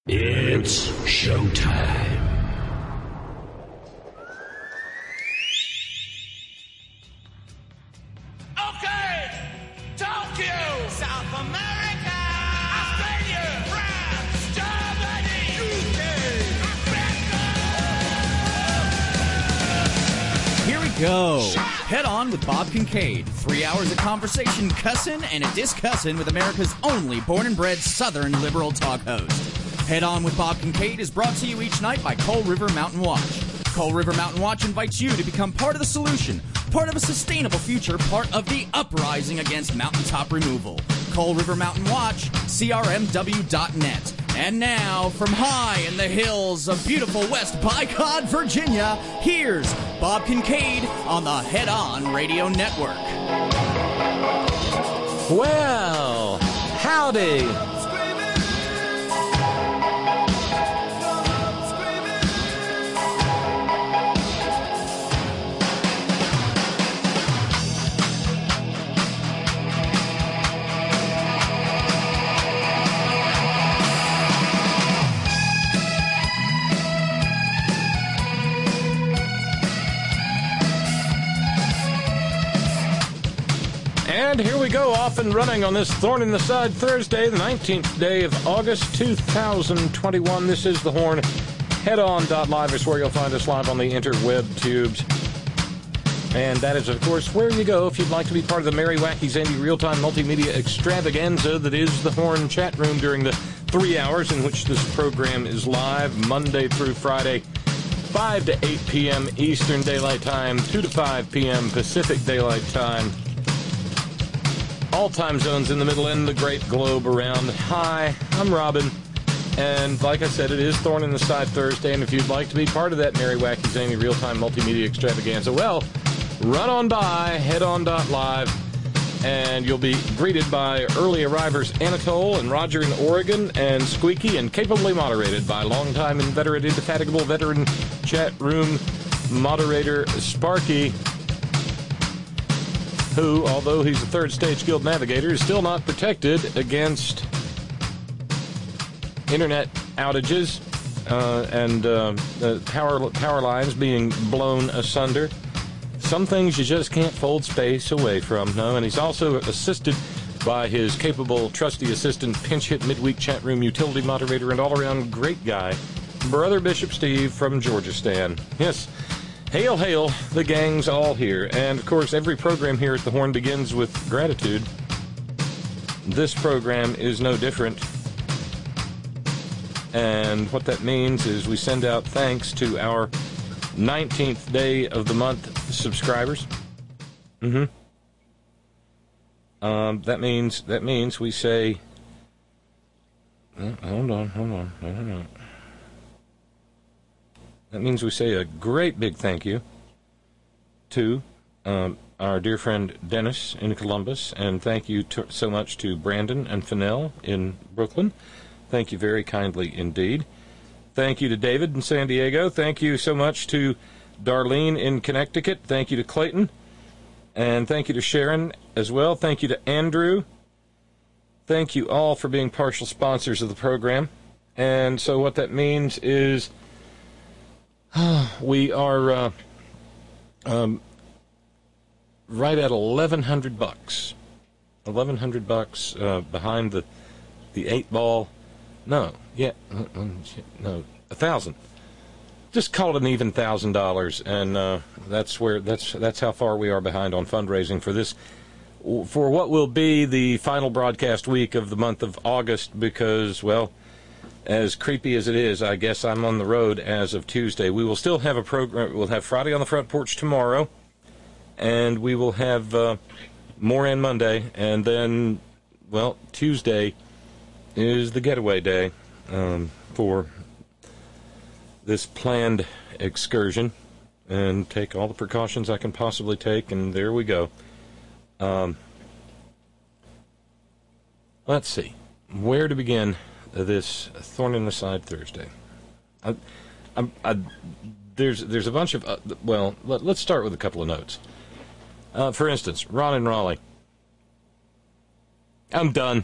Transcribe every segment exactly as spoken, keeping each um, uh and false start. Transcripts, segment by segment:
It's showtime. Okay, Tokyo, South America, Australia, France, Germany, U K, America. Here we go. Head On with Bob Kincaid. Three hours of conversation, cussin' and a discussin' with America's only born and bred Southern liberal talk host. Head On with Bob Kincaid is brought to you each night by Coal River Mountain Watch. Coal River Mountain Watch invites you to become part of the solution, part of a sustainable future, part of the uprising against mountaintop removal. Coal River Mountain Watch, C R M W dot net. And now, from high in the hills of beautiful West Bycott, Virginia, here's Bob Kincaid on the Head On Radio Network. Well, howdy. And here we go, off and running on this Thorn in the Side Thursday, the nineteenth day of August, two thousand twenty-one. This is The Horn. Head On dot live is where you'll find us live on the interweb tubes. And that is, of course, where you go if you'd like to be part of the Merry Wacky Zandy real-time multimedia extravaganza that is The Horn chat room during the three hours in which this program is live, Monday through Friday, five to eight p.m. Eastern Daylight Time, two to five p.m. Pacific Daylight Time. All time zones in the middle and the great globe around. Hi, I'm Robin, and like I said, it is Thorn in the Side Thursday, and if you'd like to be part of that Merry Wacky Zany real-time multimedia extravaganza, well, run on by Head On dot live, and you'll be greeted by early arrivers Anatole and Roger in Oregon, and Squeaky, and capably moderated by longtime inveterate, indefatigable veteran chat room moderator Sparky, who, although he's a third stage guild navigator, is still not protected against internet outages uh, and uh, uh, power power lines being blown asunder. Some things you just can't fold space away from. No, and he's also assisted by his capable, trusty assistant, pinch hit midweek chat room utility moderator, and all-around great guy, Brother Bishop Steve from Georgistan. Yes. Hail, hail, the gang's all here. And, of course, every program here at The Horn begins with gratitude. This program is no different. And what that means is we send out thanks to our nineteenth day of the month subscribers. Mm-hmm. Um, that means, that means we say... Uh, hold on, hold on, hold on. That means we say a great big thank you to um, our dear friend Dennis in Columbus, and thank you to, so much to Brandon and Fennell in Brooklyn. Thank you very kindly indeed. Thank you to David in San Diego. Thank you so much to Darlene in Connecticut. Thank you to Clayton. And thank you to Sharon as well. Thank you to Andrew. Thank you all for being partial sponsors of the program. And so what that means is... we are uh, um, right at eleven hundred bucks. Eleven hundred bucks uh, behind the the eight ball. No, yeah, no, a thousand. Just call it an even thousand dollars, and uh, that's where that's that's how far we are behind on fundraising for this, for what will be the final broadcast week of the month of August. Because, well, as creepy as it is, I guess I'm on the road as of Tuesday. We will still have a program. We'll have Friday on the Front Porch tomorrow, and we will have uh, more on Monday, and then, well, Tuesday is the getaway day um, for this planned excursion, and take all the precautions I can possibly take, and there we go. Um, let's see. Where to begin this Thorn in the Side Thursday? I, I, I, there's there's a bunch of, uh, well, let, let's start with a couple of notes. Uh, for instance, Ron and Raleigh. I'm done.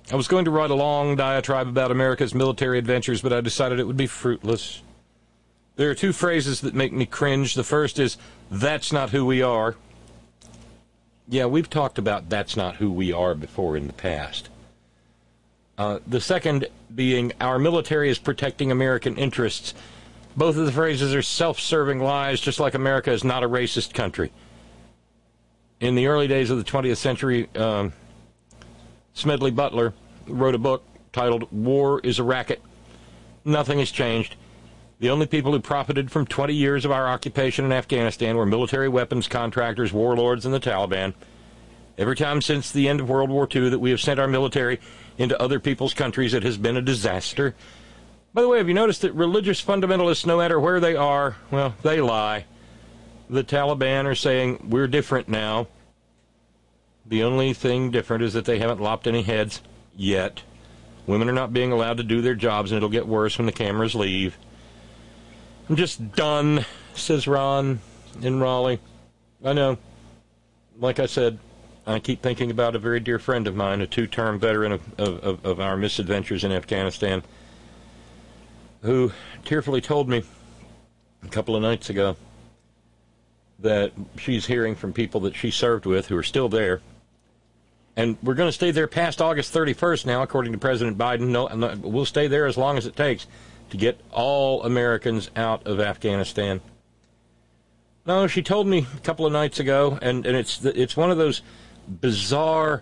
I was going to write a long diatribe about America's military adventures, but I decided it would be fruitless. There are two phrases that make me cringe. The first is, "That's not who we are." Yeah, we've talked about "that's not who we are" before in the past. Uh, the second being, "our military is protecting American interests." Both of the phrases are self-serving lies, just like America is not a racist country. In the early days of the twentieth century, um, Smedley Butler wrote a book titled "War is a Racket." Nothing has changed. The only people who profited from twenty years of our occupation in Afghanistan were military weapons contractors, warlords, and the Taliban. Every time since the end of World War Two that we have sent our military into other people's countries, it has been a disaster. By the way, have you noticed that religious fundamentalists, no matter where they are, well, they lie. The Taliban are saying, we're different now. The only thing different is that they haven't lopped any heads yet. Women are not being allowed to do their jobs, and it'll get worse when the cameras leave. I'm just done, says Ron in Raleigh. I know. Like I said, I keep thinking about a very dear friend of mine, a two-term veteran of, of, of our misadventures in Afghanistan, who tearfully told me a couple of nights ago that she's hearing from people that she served with who are still there. And we're going to stay there past August thirty-first now, according to President Biden. No, no, we'll stay there as long as it takes to get all Americans out of Afghanistan. No, she told me a couple of nights ago, and, and it's it's one of those bizarre,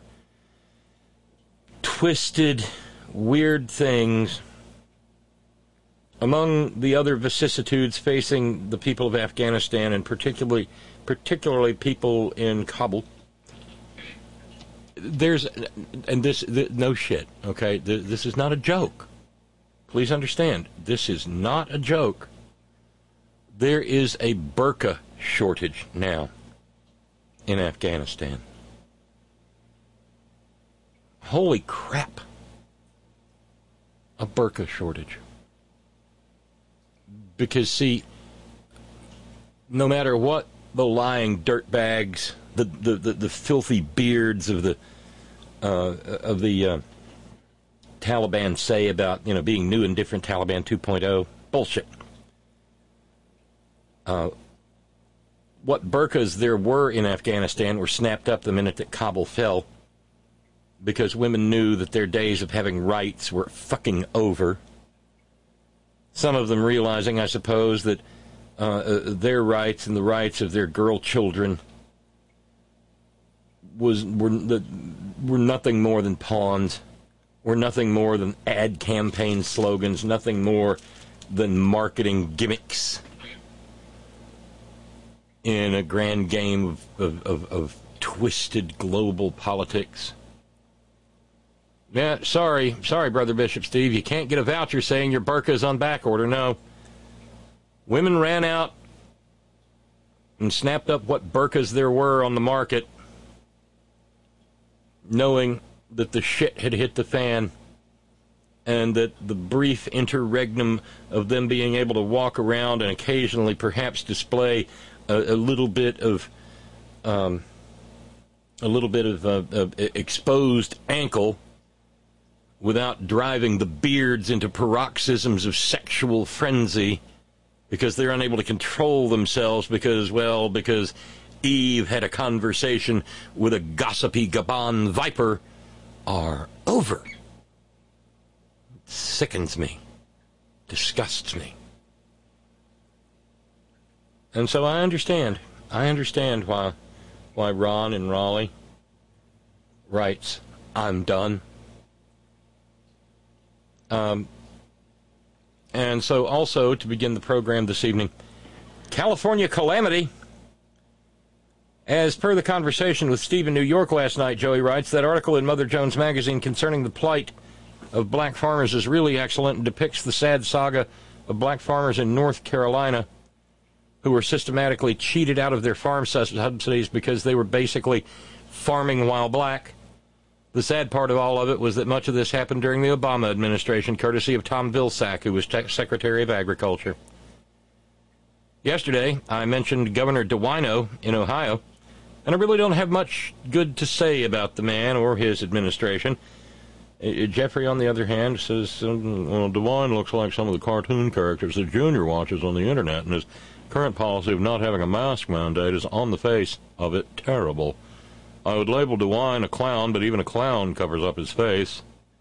twisted, weird things among the other vicissitudes facing the people of Afghanistan, and particularly particularly people in Kabul. There's, and this, this no shit, okay? This is not a joke. Please understand, this is not a joke. There is a burqa shortage now in Afghanistan. Holy crap. A burqa shortage. Because, see, no matter what the lying dirtbags, the, the, the, the filthy beards of the uh, of the uh, Taliban say about, you know, being new and different, Taliban two point oh, bullshit. Uh, what burqas there were in Afghanistan were snapped up the minute that Kabul fell, because women knew that their days of having rights were fucking over. Some of them realizing, I suppose, that uh, uh, their rights and the rights of their girl children was were were nothing more than pawns, were nothing more than ad campaign slogans, nothing more than marketing gimmicks in a grand game of, of, of, of twisted global politics. Yeah, sorry, sorry, Brother Bishop Steve, you can't get a voucher saying your burqa is on back order. No. Women ran out and snapped up what burqas there were on the market, knowing that the shit had hit the fan, and that the brief interregnum of them being able to walk around and occasionally perhaps display a, a little bit of um, a little bit of, uh, of exposed ankle without driving the beards into paroxysms of sexual frenzy because they're unable to control themselves because, well, because Eve had a conversation with a gossipy Gabon viper, are over. It sickens me, disgusts me. And so I understand. I understand why, why Ron in Raleigh writes, I'm done. Um, and so also, to begin the program this evening, California calamity. As per the conversation with Steve in New York last night, Joey writes, that article in Mother Jones magazine concerning the plight of black farmers is really excellent and depicts the sad saga of black farmers in North Carolina who were systematically cheated out of their farm subsidies because they were basically farming while black. The sad part of all of it was that much of this happened during the Obama administration, courtesy of Tom Vilsack, who was Secretary of Agriculture. Yesterday, I mentioned Governor DeWino in Ohio, and I really don't have much good to say about the man or his administration. Uh, Jeffrey, on the other hand, says, uh, well, DeWine looks like some of the cartoon characters that Junior watches on the Internet, and his current policy of not having a mask mandate is on the face of it terrible. I would label DeWine a clown, but even a clown covers up his face.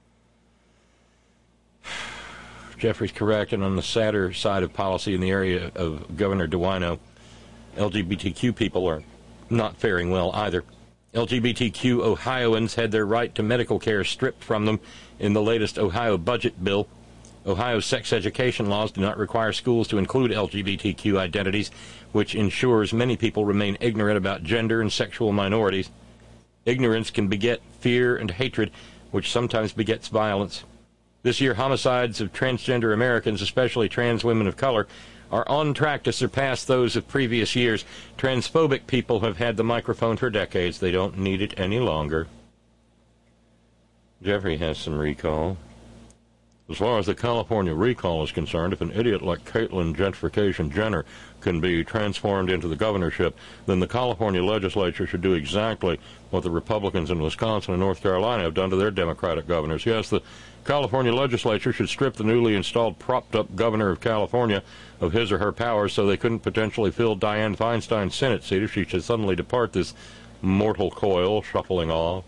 Jeffrey's correct, and on the sadder side of policy in the area of Governor DeWine, L G B T Q people are not faring well either. L G B T Q Ohioans had their right to medical care stripped from them in the latest Ohio budget bill. Ohio's sex education laws do not require schools to include L G B T Q identities, which ensures many people remain ignorant about gender and sexual minorities. Ignorance can beget fear and hatred, which sometimes begets violence. This year, homicides of transgender Americans, especially trans women of color, are on track to surpass those of previous years. Transphobic people have had the microphone for decades. They don't need it any longer. Jeffrey has some recall. As far as the California recall is concerned, if an idiot like Caitlyn Gentrification Jenner can be transformed into the governorship, then the California legislature should do exactly what the Republicans in Wisconsin and North Carolina have done to their Democratic governors. Yes, the California legislature should strip the newly installed propped-up governor of California of his or her powers so they couldn't potentially fill Dianne Feinstein's Senate seat if she should suddenly depart this mortal coil, shuffling off.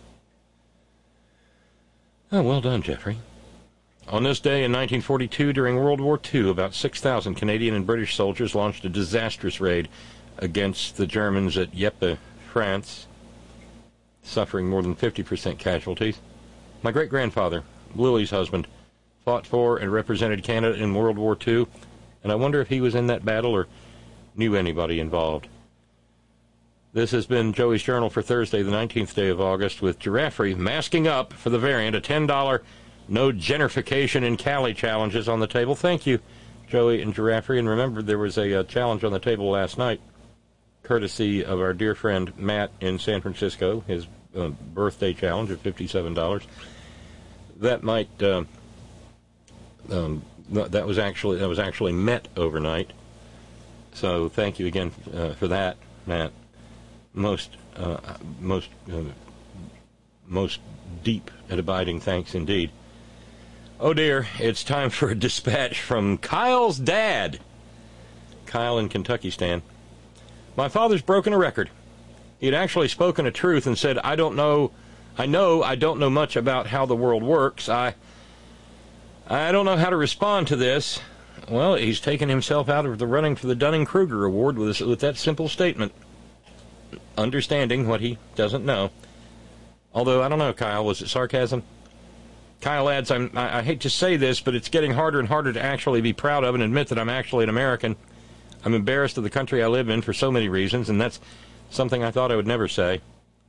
Oh, well done, Jeffrey. On this day in nineteen forty-two, during World War Two, about six thousand Canadian and British soldiers launched a disastrous raid against the Germans at Ypres, France, suffering more than fifty percent casualties. My great-grandfather, Lily's husband, fought for and represented Canada in World War Two, and I wonder if he was in that battle or knew anybody involved. This has been Joey's Journal for Thursday, the nineteenth day of August, with Giraffe masking up for the variant, a ten dollar no gentrification in Cali challenges on the table. Thank you, Joey and Giraffe. And remember, there was a, a challenge on the table last night, courtesy of our dear friend Matt in San Francisco, his uh, birthday challenge of fifty-seven dollars. That might, uh, um, that was actually that was actually met overnight. So thank you again uh, for that, Matt. Most, uh, most, uh, most deep and abiding thanks indeed. Oh dear, it's time for a dispatch from Kyle's dad. Kyle in Kentucky Stan. My father's broken a record. He had actually spoken a truth and said, I don't know, I know I don't know much about how the world works. I, I don't know how to respond to this. Well, he's taken himself out of the running for the Dunning-Kruger Award with, with that simple statement. Understanding what he doesn't know. Although, I don't know, Kyle, was it sarcasm? Kyle adds, I'm, I, I hate to say this, but it's getting harder and harder to actually be proud of and admit that I'm actually an American. I'm embarrassed of the country I live in for so many reasons, and that's something I thought I would never say.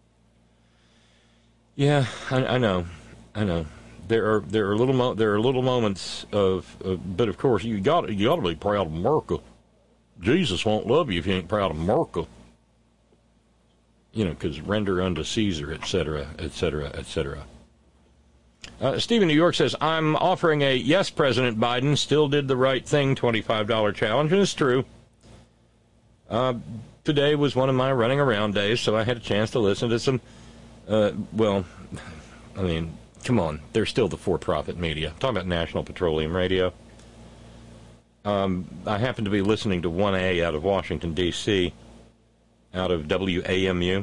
Yeah, I, I know, I know. There are there are little mo- there are little moments of, uh, but of course you got you got to be proud of America. Jesus won't love you if you ain't proud of America. You know, because render unto Caesar, et cetera, et cetera, et cetera. Uh, Steve in New York says, I'm offering a yes, President Biden still did the right thing twenty-five dollar challenge, and it's true. Uh, today was one of my running around days, so I had a chance to listen to some, uh, well, I mean, come on, they're still the for-profit media. I'm talking about National Petroleum Radio. Um, I happen to be listening to one A out of Washington, D C, out of W A M U,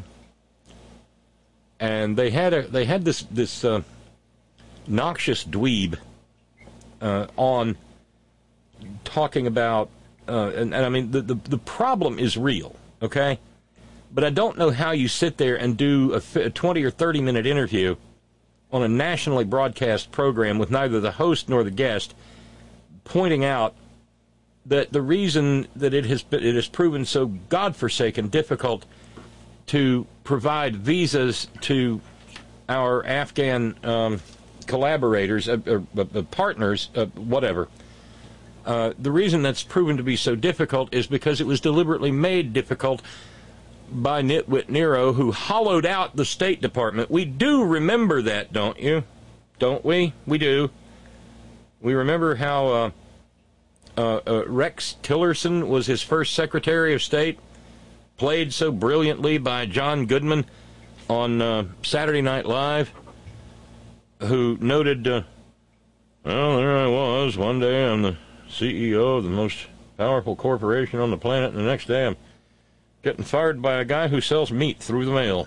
and they had a they had this this uh, noxious dweeb uh, on talking about, uh, and, and I mean the, the the problem is real, okay, but I don't know how you sit there and do a, a twenty or thirty minute interview on a nationally broadcast program with neither the host nor the guest pointing out that the reason that it has been, it has proven so godforsaken difficult to provide visas to our Afghan um, collaborators, uh, uh, uh, partners, uh, whatever. Uh, the reason that's proven to be so difficult is because it was deliberately made difficult by Nitwit Nero, who hollowed out the State Department. We do remember that, don't you? Don't we? We do. We remember how uh, uh, uh, Rex Tillerson was his first Secretary of State, played so brilliantly by John Goodman on uh, Saturday Night Live. who noted, uh, well, there I was. One day I'm the C E O of the most powerful corporation on the planet, and the next day I'm getting fired by a guy who sells meat through the mail.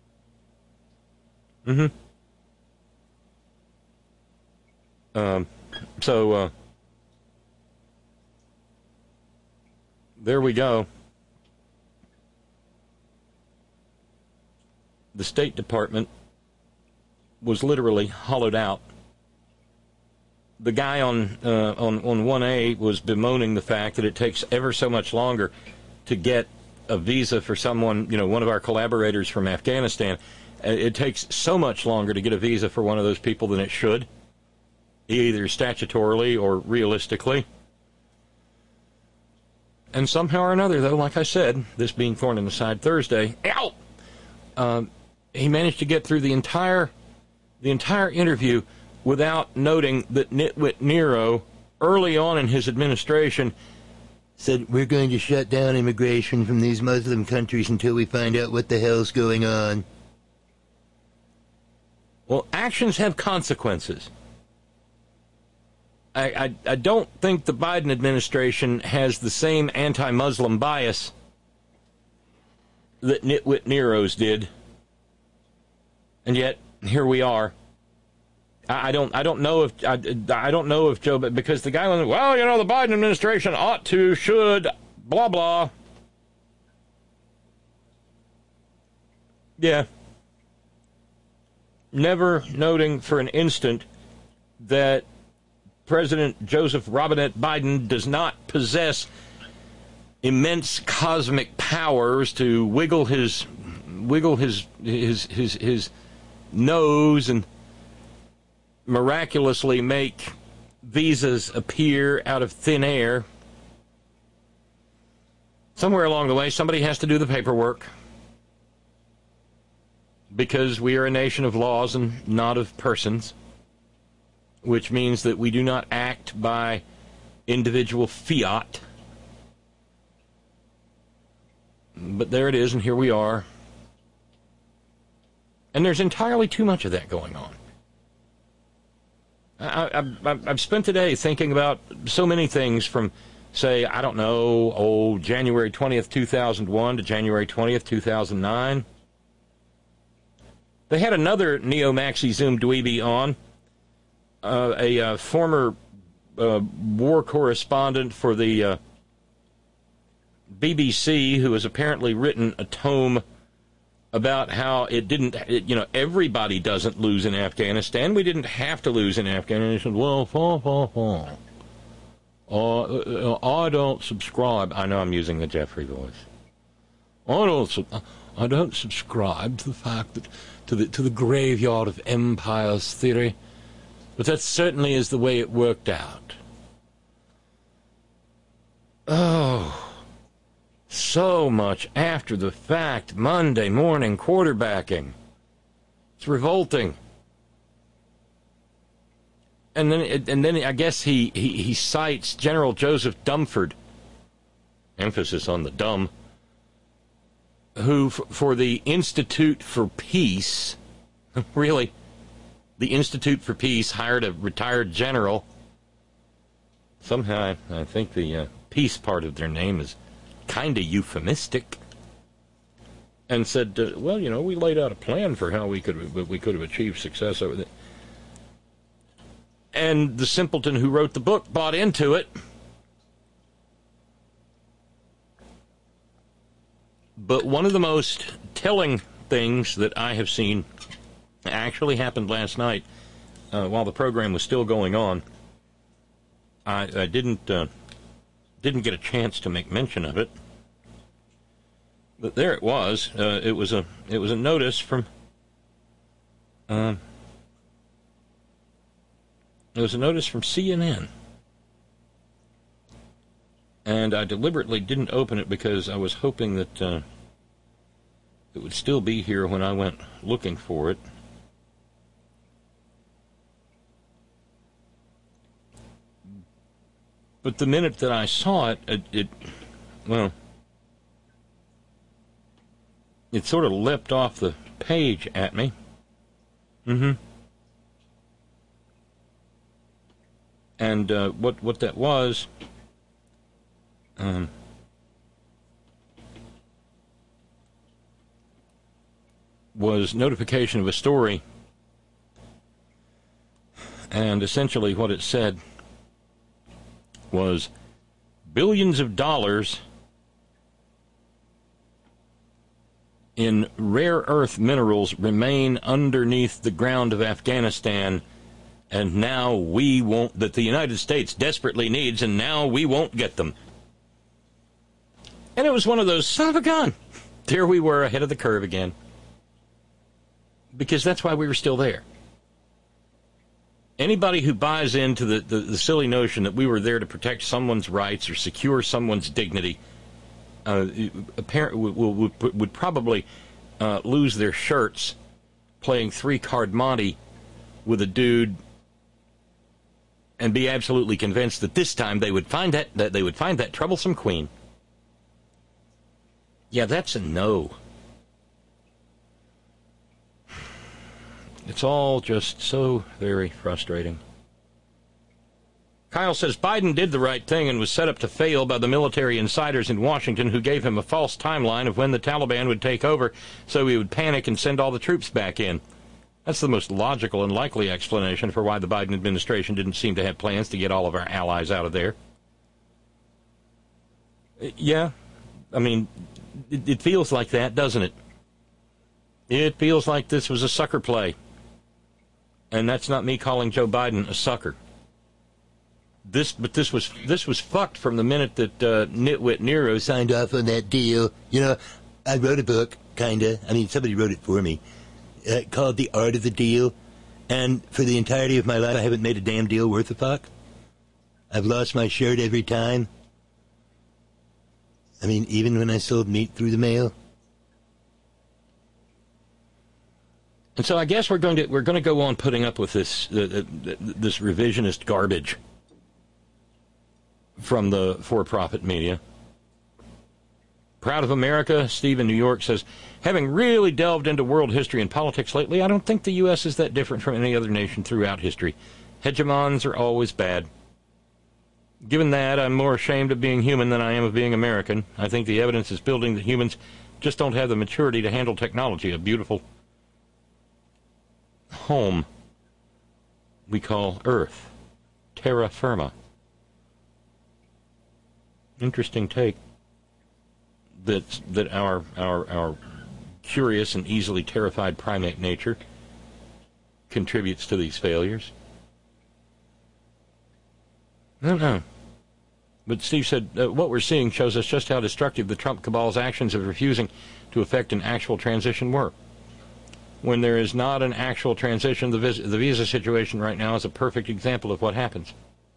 Mm-hmm. Um, so, uh, there we go. The State Department was literally hollowed out. The guy on uh, on on one A was bemoaning the fact that it takes ever so much longer to get a visa for someone, you know, one of our collaborators from Afghanistan. It takes so much longer to get a visa for one of those people than it should, either statutorily or realistically. And somehow or another, though, like I said, this being Thorn in the Side Thursday, ow! Um, he managed to get through the entire the entire interview without noting that Nitwit Nero, early on in his administration, said, we're going to shut down immigration from these Muslim countries until we find out what the hell's going on. Well, actions have consequences. I, I, I don't think the Biden administration has the same anti-Muslim bias that Nitwit Nero's did. And yet, here we are. I, I don't I don't know if I, I don't know if Joe, because the guy went, well, you know, the Biden administration ought to, should, blah blah. Yeah. Never noting for an instant that President Joseph Robinette Biden does not possess immense cosmic powers to wiggle his wiggle his his his his nose and miraculously make visas appear out of thin air. Somewhere along the way, somebody has to do the paperwork, because we are a nation of laws and not of persons, which means that we do not act by individual fiat. But there it is, and here we are. And there's entirely too much of that going on. I, I, I've spent today thinking about so many things from, say, I don't know, oh, January twentieth, two thousand one to January twentieth, two thousand nine. They had another neo-maxi Zoom dweeby on, uh, a uh, former uh, war correspondent for the uh, B B C, who has apparently written a tome about how it didn't, it, you know, everybody doesn't lose in Afghanistan. We didn't have to lose in Afghanistan. Well, fa, fa, fa. Uh, I don't subscribe. I know I'm using the Jeffrey voice. I don't, I don't subscribe to the fact that, to the, to the graveyard of empires theory, but that certainly is the way it worked out. Oh. So much after the fact, Monday morning quarterbacking. It's revolting. And then, and then I guess he, he, he cites General Joseph Dunford, emphasis on the dumb, who, f- for the Institute for Peace, really, the Institute for Peace hired a retired general. Somehow, I, I think the uh, peace part of their name is kind of euphemistic, and said, uh, well, you know, we laid out a plan for how we could we could have achieved success over it. And the simpleton who wrote the book bought into it. But one of the most telling things that I have seen actually happened last night uh, while the program was still going on. I, I didn't... Uh, Didn't get a chance to make mention of it, but there it was. Uh, it was a it was a notice from. Uh, it was a notice from C N N, and I deliberately didn't open it because I was hoping that uh, it would still be here when I went looking for it. But the minute that I saw it, it, it, well, it sort of leapt off the page at me. Mm-hmm. And uh, what, what that was, um, was notification of a story. And essentially what it said was billions of dollars in rare earth minerals remain underneath the ground of Afghanistan, and now we won't, that the United States desperately needs, and now we won't get them. And it was one of those, son of a gun. There we were, ahead of the curve again. Because that's why we were still there. Anybody who buys into the, the, the silly notion that we were there to protect someone's rights or secure someone's dignity uh, apparently would, would, would probably uh, lose their shirts playing three-card Monte with a dude and be absolutely convinced that this time they would find that, that they would find that troublesome queen. Yeah, that's a no. It's all just so very frustrating. Kyle says Biden did the right thing and was set up to fail by the military insiders in Washington who gave him a false timeline of when the Taliban would take over so he would panic and send all the troops back in. That's the most logical and likely explanation for why the Biden administration didn't seem to have plans to get all of our allies out of there. Yeah, I mean, it, it feels like that, doesn't it? It feels like this was a sucker play. And that's not me calling Joe Biden a sucker. This, but this was this was fucked from the minute that uh, nitwit Nero signed off on that deal. You know, I wrote a book, kinda. I mean, somebody wrote it for me, uh, called The Art of the Deal. And for the entirety of my life, I haven't made a damn deal worth a fuck. I've lost my shirt every time. I mean, even when I sold meat through the mail. And so I guess we're going to we're going to go on putting up with this uh, this revisionist garbage from the for-profit media. Proud of America, Steve in New York says, having really delved into world history and politics lately, I don't think the U S is that different from any other nation throughout history. Hegemons are always bad. Given that, I'm more ashamed of being human than I am of being American. I think the evidence is building that humans just don't have the maturity to handle technology, a beautiful home we call Earth, terra firma. Interesting take that that our our our curious and easily terrified primate nature contributes to these failures. I don't know. But Steve said, uh, what we're seeing shows us just how destructive the Trump cabal's actions of refusing to effect an actual transition were. When there is not an actual transition, the, vis- the visa situation right now is a perfect example of what happens.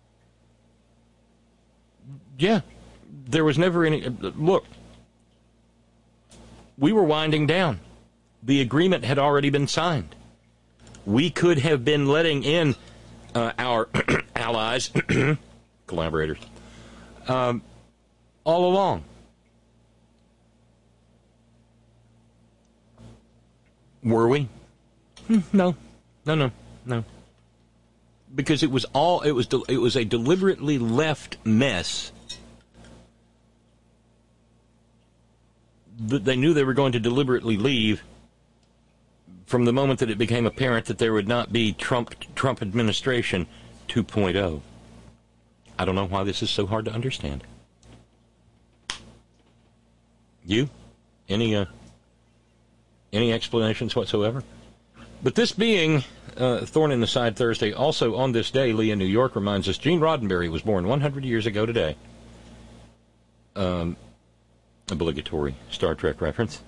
Yeah, there was never any... Uh, look, we were winding down. The agreement had already been signed. We could have been letting in uh, our allies, collaborators, um, all along. Were we? Hmm, no, no, no, no. Because it was all it was. De- it was a deliberately left mess. That they knew they were going to deliberately leave from the moment that it became apparent that there would not be Trump Trump administration two point oh. I don't know why this is so hard to understand. You? Any uh? Any explanations whatsoever? But this being uh, Thorn in the Side Thursday, also on this day, Lee in New York reminds us Gene Roddenberry was born one hundred years ago today. Um, obligatory Star Trek reference.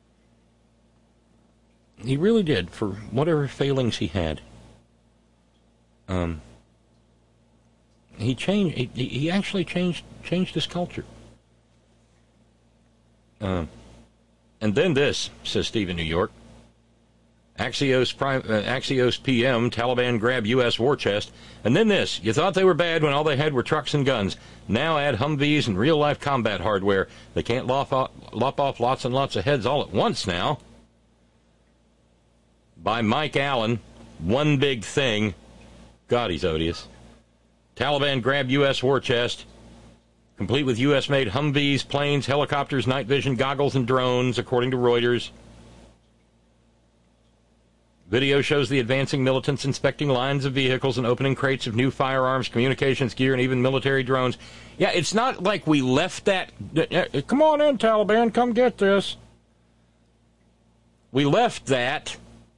He really did, for whatever failings he had. Um, he changed. He, he actually changed changed his culture. Um. And then this, says Steve in New York. Axios, Prime, uh, Axios P M, Taliban grab U S war chest. And then this, you thought they were bad when all they had were trucks and guns. Now add Humvees and real-life combat hardware. They can't lop off, lop off lots and lots of heads all at once now. By Mike Allen, One Big Thing. God, he's odious. Taliban grabbed U S war chest, complete with U S-made Humvees, planes, helicopters, night vision goggles, and drones, according to Reuters. Video shows the advancing militants inspecting lines of vehicles and opening crates of new firearms, communications gear, and even military drones. Yeah, it's not like we left that... Come on in, Taliban, come get this. We left that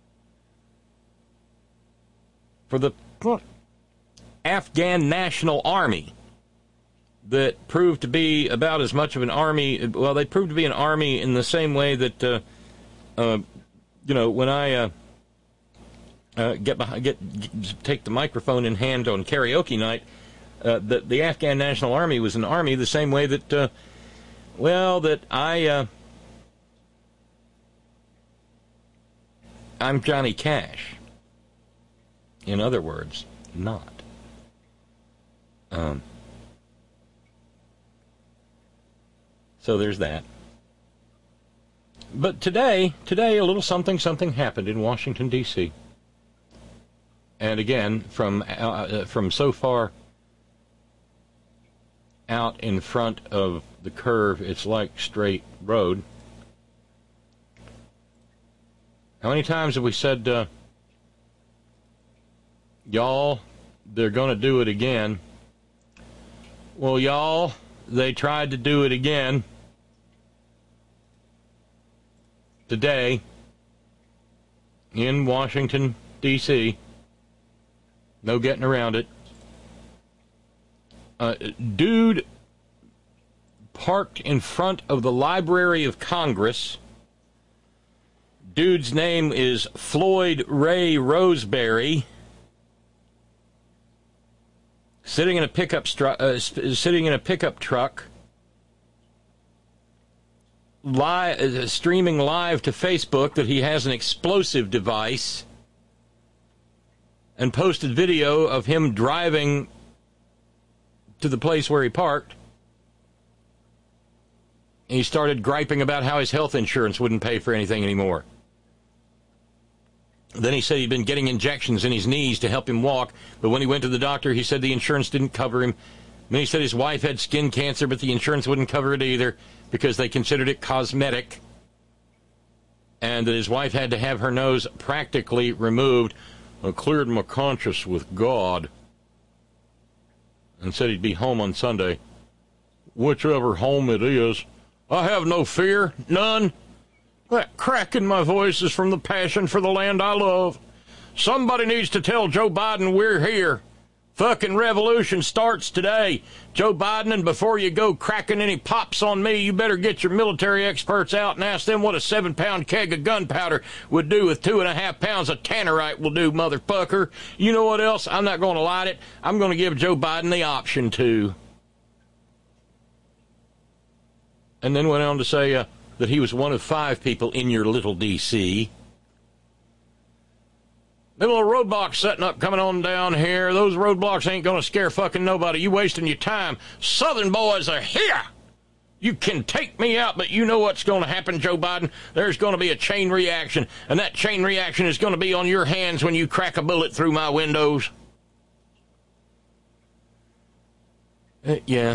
for the Afghan National Army that proved to be about as much of an army... Well, they proved to be an army in the same way that, uh, uh, you know, when I... Uh, Uh, get behind, get, get take the microphone in hand on karaoke night. Uh, the, the Afghan National Army was an army the same way that, uh, well, that I, uh, I'm Johnny Cash. In other words, not. Um. So there's that. But today, today, a little something, something happened in Washington, D C And again, from uh, from so far out in front of the curve, it's like straight road. How many times have we said, uh, y'all, they're going to do it again? Well, y'all, they tried to do it again today in Washington, D C No getting around it. Uh, dude parked in front of the Library of Congress. Dude's name is Floyd Ray Roseberry. Sitting in a pickup stru- uh, sitting in a pickup truck, li- uh, streaming live to Facebook that he has an explosive device, and posted video of him driving to the place where he parked. And he started griping about how his health insurance wouldn't pay for anything anymore. Then he said he'd been getting injections in his knees to help him walk, but when he went to the doctor, he said the insurance didn't cover him. Then he said his wife had skin cancer, but the insurance wouldn't cover it either because they considered it cosmetic, and that his wife had to have her nose practically removed. I cleared my conscience with God, and said he'd be home on Sunday. Whichever home it is. I have no fear, none. That crack in my voice is from the passion for the land I love. Somebody needs to tell Joe Biden we're here. Fucking revolution starts today. Joe Biden, and before you go cracking any pops on me, you better get your military experts out and ask them what a seven-pound keg of gunpowder would do with two and a half pounds of tannerite will do, motherfucker. You know what else? I'm not going to light it. I'm going to give Joe Biden the option to. And then went on to say uh, that he was one of five people in your little D C Them little roadblocks setting up coming on down here. Those roadblocks ain't going to scare fucking nobody. You wasting your time. Southern boys are here. You can take me out, but you know what's going to happen, Joe Biden. There's going to be a chain reaction, and that chain reaction is going to be on your hands when you crack a bullet through my windows. Uh, yeah.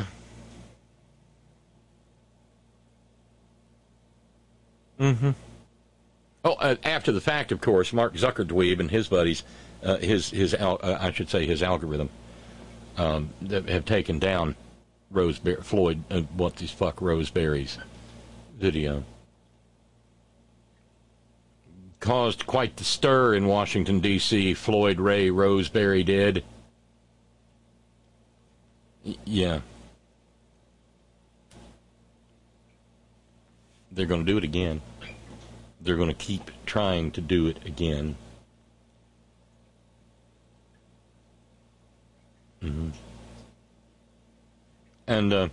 Mm-hmm. Oh, uh, after the fact, of course, Mark Zuckerdweeb and his buddies, uh, his his al- uh, I should say his algorithm, um, that have taken down Roseberry, Floyd, uh, what these fuck Roseberry's video. Caused quite the stir in Washington, D C Floyd Ray Roseberry did. Y- yeah. They're going to do it again. They're going to keep trying to do it again. Mm-hmm. And, uh,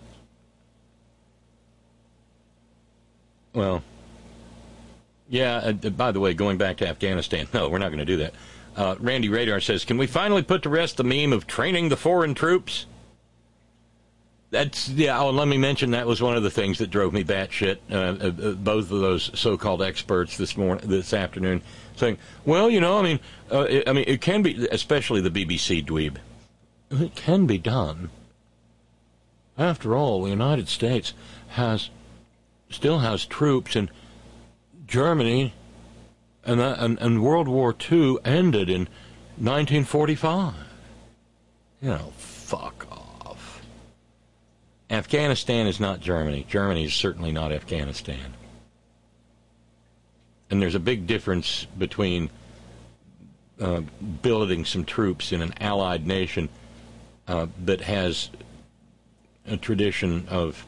well, yeah, uh, by the way, going back to Afghanistan, no, we're not going to do that. Uh, Randy Radar says, can we finally put to rest the meme of training the foreign troops? That's, yeah, oh, let me mention that was one of the things that drove me batshit. Uh, uh, both of those so-called experts this morning, this afternoon, saying, well, you know, I mean, uh, it, I mean, it can be, especially the B B C dweeb. It can be done. After all, the United States has still has troops in Germany, and, that, and, and World War Two ended in nineteen forty-five. You know, fuck off. Afghanistan is not Germany. Germany is certainly not Afghanistan. And there's a big difference between uh, building some troops in an allied nation uh, that has a tradition of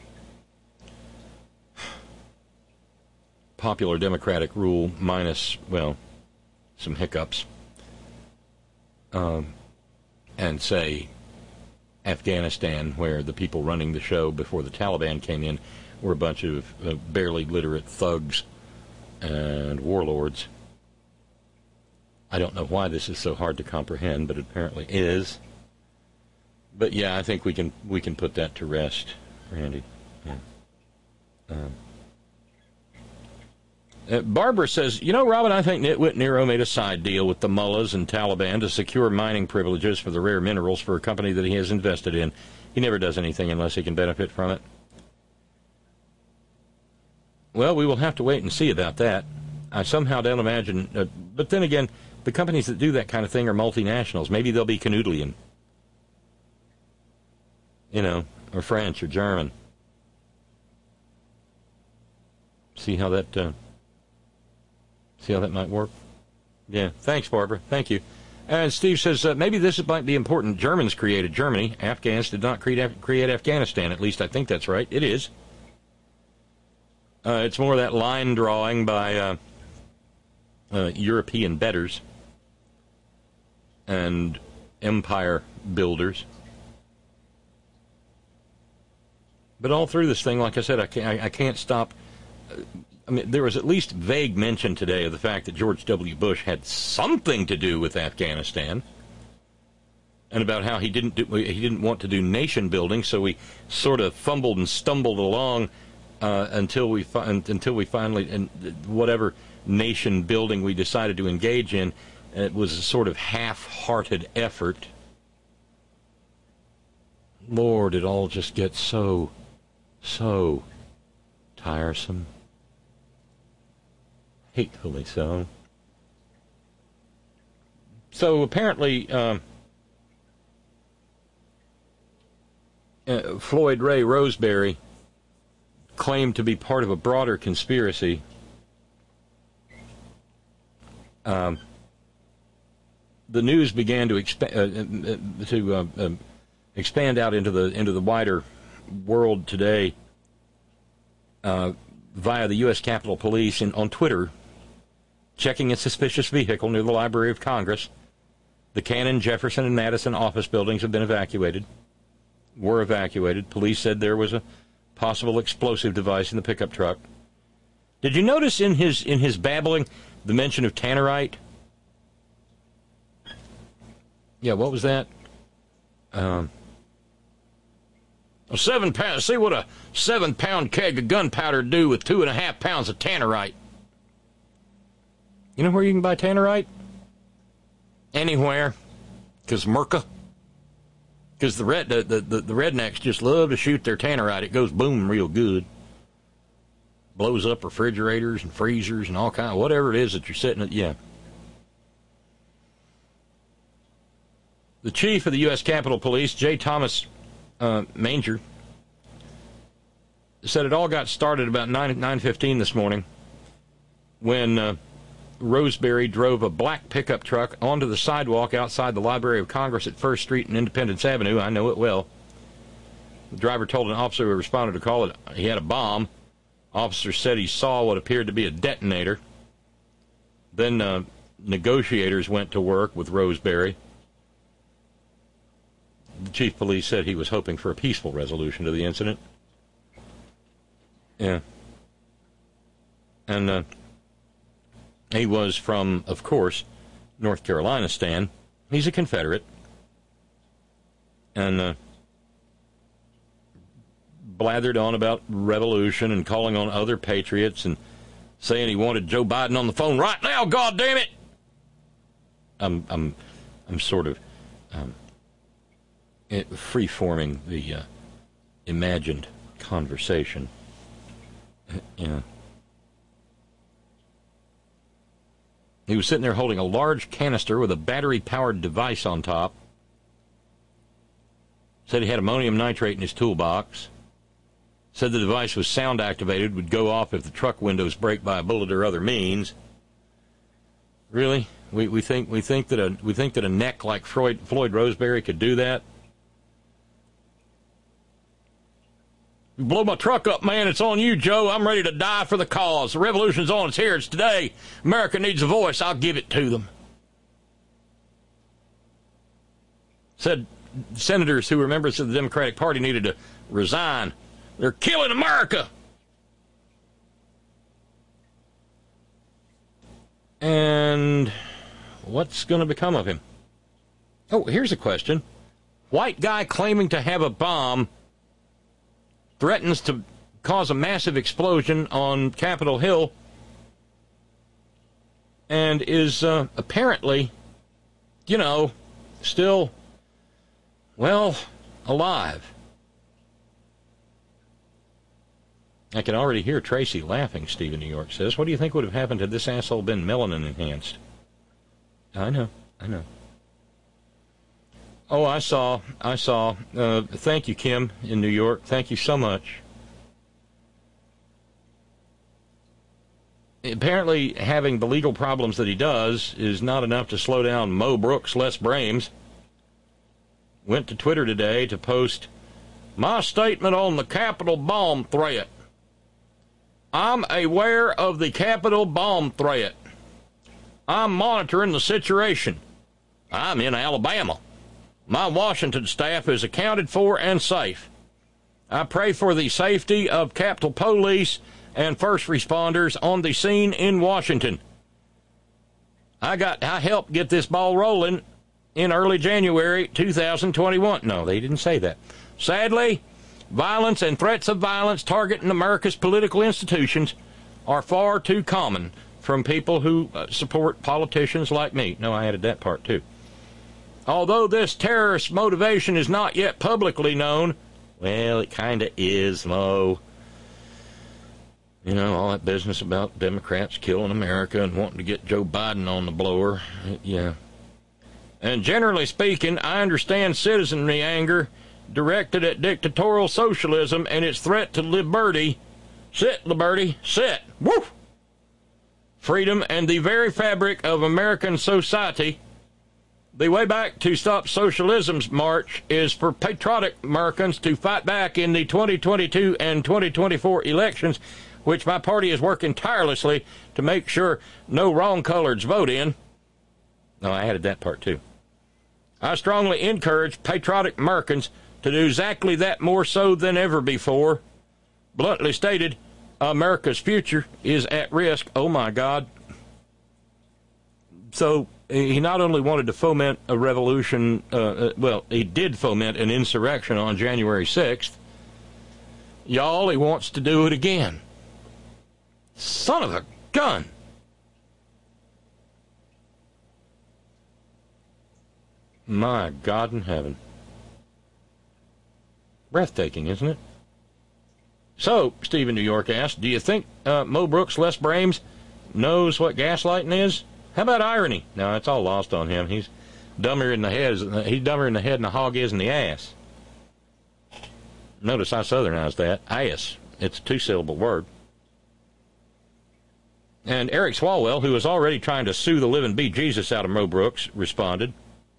popular democratic rule minus, well, some hiccups, um, and say Afghanistan, where the people running the show before the Taliban came in were a bunch of uh, barely literate thugs and warlords. I don't know why this is so hard to comprehend, but it apparently is. But yeah, I think we can we can put that to rest, Randy. Yeah. Um, uh, Barbara says, you know, Robin, I think Nitwit Nero made a side deal with the mullahs and Taliban to secure mining privileges for the rare minerals for a company that he has invested in. He never does anything unless he can benefit from it. Well, we will have to wait and see about that. I somehow don't imagine... Uh, but then again, the companies that do that kind of thing are multinationals. Maybe they'll be Canadian. You know, or French or German. See how that... Uh, see how that might work? Yeah, thanks, Barbara. Thank you. And Steve says, uh, maybe this might be important. Germans created Germany. Afghans did not create, create Afghanistan. At least I think that's right. It is. Uh, it's more that line drawing by uh, uh, European betters and empire builders. But all through this thing, like I said, I can't, I, I can't stop. I mean, there was at least vague mention today of the fact that George W. Bush had something to do with Afghanistan, and about how he didn't do, he didn't want to do nation building, so we sort of fumbled and stumbled along uh, until we fi- until we finally, and whatever nation building we decided to engage in, it was a sort of half-hearted effort. Lord, it all just gets so, so tiresome. Hatefully so. So apparently, um, uh, Floyd Ray Roseberry claimed to be part of a broader conspiracy. Um, the news began to expa- uh, to uh, uh, expand out into the into the wider world today uh, via the U S Capitol Police and on Twitter. Checking a suspicious vehicle near the Library of Congress. The Cannon, Jefferson, and Madison office buildings have been evacuated. Were evacuated. Police said there was a possible explosive device in the pickup truck. Did you notice in his in his babbling the mention of tannerite? Yeah, what was that? Um, a seven pound. See what a seven pound keg of gunpowder do with two and a half pounds of tannerite. You know where you can buy tannerite? Anywhere. Because Merca. Because the, red, the, the, the rednecks just love to shoot their tannerite. It goes boom real good. Blows up refrigerators and freezers and all kind of whatever it is that you're sitting at. Yeah. The chief of the U S Capitol Police, J. Thomas uh, Manger, said it all got started about nine fifteen this morning when... Uh, Roseberry drove a black pickup truck onto the sidewalk outside the Library of Congress at First Street and Independence Avenue. I know it well. The driver told an officer who responded to call it he had a bomb. Officer said he saw what appeared to be a detonator. Then uh, negotiators went to work with Roseberry. The chief of police said he was hoping for a peaceful resolution to the incident. Yeah. And, uh, he was from, of course, North Carolina Stan. He's a Confederate. And uh, blathered on about revolution and calling on other patriots and saying he wanted Joe Biden on the phone right now, God damn it! I'm, I'm, I'm sort of um, it, free-forming the uh, imagined conversation. Yeah. He was sitting there holding a large canister with a battery-powered device on top. Said he had ammonium nitrate in his toolbox. Said the device was sound-activated, would go off if the truck windows break by a bullet or other means. Really? We we think we think that a we think that a neck like Floyd, Floyd Roseberry could do that? Blow my truck up, man. It's on you, Joe. I'm ready to die for the cause. The revolution's on. It's here. It's today. America needs a voice. I'll give it to them. Said senators who were members of the Democratic Party needed to resign. They're killing America. And what's going to become of him? Oh, here's a question. White guy claiming to have a bomb threatens to cause a massive explosion on Capitol Hill and is uh, apparently, you know, still, well, alive. I can already hear Tracy laughing, Steve in New York says. What do you think would have happened had this asshole been melanin enhanced? I know, I know. Oh, I saw, I saw. Uh, thank you, Kim, in New York. Thank you so much. Apparently, having the legal problems that he does is not enough to slow down Mo Brooks, Les Brames. Went to Twitter today to post my statement on the Capitol bomb threat. I'm aware of the Capitol bomb threat. I'm monitoring the situation. I'm in Alabama. My Washington staff is accounted for and safe. I pray for the safety of Capitol Police and first responders on the scene in Washington. I got I helped get this ball rolling in early January two thousand twenty-one. No, they didn't say that. Sadly, violence and threats of violence targeting America's political institutions are far too common from people who uh, support politicians like me. No, I added that part too. Although this terrorist motivation is not yet publicly known, well, it kind of is, Mo. You know, all that business about Democrats killing America and wanting to get Joe Biden on the blower. Yeah. And generally speaking, I understand citizenry anger directed at dictatorial socialism and its threat to liberty. Sit, liberty, sit. Woo! Freedom and the very fabric of American society. The way back to stop socialism's march is for patriotic Americans to fight back in the twenty twenty-two and twenty twenty-four elections, which my party is working tirelessly to make sure no wrong-coloreds vote in. No, I added that part too. I strongly encourage patriotic Americans to do exactly that more so than ever before. Bluntly stated, America's future is at risk. Oh, my God. So he not only wanted to foment a revolution, uh, uh, well, he did foment an insurrection on January sixth. Y'all, he wants to do it again. Son of a gun. My God in heaven. Breathtaking, isn't it? So, Steve in New York asked, do you think uh, Mo Brooks, Les Brames, knows what gaslighting is? How about irony? No, it's all lost on him. He's dumber in the head. He's dumber in the head than the hog is in the ass. Notice I southernized that. Ass. It's a two-syllable word. And Eric Swalwell, who was already trying to sue the living bejesus out of Mo Brooks, responded.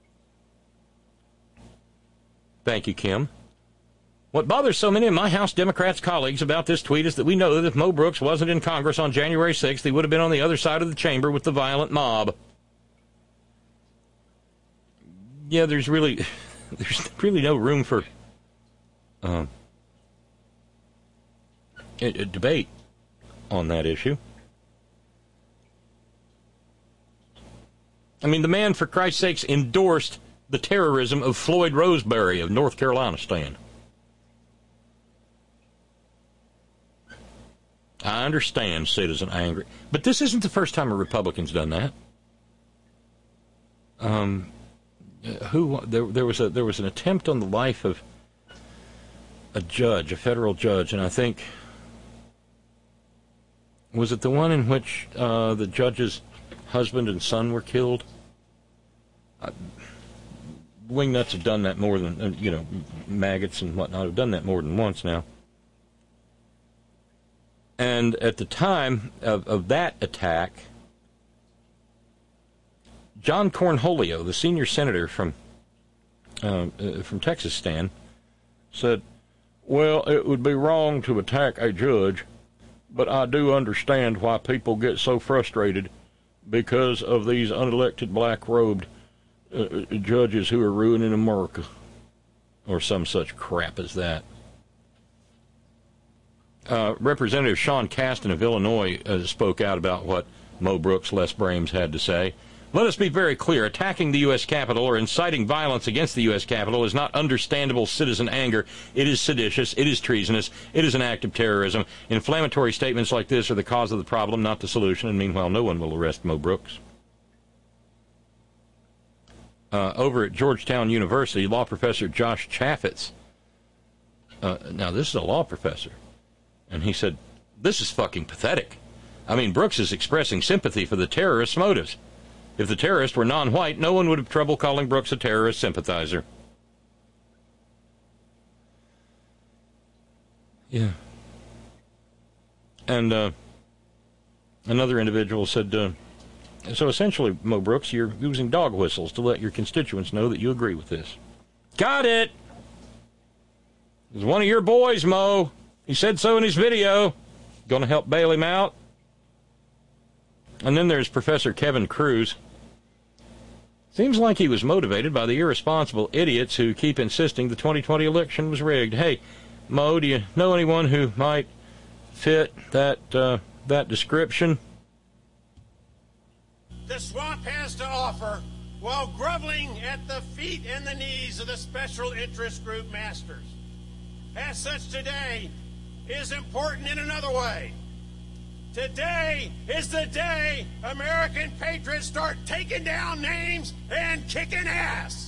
Thank you, Kim. What bothers so many of my House Democrats colleagues about this tweet is that we know that if Mo Brooks wasn't in Congress on January sixth, he would have been on the other side of the chamber with the violent mob. Yeah, there's really, there's really no room for uh, a, a debate on that issue. I mean, the man, for Christ's sakes, endorsed the terrorism of Floyd Roseberry of North Carolina stand. I understand citizen anger, but this isn't the first time a Republican's done that. Um, uh, who there there was a there was an attempt on the life of a judge, a federal judge, and I think was it the one in which uh, the judge's husband and son were killed? Uh, Wingnuts have done that more than, uh, you know, maggots and whatnot have done that more than once now. And at the time of, of that attack, John Cornholio, the senior senator from uh, uh, from Texas, Stan, said, well, it would be wrong to attack a judge, but I do understand why people get so frustrated because of these unelected black-robed uh, judges who are ruining America, or some such crap as that. Uh, Representative Sean Casten of Illinois uh, spoke out about what Mo Brooks, Les Brames had to say. Let us be very clear. Attacking the U S Capitol or inciting violence against the U S Capitol is not understandable citizen anger. It is seditious. It is treasonous. It is an act of terrorism. Inflammatory statements like this are the cause of the problem, not the solution, and meanwhile no one will arrest Mo Brooks. Uh, over at Georgetown University, law professor Josh Chaffetz, uh, now this is a law professor, and he said, this is fucking pathetic. I mean, Brooks is expressing sympathy for the terrorist's motives. If the terrorist were non-white, no one would have trouble calling Brooks a terrorist sympathizer. Yeah. And uh, another individual said, uh, so essentially, Mo Brooks, you're using dog whistles to let your constituents know that you agree with this. Got it! It was one of your boys, Mo. He said so in his video. Gonna help bail him out? And then there's Professor Kevin Cruz. Seems like he was motivated by the irresponsible idiots who keep insisting the twenty twenty election was rigged. Hey, Mo, do you know anyone who might fit that uh, that description? The swamp has to offer while groveling at the feet and the knees of the special interest group masters. As such, today is important in another way. Today is the day American patriots start taking down names and kicking ass.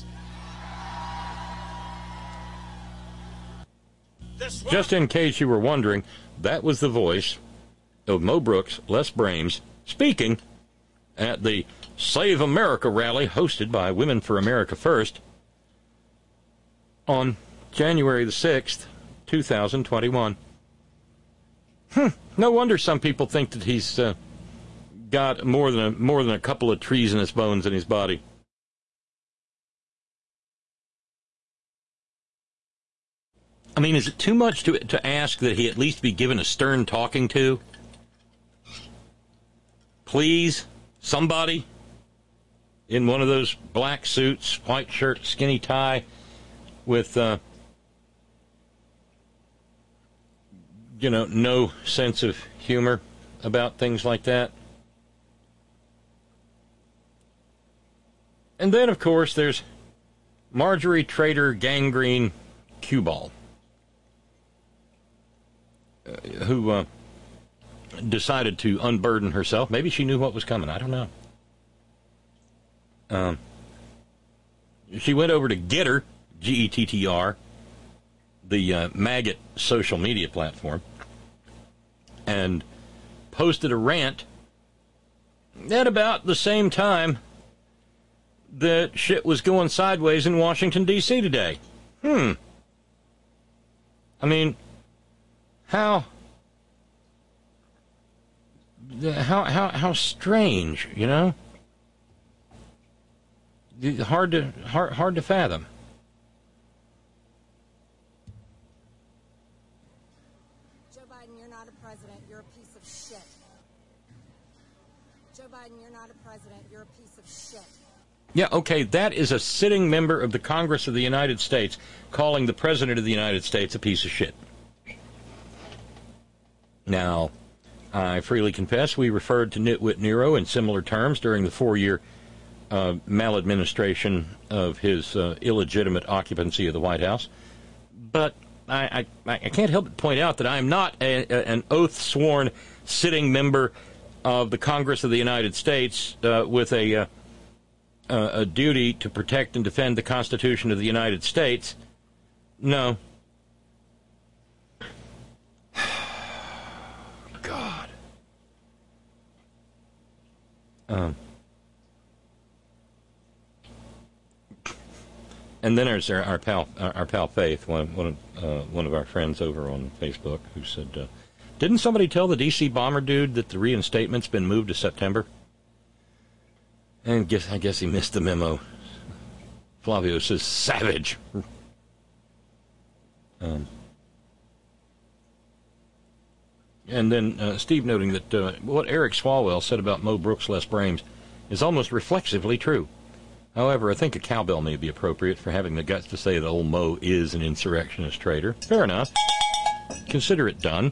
Just in case you were wondering, that was the voice of Mo Brooks, Les Brames, speaking at the Save America rally hosted by Women for America First on January the sixth, two thousand twenty-one. Hmm. No wonder some people think that he's uh, got more than a, more than a couple of treasonous bones in his body. I mean, is it too much to to ask that he at least be given a stern talking to? Please, somebody in one of those black suits, white shirt, skinny tie, with uh, you know, no sense of humor about things like that. And then, of course, there's Marjorie Trader Gangrene Cueball, uh, who uh, decided to unburden herself. Maybe she knew what was coming. I don't know. Um, she went over to Getter, G E T T R, the uh, maggot social media platform, and posted a rant at about the same time that shit was going sideways in Washington, D C today. Hmm. I mean, how, how, how, how strange, you know? Hard to, hard, hard to fathom. Joe Biden, you're not a president. You're a piece of shit. Joe Biden, you're not a president. You're a piece of shit. Yeah, okay, that is a sitting member of the Congress of the United States calling the President of the United States a piece of shit. Now, I freely confess we referred to Nitwit Nero in similar terms during the four-year uh, maladministration of his uh, illegitimate occupancy of the White House. But I, I, I can't help but point out that I am not a, a, an oath-sworn sitting member of the Congress of the United States uh, with a... Uh, uh, a duty to protect and defend the Constitution of the United States. No. God. Um. And then there's our, our pal, our, our pal Faith, one, one of uh, one of our friends over on Facebook, who said, uh, "Didn't somebody tell the D C bomber dude that the reinstatement's been moved to September?" And guess I guess he missed the memo. Flavio says, "Savage." Um, and then uh, Steve noting that uh, what Eric Swalwell said about Mo Brooks, Les Brames, is almost reflexively true. However, I think a cowbell may be appropriate for having the guts to say that old Mo is an insurrectionist traitor. Fair enough. Consider it done.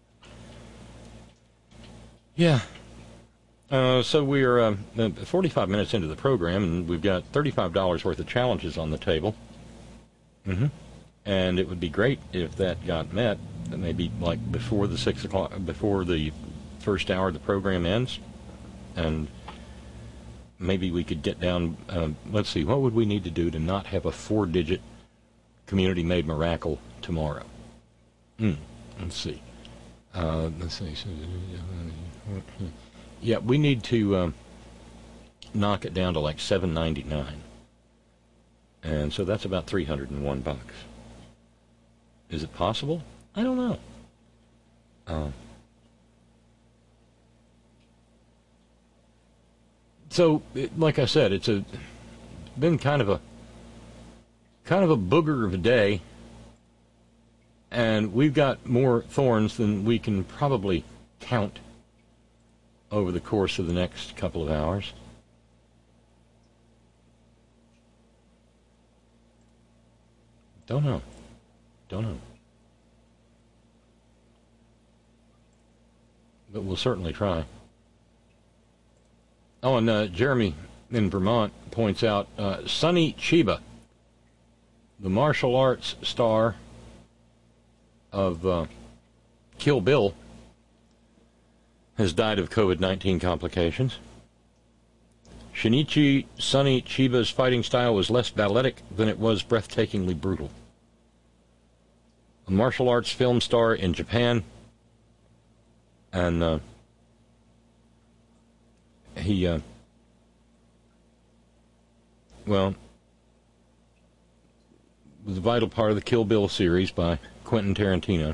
Yeah. Uh, so we're uh, forty-five minutes into the program, and we've got thirty-five dollars worth of challenges on the table. Mm-hmm. And it would be great if that got met, maybe like before the six o'clock, before the first hour of the program ends, and maybe we could get down. Uh, let's see, what would we need to do to not have a four-digit community-made miracle tomorrow? Hmm. Let's see. Uh, let's see. Yeah, we need to um, knock it down to like seven ninety-nine, and so that's about three hundred and one bucks. Is it possible? I don't know. Uh, so, it, like I said, it's a been kind of a kind of a booger of a day, and we've got more thorns than we can probably count over the course of the next couple of hours. Don't know. Don't know. But we'll certainly try. Oh, and uh, Jeremy in Vermont points out uh, Sonny Chiba, the martial arts star of uh, Kill Bill, has died of COVID nineteen complications. Shinichi Sonny Chiba's fighting style was less balletic than it was breathtakingly brutal. A martial arts film star in Japan, and uh, he, uh, well, was a vital part of the Kill Bill series by Quentin Tarantino.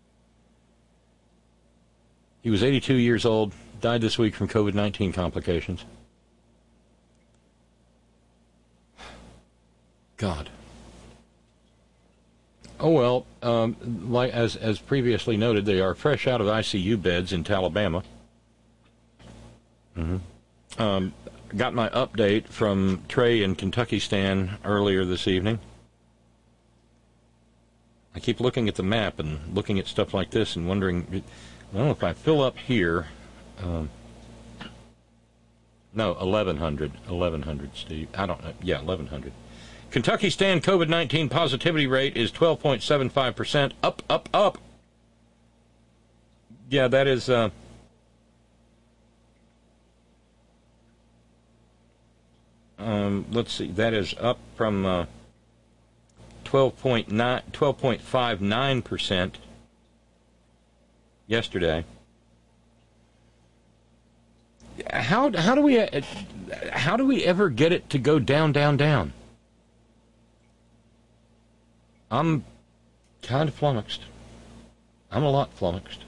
He was eighty-two years old, died this week from COVID nineteen complications. God. Oh, well, um, like as as previously noted, they are fresh out of I C U beds in Alabama. Mm-hmm. Um, got my update from Trey in Kentucky Stan earlier this evening. I keep looking at the map and looking at stuff like this and wondering, I don't know if I fill up here. Um, no, eleven hundred. eleven hundred, Steve. I don't know. Yeah, eleven hundred. Kentucky Stan COVID nineteen positivity rate is twelve point seven five percent. Up, up, up. Yeah, that is... Uh, um, let's see. That is up from uh, twelve point five nine percent yesterday. How how do we uh, how do we ever get it to go down, down, down? I'm kind of flummoxed. I'm a lot flummoxed.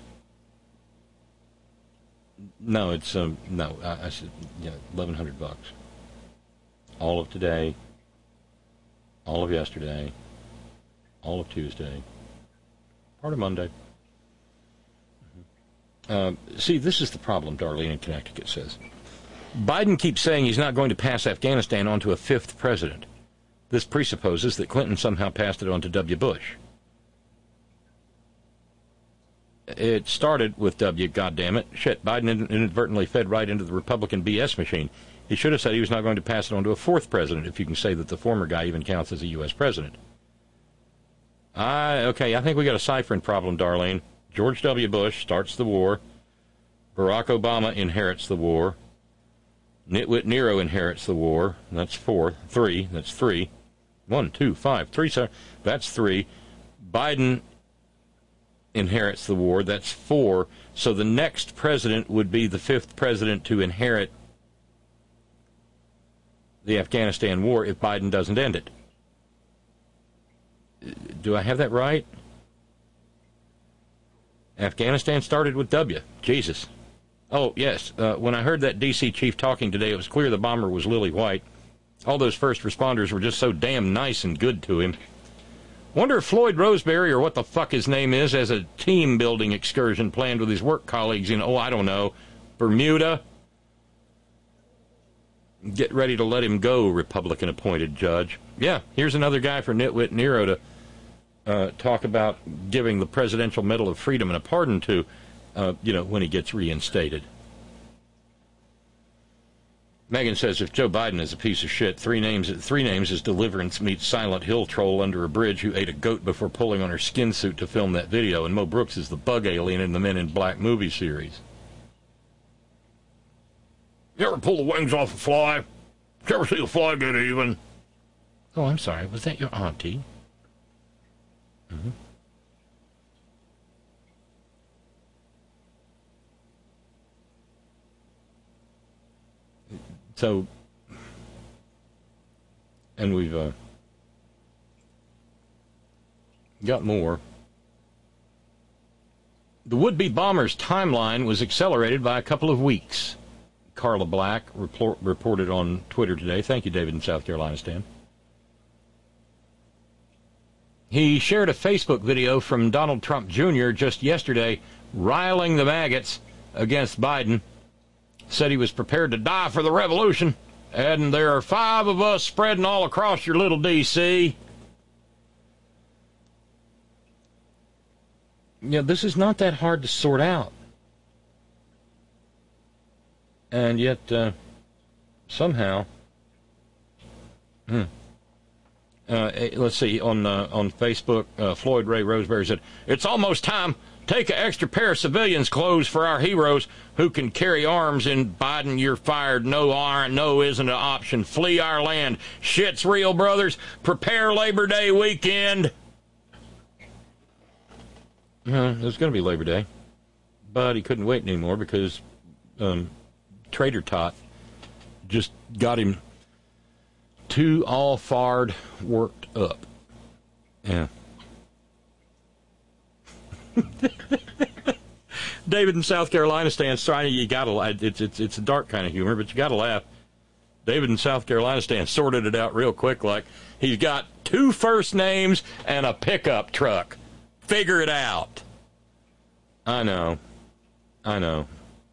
No, it's um no. I, I said yeah, eleven hundred bucks. All of today, all of yesterday, all of Tuesday, part of Monday. Mm-hmm. Uh, see, this is the problem. Darlene in Connecticut says Biden keeps saying he's not going to pass Afghanistan on to a fifth president. This presupposes that Clinton somehow passed it on to W. Bush. It started with W, goddammit. Shit, Biden inadvertently fed right into the Republican B S machine. He should have said he was not going to pass it on to a fourth president, if you can say that the former guy even counts as a U S president. I, okay, I think we got a ciphering problem, Darlene. George W. Bush starts the war. Barack Obama inherits the war. Nitwit Nero inherits the war. That's four. Three. That's three. One, two, five, three, seven. That's three. Biden inherits the war. That's four. So the next president would be the fifth president to inherit the Afghanistan war if Biden doesn't end it. Do I have that right? Afghanistan started with W. Jesus. Oh, yes. Uh, when I heard that D C chief talking today, it was clear the bomber was Lily White. All those first responders were just so damn nice and good to him. Wonder if Floyd Roseberry, or what the fuck his name is, has a team-building excursion planned with his work colleagues in, oh, I don't know, Bermuda? Get ready to let him go, Republican-appointed judge. Yeah, here's another guy for Nitwit Nero to uh, talk about giving the Presidential Medal of Freedom and a pardon to, uh, you know, when he gets reinstated. Megan says if Joe Biden is a piece of shit, three names three names is Deliverance meets Silent Hill troll under a bridge who ate a goat before pulling on her skin suit to film that video, and Mo Brooks is the bug alien in the Men in Black movie series. You ever pull the wings off a fly? You ever see a fly get even? Oh, I'm sorry. Was that your auntie? Mm-hmm. So, and we've uh, got more. The would-be bomber's timeline was accelerated by a couple of weeks. Carla Black report, reported on Twitter today. Thank you, David in South Carolina, Stan. He shared a Facebook video from Donald Trump Junior just yesterday, riling the maggots against Biden. Said he was prepared to die for the revolution, and there are five of us spreading all across your little D C. Yeah, this is not that hard to sort out. And yet, uh, somehow, hmm, uh, let's see, on uh, on Facebook, uh, Floyd Ray Roseberry said, "It's almost time. Take an extra pair of civilians' clothes for our heroes who can carry arms in Biden, you're fired. No, iron, no isn't an option. Flee our land. Shit's real, brothers. Prepare Labor Day weekend." Uh, it was going to be Labor Day, but he couldn't wait anymore because um, Trader Tot just got him too all-farred worked up. Yeah. David in South Carolina stands trying. You gotta. It's it's it's a dark kind of humor, but you gotta laugh. David in South Carolina stands sorted it out real quick. Like he's got two first names and a pickup truck. Figure it out. I know. I know.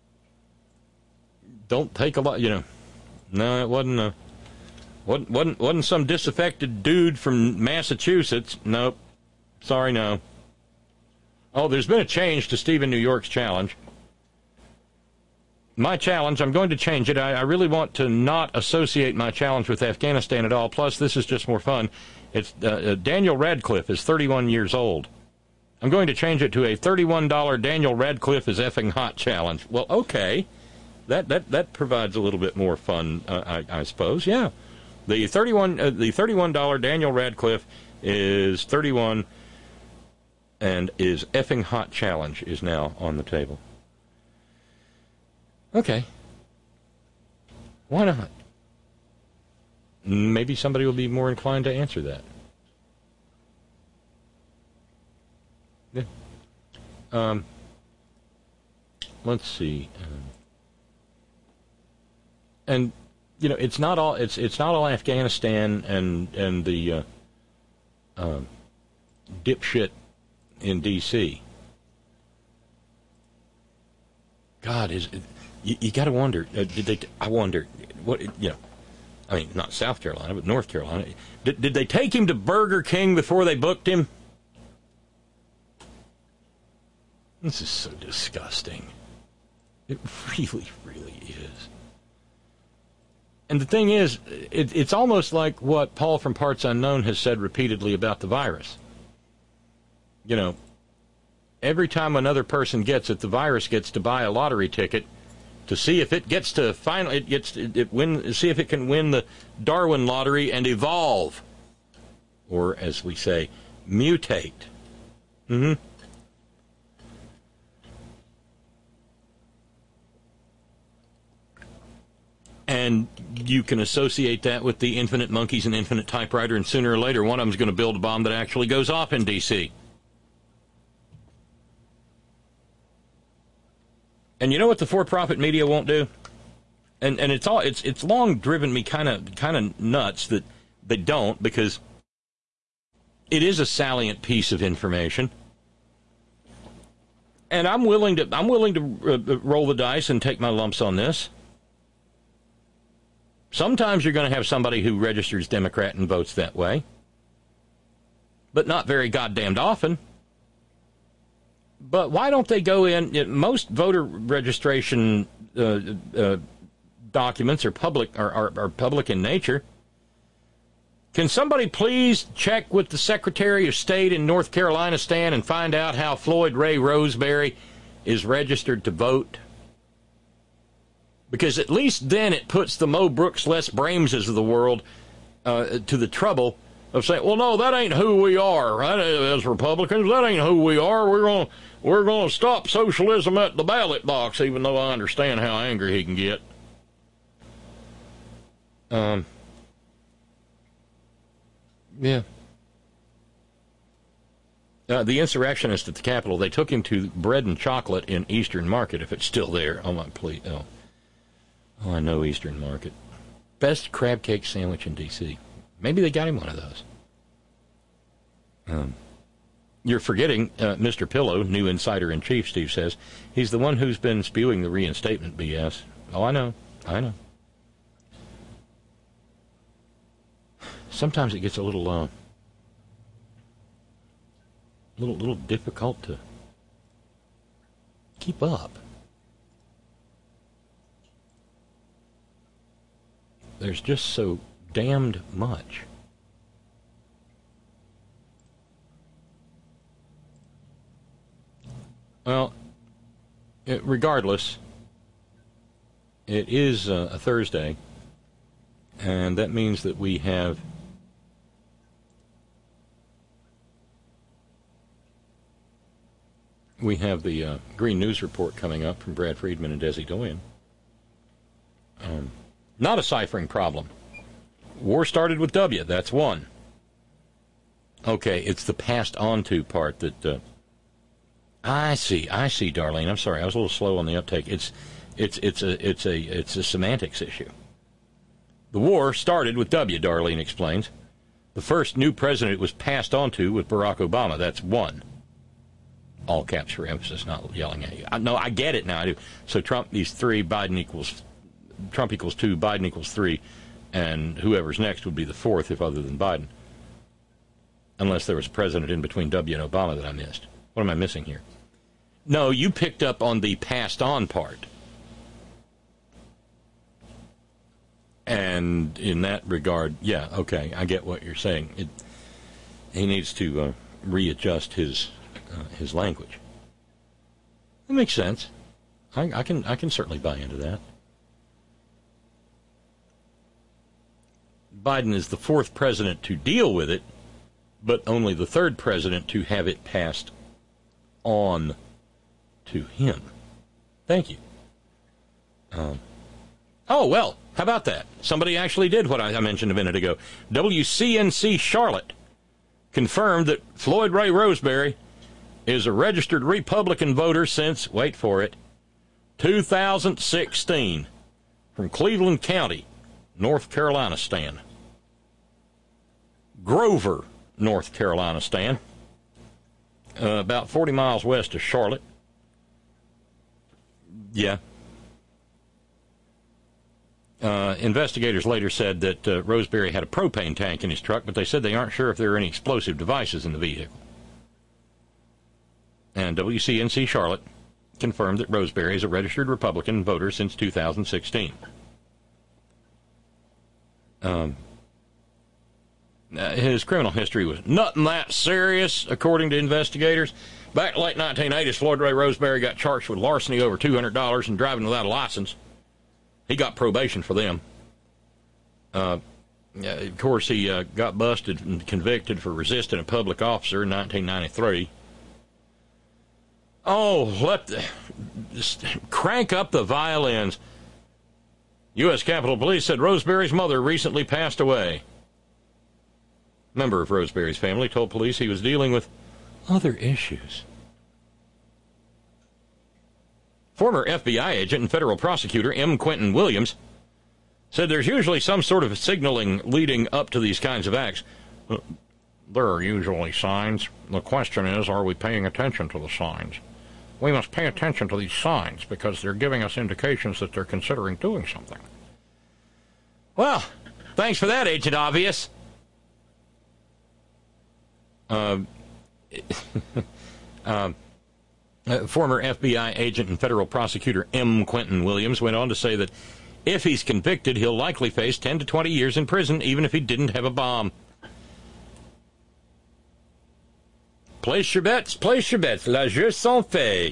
Don't take a lot. You know. No, it wasn't a. wasn't wasn't wasn't some disaffected dude from Massachusetts. Nope. Sorry, no. Oh, there's been a change to Stephen New York's challenge. My challenge, I'm going to change it. I, I really want to not associate my challenge with Afghanistan at all. Plus, this is just more fun. It's uh, uh, Daniel Radcliffe is thirty-one years old. I'm going to change it to a thirty-one dollar Daniel Radcliffe is effing hot challenge. Well, okay. That that that provides a little bit more fun, uh, I, I suppose. Yeah. The thirty-one uh, the thirty-one dollar Daniel Radcliffe is thirty-one. And is effing hot challenge is now on the table. Okay. Why not? Maybe somebody will be more inclined to answer that. Yeah. Um. Let's see. Um, and you know, it's not all. It's it's not all Afghanistan and and the uh, uh, dipshit in D C God, is you, you got to wonder? Uh, did they? I wonder what you know. I mean, not South Carolina, but North Carolina. Did did they take him to Burger King before they booked him? This is so disgusting. It really, really is. And the thing is, it, it's almost like what Paul from Parts Unknown has said repeatedly about the virus. You know, every time another person gets it, the virus gets to buy a lottery ticket to see if it gets to finally it gets it, it win see if it can win the Darwin lottery and evolve, or as we say, mutate. Mm-hmm. And you can associate that with the infinite monkeys and infinite typewriter, and sooner or later one of them's going to build a bomb that actually goes off in D C And you know what the for-profit media won't do? And and it's all it's it's long driven me kind of kind of nuts that they don't, because it is a salient piece of information. And I'm willing to I'm willing to uh, roll the dice and take my lumps on this. Sometimes you're going to have somebody who registers Democrat and votes that way, but not very goddamned often. But why don't they go in? Most voter registration uh, uh, documents are public are, are, are public in nature. Can somebody please check with the Secretary of State in North Carolina, Stan, and find out how Floyd Ray Roseberry is registered to vote? Because at least then it puts the Mo Brooks, Les Brameses of the world uh, to the trouble of saying, well, no, that ain't who we are, right? As Republicans, that ain't who we are. We're going we're going to stop socialism at the ballot box, even though I understand how angry he can get. Um, yeah. Uh, the insurrectionist at the Capitol, they took him to Bread and Chocolate in Eastern Market, if it's still there. Oh, my, please, oh. Oh, I know Eastern Market. Best crab cake sandwich in D C Maybe they got him one of those. Um, you're forgetting uh, Mister Pillow, new insider-in-chief, Steve says. He's the one who's been spewing the reinstatement B S. Oh, I know. I know. Sometimes it gets a little, uh, little, little difficult to keep up. There's just so damned much. Well, it, regardless, it is uh, a Thursday, and that means that we have we have the uh, Green News Report coming up from Brad Friedman and Desi Doyen. Um, not a ciphering problem. War started with W. That's one. Okay, it's the passed on to part that. Uh, I see. I see, Darlene. I'm sorry. I was a little slow on the uptake. It's, it's, it's a, it's a, it's a semantics issue. The war started with W. Darlene explains. The first new president it was passed on to was Barack Obama. That's one. All caps for emphasis, not yelling at you. I, no, I get it now. I do. So Trump, these three. Biden equals. Trump equals two. Biden equals three. And whoever's next would be the fourth, if other than Biden. Unless there was a president in between W and Obama that I missed. What am I missing here? No, you picked up on the passed on part. And in that regard, yeah, okay, I get what you're saying. It, he needs to uh, readjust his uh, his language. That makes sense. I, I can I can certainly buy into that. Biden is the fourth president to deal with it, but only the third president to have it passed on to him. Thank you. Um, oh, well, how about that? Somebody actually did what I mentioned a minute ago. W C N C Charlotte confirmed that Floyd Ray Roseberry is a registered Republican voter since, wait for it, two thousand sixteen from Cleveland County, North Carolina, Stan. Grover, North Carolina, Stan. Uh, about forty miles west of Charlotte. Yeah. Uh, investigators later said that uh, Roseberry had a propane tank in his truck, but they said they aren't sure if there are any explosive devices in the vehicle. And W C N C Charlotte confirmed that Roseberry is a registered Republican voter since two thousand sixteen. Um, uh, his criminal history was nothing that serious, according to investigators. Back in the late nineteen eighties, Floyd Ray Roseberry got charged with larceny over two hundred dollars and driving without a license. He got probation for them. Uh, of course, he uh, got busted and convicted for resisting a public officer in nineteen ninety-three. Oh, let the, just crank up the violins. U S Capitol Police said Roseberry's mother recently passed away. A member of Roseberry's family told police he was dealing with other issues. Former F B I agent and federal prosecutor M. Quentin Williams said there's usually some sort of signaling leading up to these kinds of acts. There are usually signs. The question is, are we paying attention to the signs? We must pay attention to these signs because they're giving us indications that they're considering doing something. Well, thanks for that, Agent Obvious. Uh, uh, uh, former F B I agent and federal prosecutor M. Quentin Williams went on to say that if he's convicted, he'll likely face ten to twenty years in prison, even if he didn't have a bomb. Place your bets, place your bets. La jeu sont faits.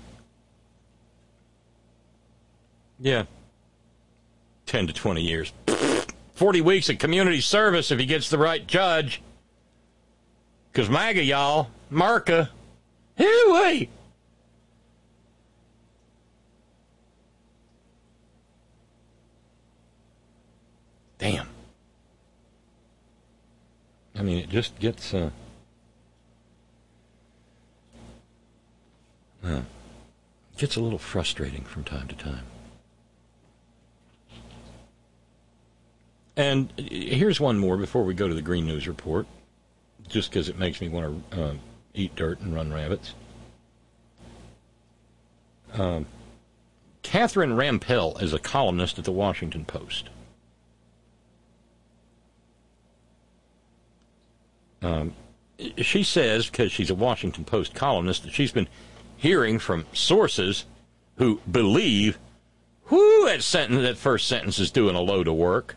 Yeah. ten to twenty years. forty weeks of community service if he gets the right judge. Because MAGA, y'all, Marca, hooey. Damn. I mean, it just gets, uh, uh, gets a little frustrating from time to time. And here's one more before we go to the Green News Report, just because it makes me want to uh, eat dirt and run rabbits. Um, Catherine Rampell is a columnist at the Washington Post. Um, she says, because she's a Washington Post columnist, that she's been hearing from sources who believe, whoo, that sentence, that first sentence is doing a load of work,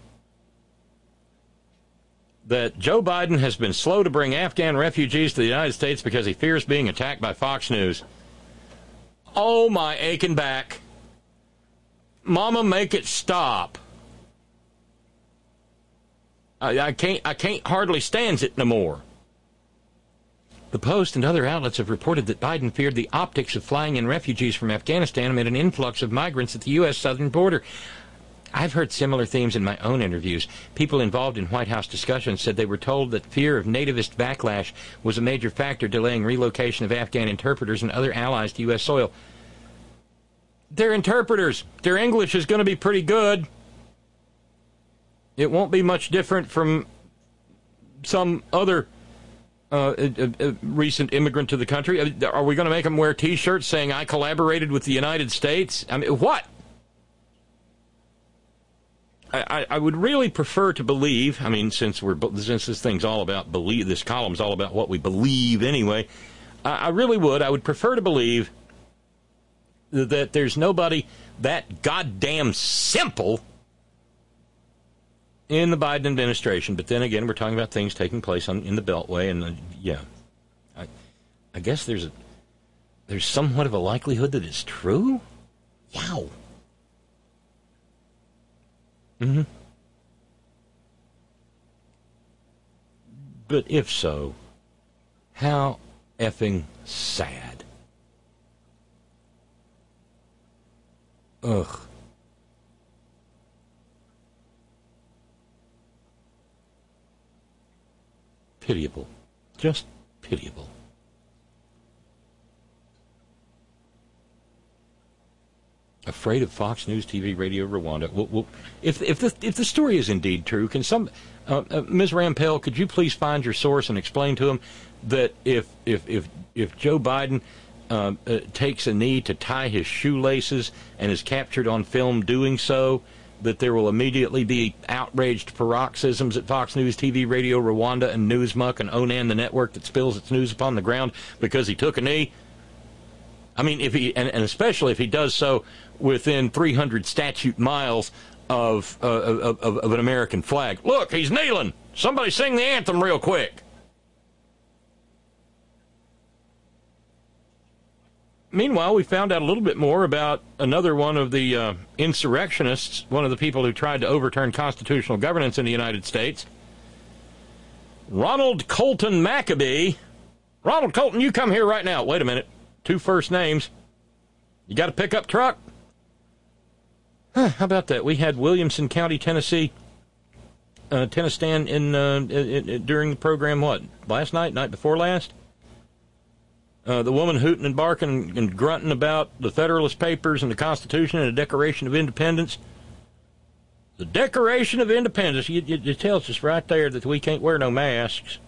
that Joe Biden has been slow to bring Afghan refugees to the United States because he fears being attacked by Fox News. Oh, my aching back. Mama, make it stop. I, I can't I can't hardly stand it no more. The Post and other outlets have reported that Biden feared the optics of flying in refugees from Afghanistan amid an influx of migrants at the U S southern border. I've heard similar themes in my own interviews. People involved in White House discussions said they were told that fear of nativist backlash was a major factor delaying relocation of Afghan interpreters and other allies to U S soil. They're interpreters. Their English is going to be pretty good. It won't be much different from some other uh, uh, uh, recent immigrant to the country. Are we going to make them wear T-shirts saying, I collaborated with the United States? I mean, what? I, I would really prefer to believe, I mean, since we're since this thing's all about believe, this column's all about what we believe anyway, I, I really would, I would prefer to believe that there's nobody that goddamn simple in the Biden administration. But then again, we're talking about things taking place on, in the Beltway, and uh, yeah, I, I guess there's a there's somewhat of a likelihood that it's true. Yow. Mm-hmm. But if so, how effing sad. Ugh. Pitiable. Just pitiable. Afraid of Fox News, T V, Radio, Rwanda. Well, well, if if the if the story is indeed true, can some uh, uh, Miz Rampell, could you please find your source and explain to him that if if if if Joe Biden uh, uh, takes a knee to tie his shoelaces and is captured on film doing so, that there will immediately be outraged paroxysms at Fox News, T V, Radio, Rwanda, and Newsmuck, and Onan, the network that spills its news upon the ground because he took a knee? I mean, if he, and, and especially if he does so within three hundred statute miles of, uh, of, of, of an American flag. Look, he's kneeling. Somebody sing the anthem real quick. meanwhile, we found out a little bit more about another one of the uh, insurrectionists, one of the people who tried to overturn constitutional governance in the United States, Ronald Colton Maccabee. Ronald Colton, you come here right now. Wait a minute. Two first names. You got a pickup truck? Huh, how about that? We had Williamson County, Tennessee, uh, Tennistan in, uh, in, in during the program, what, last night, night before last? Uh, the woman hooting and barking and grunting about the Federalist Papers and the Constitution and the Declaration of Independence. The Declaration of Independence, it, it, it tells us right there that we can't wear no masks.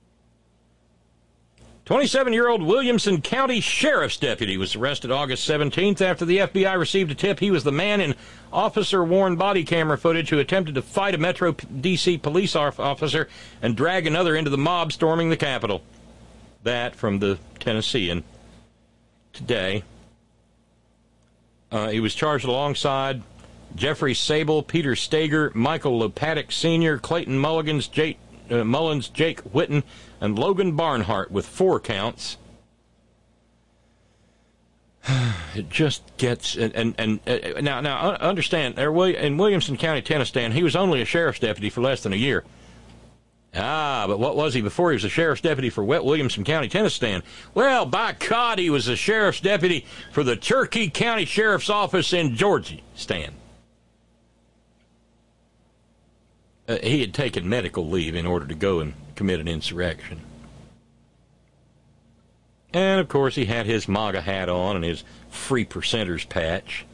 twenty-seven-year-old Williamson County Sheriff's deputy was arrested August seventeenth after the F B I received a tip he was the man in officer-worn body camera footage who attempted to fight a Metro D C police officer and drag another into the mob storming the Capitol. That from the Tennessean today. Uh, he was charged alongside Jeffrey Sable, Peter Stager, Michael Lopatic Senior, Clayton Mulligans, Jake, uh, Mullins, Jake Whitten, and Logan Barnhart with four counts. It just gets and and, and uh, now now understand there in Williamson County, Tennessee, he was only a sheriff's deputy for less than a year. Ah, but what was he before he was a sheriff's deputy for Williamson County, Tennessee? Well, by God, he was a sheriff's deputy for the Cherokee County Sheriff's Office in Georgia, Stan. Uh, he had taken medical leave in order to go and commit an insurrection. And, of course, he had his MAGA hat on and his Free Percenters patch.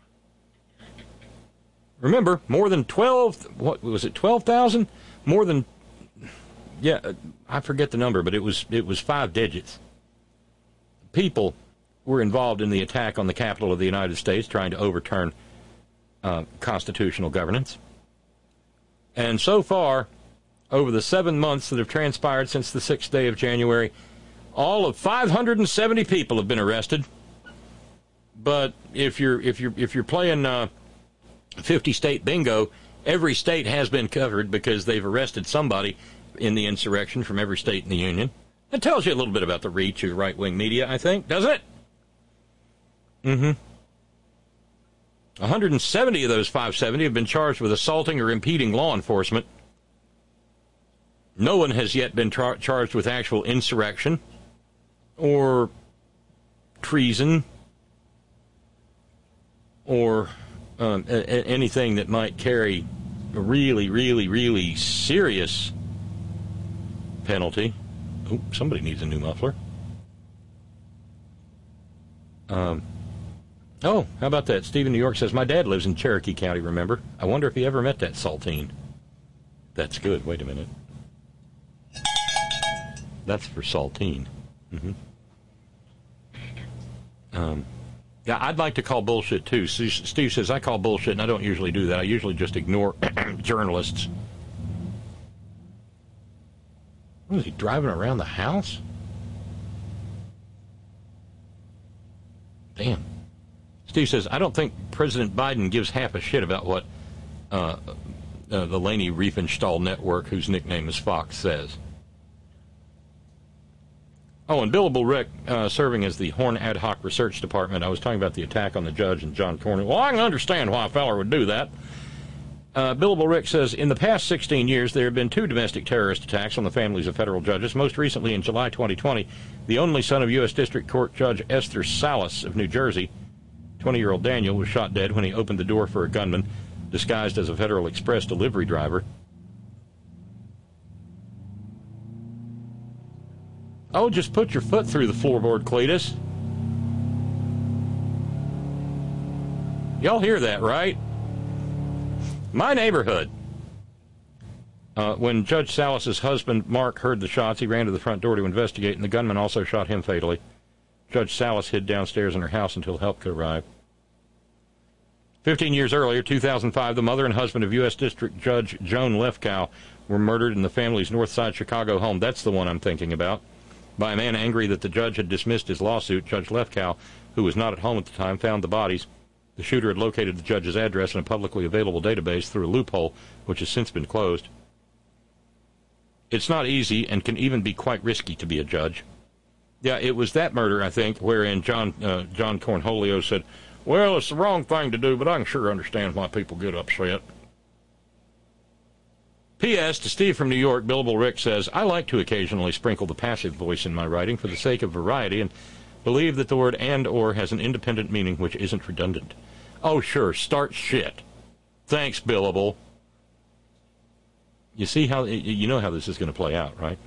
Remember, more than twelve, what was it, twelve thousand? More than, yeah, I forget the number, but it was it was five digits. People were involved in the attack on the Capitol of the United States, trying to overturn uh, constitutional governance. And so far, over the seven months that have transpired since the sixth day of January, all of five hundred seventy people have been arrested. But if you're if you're if you're playing uh, fifty state bingo, every state has been covered because they've arrested somebody in the insurrection from every state in the union. That tells you a little bit about the reach of right-wing media, I think, doesn't it? Mm-hmm. one hundred seventy of those five hundred seventy have been charged with assaulting or impeding law enforcement. No one has yet been tra- charged with actual insurrection or treason or um, a- a- anything that might carry a really, really, really serious penalty. Oh, somebody needs a new muffler. Um... Oh, how about that? Stephen New York says, my dad lives in Cherokee County, remember? I wonder if he ever met that Saltine. That's good. Wait a minute. That's for Saltine. Mm-hmm. Um, yeah, I'd like to call bullshit, too. Steve says, I call bullshit, and I don't usually do that. I usually just ignore journalists. What is he, driving around the house? Damn. Steve says, I don't think President Biden gives half a shit about what uh, uh, the Leni Riefenstahl network, whose nickname is Fox, says. Oh, and Billable Rick, uh, serving as the Horn Ad Hoc Research Department. I was talking about the attack on the judge and John Cornyn. Well, I can understand why a feller would do that. Uh, Billable Rick says, in the past sixteen years, there have been two domestic terrorist attacks on the families of federal judges. Most recently, in July twenty twenty, the only son of U S District Court Judge Esther Salas of New Jersey, twenty-year-old Daniel, was shot dead when he opened the door for a gunman disguised as a Federal Express delivery driver. Oh, just put your foot through the floorboard, Cletus. Y'all hear that, right? My neighborhood. Uh, when Judge Salas's husband, Mark, heard the shots, he ran to the front door to investigate, and the gunman also shot him fatally. Judge Salas hid downstairs in her house until help could arrive. Fifteen years earlier, two thousand five, the mother and husband of U S District Judge Joan Lefkow were murdered in the family's North Side Chicago home. That's the one I'm thinking about. By a man angry that the judge had dismissed his lawsuit, Judge Lefkow, who was not at home at the time, found the bodies. The shooter had located the judge's address in a publicly available database through a loophole, which has since been closed. It's not easy and can even be quite risky to be a judge. Yeah, it was that murder, I think, wherein John uh, John Cornholio said, well, it's the wrong thing to do, but I can sure understand why people get upset. P S. To Steve from New York, Billable Rick says, I like to occasionally sprinkle the passive voice in my writing for the sake of variety and believe that the word and or has an independent meaning which isn't redundant. Oh, sure, start shit. Thanks, Billable. You see how, you know how this is going to play out, right?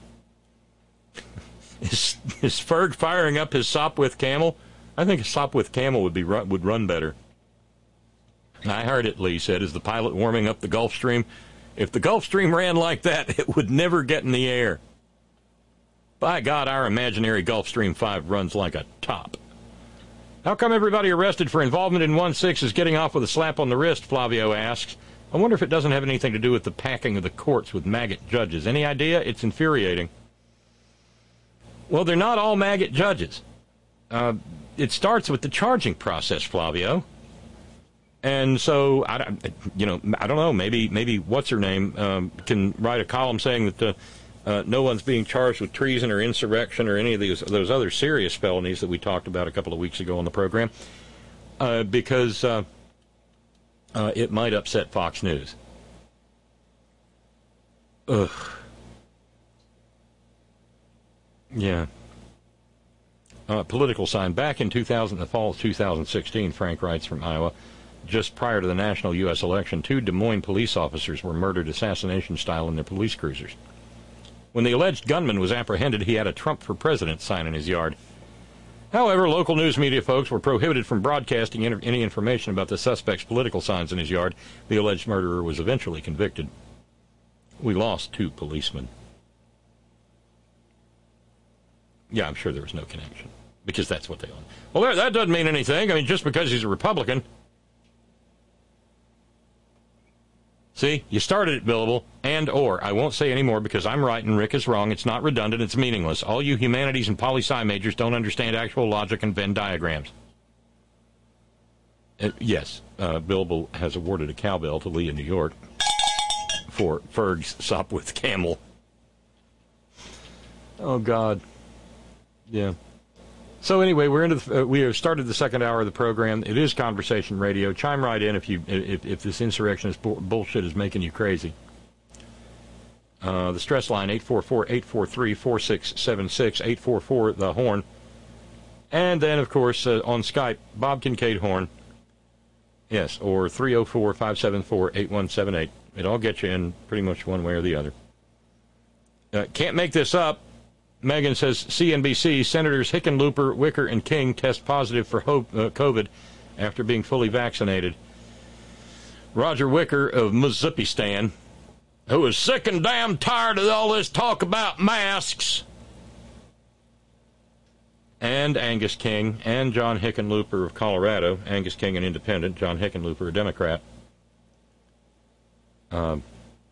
is, is Ferg firing up his Sopwith Camel? I think a Sopwith Camel would be would run better. I heard it, Lee said, is the pilot warming up the Gulfstream. If the Gulfstream ran like that, it would never get in the air. By God, our imaginary Gulfstream five runs like a top. How come everybody arrested for involvement in one six is getting off with a slap on the wrist, Flavio asks. I wonder if it doesn't have anything to do with the packing of the courts with maggot judges. Any idea? It's infuriating. Well, they're not all maggot judges. Uh, it starts with the charging process, Flavio. And so, I, you know, I don't know, maybe maybe what's-her-name um, can write a column saying that uh, uh, no one's being charged with treason or insurrection or any of these, those other serious felonies that we talked about a couple of weeks ago on the program, uh, because uh, uh, it might upset Fox News. Ugh. Yeah. Uh, political sign. Back in two thousand, the fall of two thousand sixteen, Frank writes from Iowa, just prior to the national U S election, two Des Moines police officers were murdered assassination style in their police cruisers. When the alleged gunman was apprehended, he had a Trump for President sign in his yard. However, local news media folks were prohibited from broadcasting any information about the suspect's political signs in his yard. The alleged murderer was eventually convicted. We lost two policemen. Yeah, I'm sure there was no connection, because that's what they own. Well, that doesn't mean anything. I mean, just because he's a Republican. See, you started it, Billable, and or. I won't say any more because I'm right and Rick is wrong. It's not redundant. It's meaningless. All you humanities and poli-sci majors don't understand actual logic and Venn diagrams. Uh, yes, uh, Billable has awarded a cowbell to Lee in New York for Ferg's Sopwith Camel. Oh, God. Yeah. So anyway, we're into the, uh, we have started the second hour of the program. It is Conversation Radio. Chime right in if you if, if this insurrectionist bu- bullshit is making you crazy. Uh, the stress line eight four four, eight four three, four six seven six, eight four four the horn, and then of course uh, on Skype Bob Kincaid Horn. Yes, or three oh four, five seven four, eight one seven eight. It all gets you in pretty much one way or the other. Uh, can't make this up. Megan says, C N B C, Senators Hickenlooper, Wicker, and King test positive for ho- uh, COVID after being fully vaccinated. Roger Wicker of Mississippistan, who is sick and damn tired of all this talk about masks, and Angus King, and John Hickenlooper of Colorado. Angus King, an independent, John Hickenlooper, a Democrat. Um...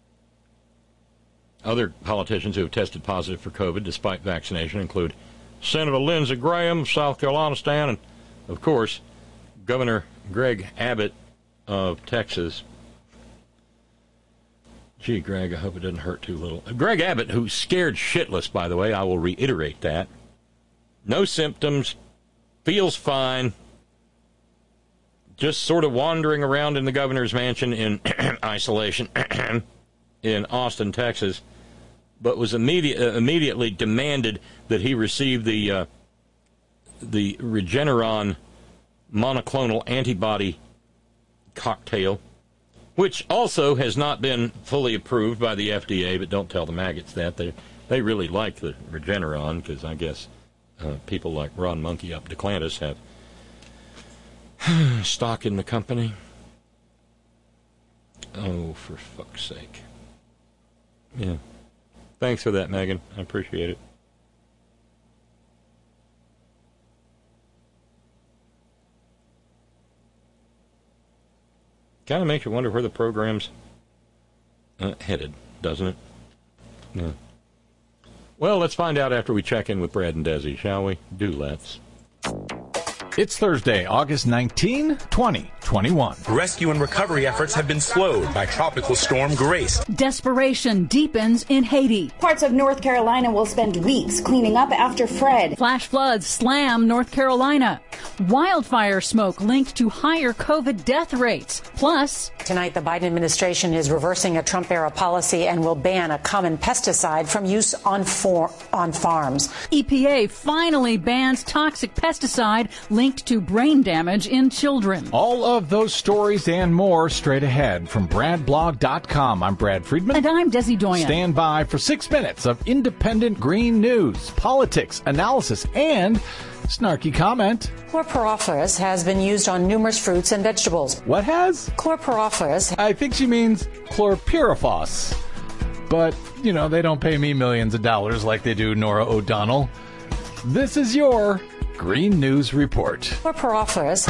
Other politicians who have tested positive for COVID despite vaccination include Senator Lindsey Graham, South Carolina stand, and, of course, Governor Greg Abbott of Texas. Gee, Greg, I hope it doesn't hurt too little. Greg Abbott, who's scared shitless, by the way, I will reiterate that. No symptoms, feels fine, just sort of wandering around in the governor's mansion in isolation in Austin, Texas, but was immediate, uh, immediately demanded that he receive the uh, the Regeneron monoclonal antibody cocktail, which also has not been fully approved by the F D A, but don't tell the maggots that. They they really like the Regeneron, because I guess uh, people like Ron Monkey up DeClantis have stock in the company. Oh, for fuck's sake. Yeah. Thanks for that, Megan. I appreciate it. Kind of makes you wonder where the program's uh, headed, doesn't it? Yeah. Well, let's find out after we check in with Brad and Desi, shall we? Do let's. It's Thursday, August nineteenth, twenty twenty-one. Rescue and recovery efforts have been slowed by Tropical Storm Grace. Desperation deepens in Haiti. Parts of North Carolina will spend weeks cleaning up after Fred. Flash floods slam North Carolina. Wildfire smoke linked to higher COVID death rates. Plus, tonight the Biden administration is reversing a Trump-era policy and will ban a common pesticide from use on, for- on farms. E P A finally bans toxic pesticide linked to brain damage in children. All of those stories and more straight ahead from brad blog dot com. I'm Brad Friedman. And I'm Desi Doyen. Stand by for six minutes of independent green news, politics, analysis, and snarky comment. Chlorpyrifos has been used on numerous fruits and vegetables. What has? Chlorpyrifos. I think she means chlorpyrifos. But, you know, they don't pay me millions of dollars like they do Nora O'Donnell. This is your Green News Report. Chlorpyrifos.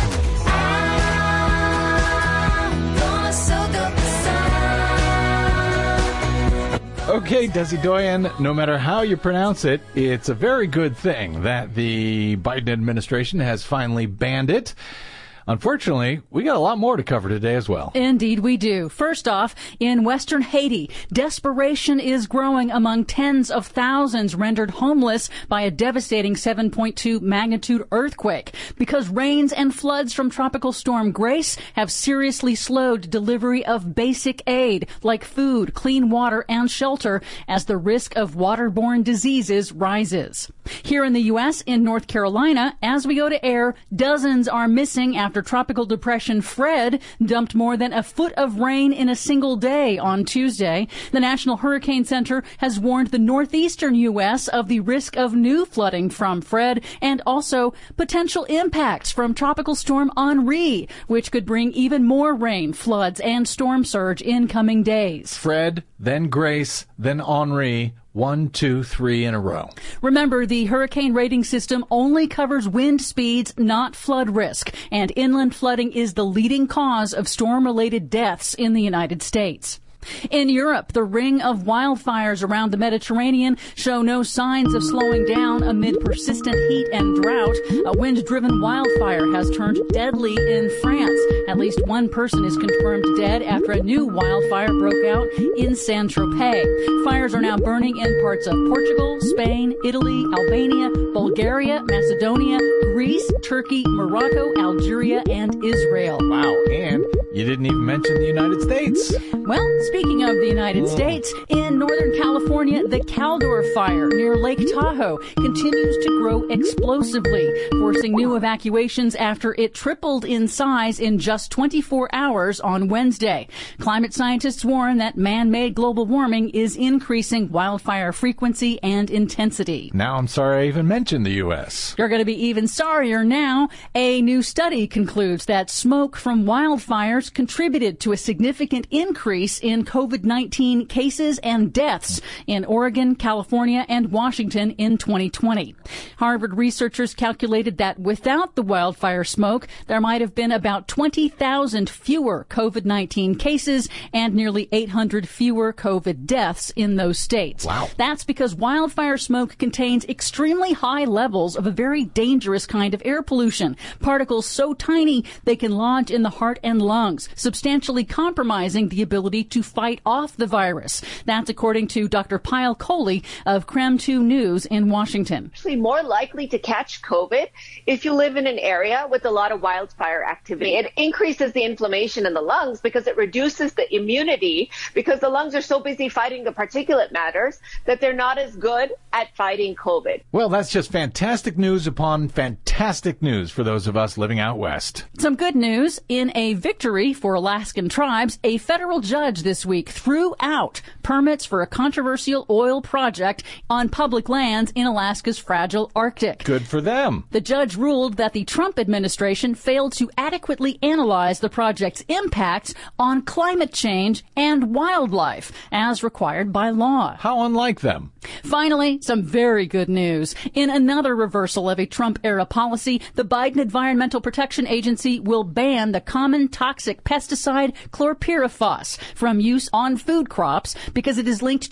Okay, Desi Doyen, no matter how you pronounce it, it's a very good thing that the Biden administration has finally banned it. Unfortunately, we got a lot more to cover today as well. Indeed we do. First off, in western Haiti, desperation is growing among tens of thousands rendered homeless by a devastating seven point two magnitude earthquake because rains and floods from Tropical Storm Grace have seriously slowed delivery of basic aid like food, clean water, and shelter as the risk of waterborne diseases rises. Here in the U S, in North Carolina, as we go to air, dozens are missing after Tropical Depression Fred dumped more than a foot of rain in a single day on Tuesday. The National Hurricane Center has warned the northeastern U S of the risk of new flooding from Fred and also potential impacts from Tropical Storm Henri, which could bring even more rain, floods, and storm surge in coming days. Fred, then Grace, then Henri. One, two, three in a row. Remember, the hurricane rating system only covers wind speeds, not flood risk, and inland flooding is the leading cause of storm-related deaths in the United States. In Europe, the ring of wildfires around the Mediterranean show no signs of slowing down amid persistent heat and drought. A wind-driven wildfire has turned deadly in France. At least one person is confirmed dead after a new wildfire broke out in Saint-Tropez. Fires are now burning in parts of Portugal, Spain, Italy, Albania, Bulgaria, Macedonia, Greece, Turkey, Morocco, Algeria, and Israel. Wow, and you didn't even mention the United States. Well, speaking of the United States, in Northern California, the Caldor Fire near Lake Tahoe continues to grow explosively, forcing new evacuations after it tripled in size in just twenty-four hours on Wednesday. Climate scientists warn that man-made global warming is increasing wildfire frequency and intensity. Now I'm sorry I even mentioned the U S. You're going to be even sorrier now. A new study concludes that smoke from wildfires contributed to a significant increase in COVID nineteen cases and deaths in Oregon, California, and Washington in twenty twenty. Harvard researchers calculated that without the wildfire smoke, there might have been about twenty thousand fewer COVID nineteen cases and nearly eight hundred fewer COVID deaths in those states. Wow. That's because wildfire smoke contains extremely high levels of a very dangerous kind of air pollution. Particles so tiny they can lodge in the heart and lungs, substantially compromising the ability to fight off the virus. That's according to Doctor Pyle Coley of C R E M two News in Washington. Actually more likely to catch COVID if you live in an area with a lot of wildfire activity. It increases the inflammation in the lungs because it reduces the immunity because the lungs are so busy fighting the particulate matters that they're not as good at fighting COVID. Well, that's just fantastic news upon fantastic news for those of us living out west. Some good news. In a victory for Alaskan tribes, a federal judge this week threw out permits for a controversial oil project on public lands in Alaska's fragile Arctic. Good for them. The judge ruled that the Trump administration failed to adequately analyze the project's impacts on climate change and wildlife, as required by law. How unlike them. Finally, some very good news. In another reversal of a Trump-era policy, the Biden Environmental Protection Agency will ban the common toxic pesticide chlorpyrifos from use on food crops because it is linked to neurological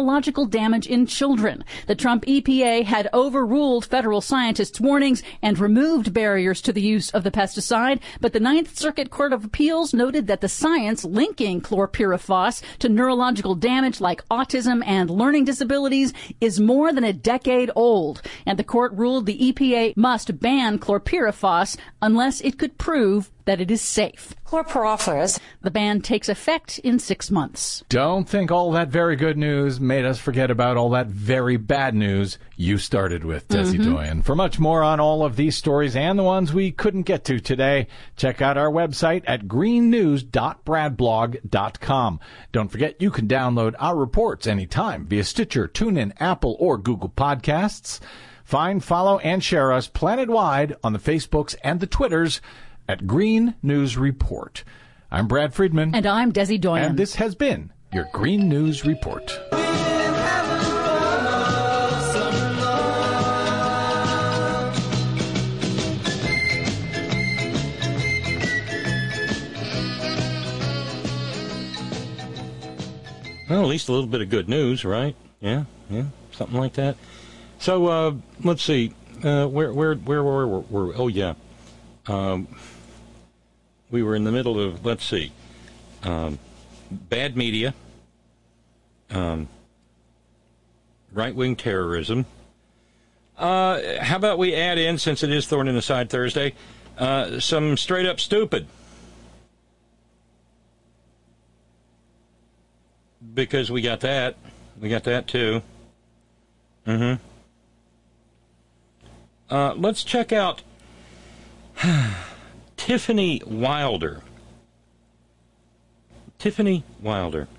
neurological damage in children. The Trump E P A had overruled federal scientists' warnings and removed barriers to the use of the pesticide, but the Ninth Circuit Court of Appeals noted that the science linking chlorpyrifos to neurological damage like autism and learning disabilities is more than a decade old, and the court ruled the E P A must ban chlorpyrifos unless it could prove that it is safe. Chlorpyrifos. The ban takes effect in six months. Don't think all that very good news made us forget about all that very bad news you started with, Desi Mm-hmm. Doyen. For much more on all of these stories and the ones we couldn't get to today, check out our website at green news dot brad blog dot com. Don't forget you can download our reports anytime via Stitcher, TuneIn, Apple, or Google Podcasts. Find, follow, and share us planet-wide on the Facebooks and the Twitters at Green News Report. I'm Brad Friedman. And I'm Desi Doyen. And this has been your Green News Report. Well, at least a little bit of good news, right? Yeah, yeah, something like that. So, uh, let's see. Uh, where, where, where were we? Oh, yeah. Um, we were in the middle of, let's see, um, bad media, um, right-wing terrorism. Uh, how about we add in, since it is Thorn in the Side Thursday, uh, some straight-up stupid. Because we got that. We got that, too. Mm-hmm. Uh, let's check out Tiffany Wilder. Tiffany Wilder.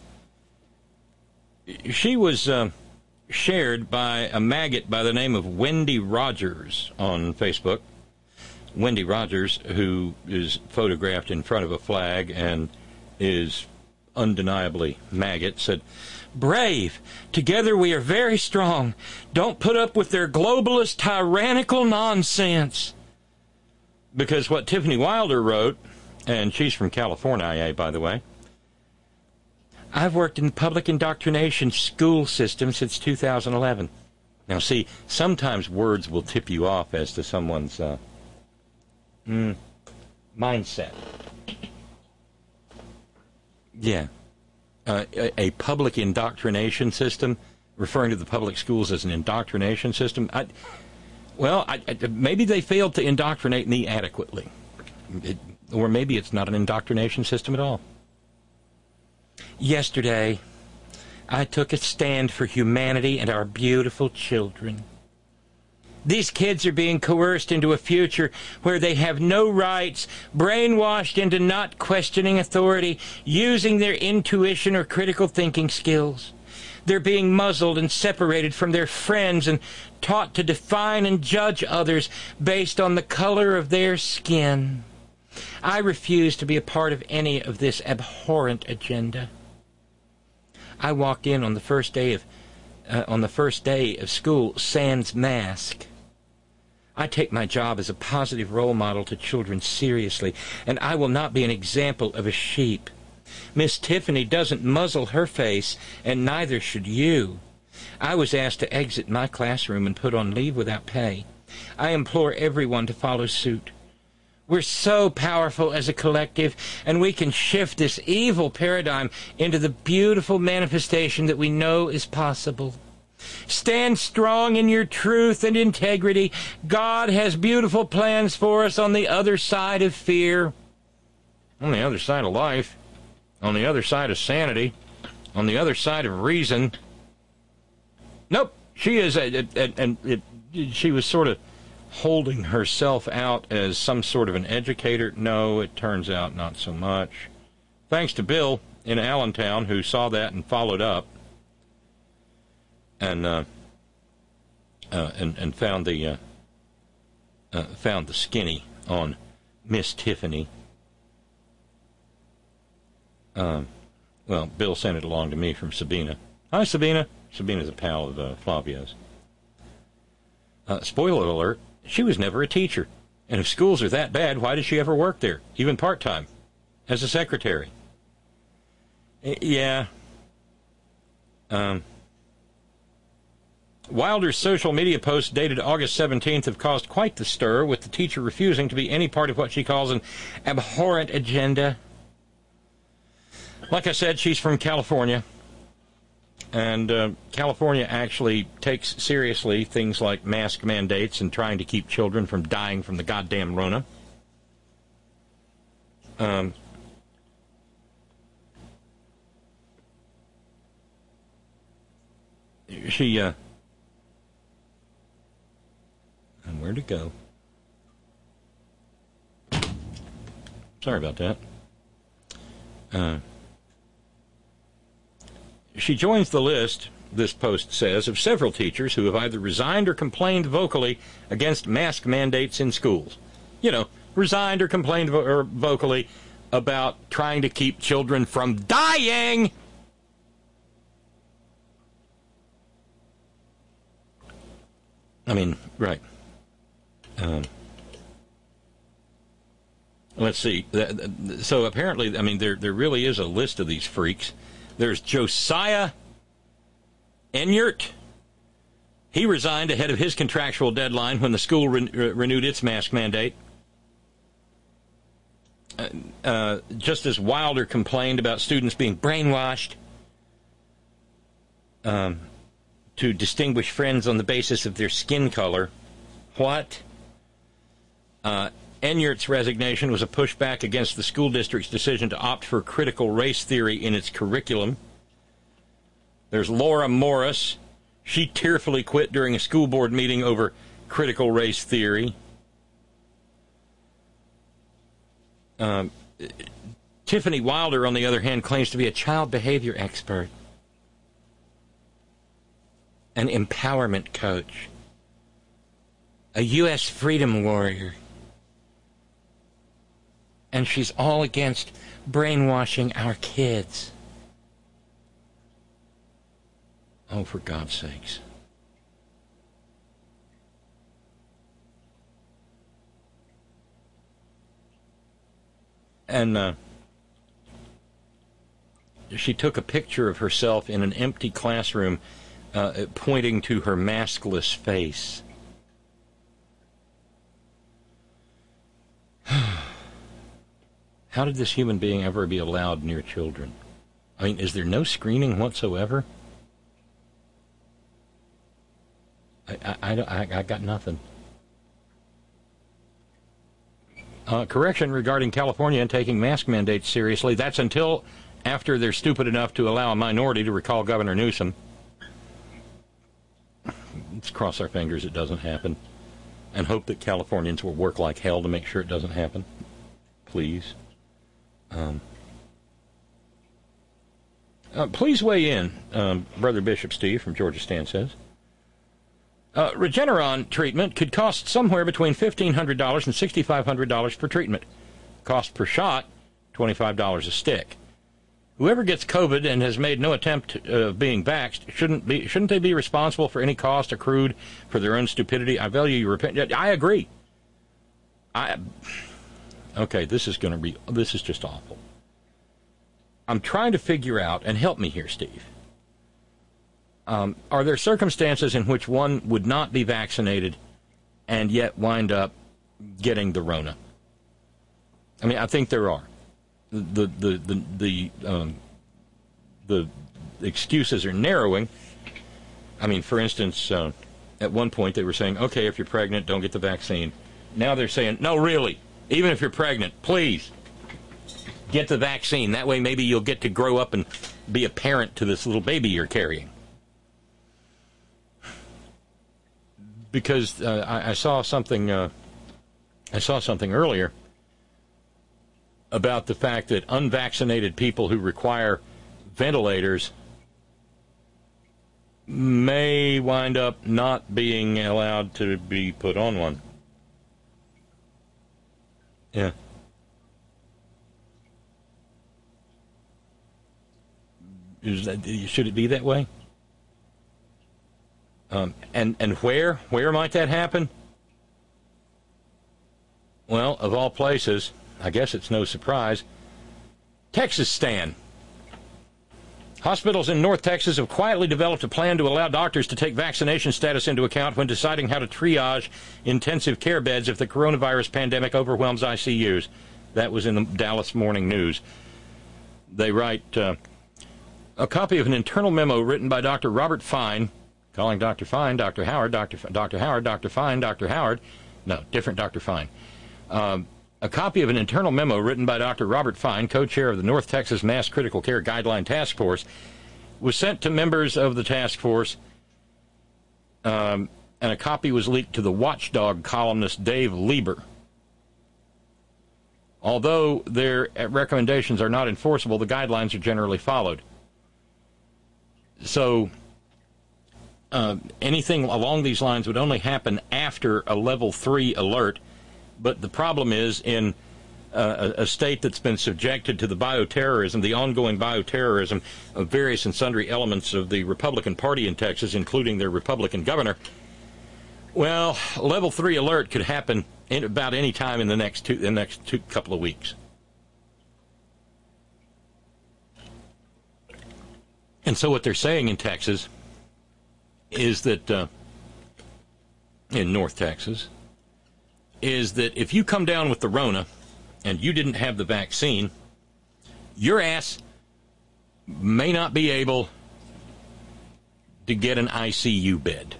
She was uh, shared by a maggot by the name of Wendy Rogers on Facebook. Wendy Rogers, who is photographed in front of a flag and is undeniably maggot, said, "Brave. Together we are very strong. Don't put up with their globalist, tyrannical nonsense." Because what Tiffany Wilder wrote, and she's from California, by the way, "I've worked in the public indoctrination school system since two thousand eleven. Now, see, sometimes words will tip you off as to someone's uh, mm, mindset. Yeah. Uh, a, a public indoctrination system, referring to the public schools as an indoctrination system. I, well, I, I, maybe they failed to indoctrinate me adequately. It, or maybe it's not an indoctrination system at all. Yesterday, I took a stand for humanity and our beautiful children. These kids are being coerced into a future where they have no rights, brainwashed into not questioning authority, using their intuition or critical thinking skills. They're being muzzled and separated from their friends and taught to define and judge others based on the color of their skin. I refuse to be a part of any of this abhorrent agenda. I walked in on the first day of uh, on the first day of school sans mask. I take my job as a positive role model to children seriously, and I will not be an example of a sheep. Miss Tiffany doesn't muzzle her face, and neither should you. I was asked to exit my classroom and put on leave without pay. I implore everyone to follow suit. We're so powerful as a collective, and we can shift this evil paradigm into the beautiful manifestation that we know is possible. Stand strong in your truth and integrity. God has beautiful plans for us on the other side of fear, on the other side of life, on the other side of sanity, on the other side of reason. Nope, she is, a, a, a, and it, she was sort of holding herself out as some sort of an educator. No, it turns out not so much. Thanks to Bill in Allentown, who saw that and followed up. And uh, uh, and and found the uh, uh, found the skinny on Miss Tiffany. Um, well, Bill sent it along to me from Sabina. Hi, Sabina. Sabina's a pal of uh, Flavio's. Uh, spoiler alert: she was never a teacher, and if schools are that bad, why did she ever work there, even part time, as a secretary? I- yeah. Um. Wilder's social media post dated August seventeenth have caused quite the stir, with the teacher refusing to be any part of what she calls an abhorrent agenda. Like I said, she's from California, and uh, California actually takes seriously things like mask mandates and trying to keep children from dying from the goddamn Rona. Um... She, uh... And where'd it go? Sorry about that. Uh, she joins the list, this post says, of several teachers who have either resigned or complained vocally against mask mandates in schools. You know, resigned or complained vo- or vocally about trying to keep children from dying. I mean, right. Um, let's see. So apparently, I mean, there there really is a list of these freaks. There's Josiah Enyart. He resigned ahead of his contractual deadline when the school re- renewed its mask mandate. Uh, uh, just as Wilder complained about students being brainwashed um, to distinguish friends on the basis of their skin color. What? Uh, Enyart's resignation was a pushback against the school district's decision to opt for critical race theory in its curriculum. There's Laura Morris. She tearfully quit during a school board meeting over critical race theory. Um, Tiffany Wilder, on the other hand, claims to be a child behavior expert, an empowerment coach, a U S freedom warrior. And she's all against brainwashing our kids. Oh, for God's sakes. And uh, she took a picture of herself in an empty classroom, uh, pointing to her maskless face. How did this human being ever be allowed near children? I mean, is there no screening whatsoever? I, I, I, I got nothing. Uh, correction regarding California and taking mask mandates seriously. That's until after they're stupid enough to allow a minority to recall Governor Newsom. Let's cross our fingers it doesn't happen. And hope that Californians will work like hell to make sure it doesn't happen. Please. Um, uh, please weigh in, um, Brother Bishop Steve from Georgia Stan says. Uh, Regeneron treatment could cost somewhere between fifteen hundred dollars and six thousand five hundred dollars per treatment. Cost per shot, twenty-five dollars a stick. Whoever gets COVID and has made no attempt of uh, being vaxxed, shouldn't be shouldn't they be responsible for any cost accrued for their own stupidity? I value your opinion. I agree. I... Okay, this is going to be, this is just awful. I'm trying to figure out, and help me here, Steve. Um, are there circumstances in which one would not be vaccinated and yet wind up getting the Rona? I mean, I think there are. The the the the um, the excuses are narrowing. I mean, for instance, uh, at one point they were saying, okay, if you're pregnant, don't get the vaccine. Now they're saying, no, really. Even if you're pregnant, please get the vaccine. That way maybe you'll get to grow up and be a parent to this little baby you're carrying. Because uh, I, I saw something uh, I saw something earlier about the fact that unvaccinated people who require ventilators may wind up not being allowed to be put on one. Yeah. Is that, should it be that way? Um, and and where where might that happen? Well, of all places, I guess it's no surprise, Texas, Stan. Hospitals in North Texas have quietly developed a plan to allow doctors to take vaccination status into account when deciding how to triage intensive care beds if the coronavirus pandemic overwhelms I C Us. That was in the Dallas Morning News. They write, uh, a copy of an internal memo written by Doctor Robert Fine, calling Doctor Fine, Doctor Howard, Doctor F- Doctor Howard, Doctor Fine, Doctor Howard. No, different Doctor Fine. Um, A copy of an internal memo written by Doctor Robert Fine, co-chair of the North Texas Mass Critical Care Guideline Task Force, was sent to members of the task force, um, and a copy was leaked to the Watchdog columnist Dave Lieber. Although their recommendations are not enforceable, the guidelines are generally followed. So uh, anything along these lines would only happen after a level three alert. But the problem is, in uh, a state that's been subjected to the bioterrorism, the ongoing bioterrorism of various and sundry elements of the Republican Party in Texas, including their Republican governor, well, level three alert could happen in about any time in the next two, the next two couple of weeks. And so what they're saying in Texas is that, uh, in North Texas, is that if you come down with the Rona and you didn't have the vaccine, your ass may not be able to get an I C U bed.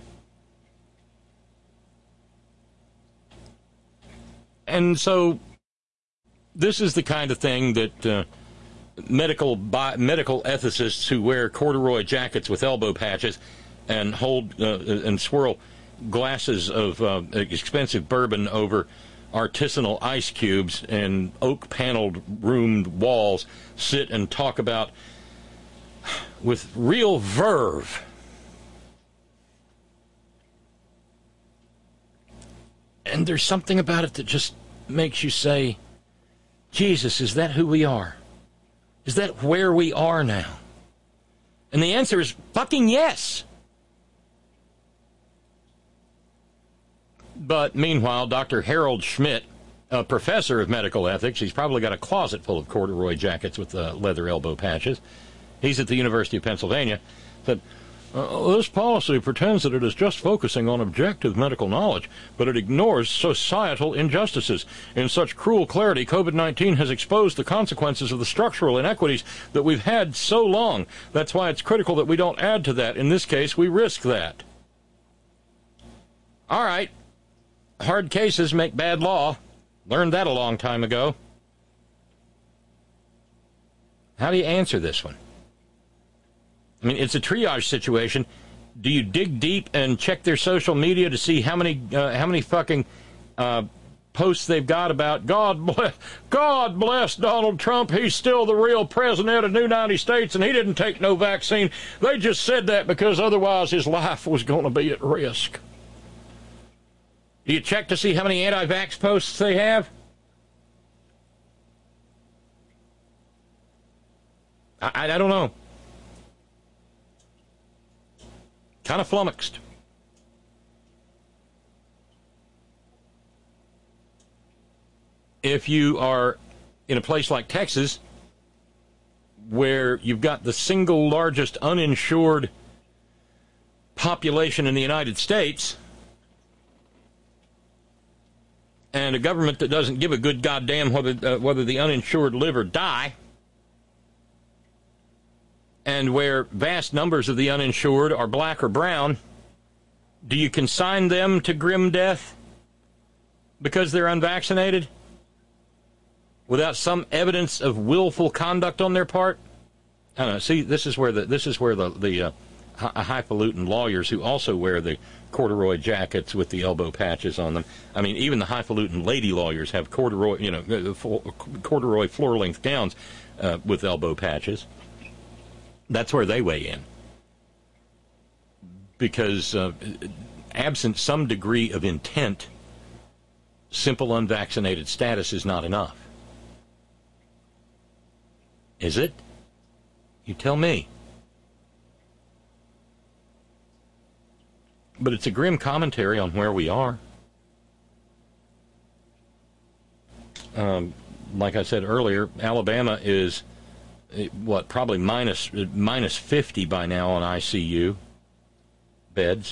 And so this is the kind of thing that uh, medical bi- medical ethicists who wear corduroy jackets with elbow patches and hold uh, and swirl glasses of uh, expensive bourbon over artisanal ice cubes and oak-paneled roomed walls sit and talk about with real verve. And there's something about it that just makes you say, Jesus, is that who we are? Is that where we are now? And the answer is fucking yes. But meanwhile, Doctor Harold Schmidt, a professor of medical ethics, he's probably got a closet full of corduroy jackets with uh, leather elbow patches. He's at the University of Pennsylvania. Said, uh, this policy pretends that it is just focusing on objective medical knowledge, but it ignores societal injustices. In such cruel clarity, COVID nineteen has exposed the consequences of the structural inequities that we've had so long. That's why it's critical that we don't add to that. In this case, we risk that. All right. Hard cases make bad law. Learned that a long time ago. How do you answer this one? I mean, it's a triage situation. Do you dig deep and check their social media to see how many uh, how many fucking uh, posts they've got about God bless God bless Donald Trump? He's still the real president of the United States, and he didn't take no vaccine. They just said that because otherwise his life was going to be at risk. Do you check to see how many anti-vax posts they have? I, I don't know. Kind of flummoxed. If you are in a place like Texas, where you've got the single largest uninsured population in the United States, and a government that doesn't give a good goddamn whether uh, whether the uninsured live or die, and where vast numbers of the uninsured are black or brown, do you consign them to grim death because they're unvaccinated without some evidence of willful conduct on their part? I don't know. See, this is where the this is where the the uh, highfalutin lawyers who also wear the corduroy jackets with the elbow patches on them. I mean, even the highfalutin lady lawyers have corduroy, you know, corduroy floor-length gowns uh, with elbow patches. That's where they weigh in. Because uh, absent some degree of intent, simple unvaccinated status is not enough. Is it? You tell me. But it's a grim commentary on where we are. Um, like I said earlier, Alabama is what, probably minus, minus fifty by now on I C U beds.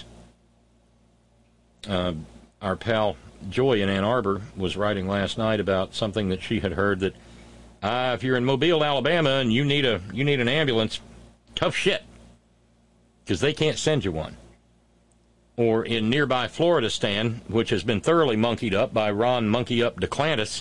Uh, our pal Joy in Ann Arbor was writing last night about something that she had heard that uh, if you're in Mobile, Alabama, and you need a you need an ambulance, tough shit, because they can't send you one. Or in nearby Florida, Stan, which has been thoroughly monkeyed up by Ron Monkey Up DeClantis,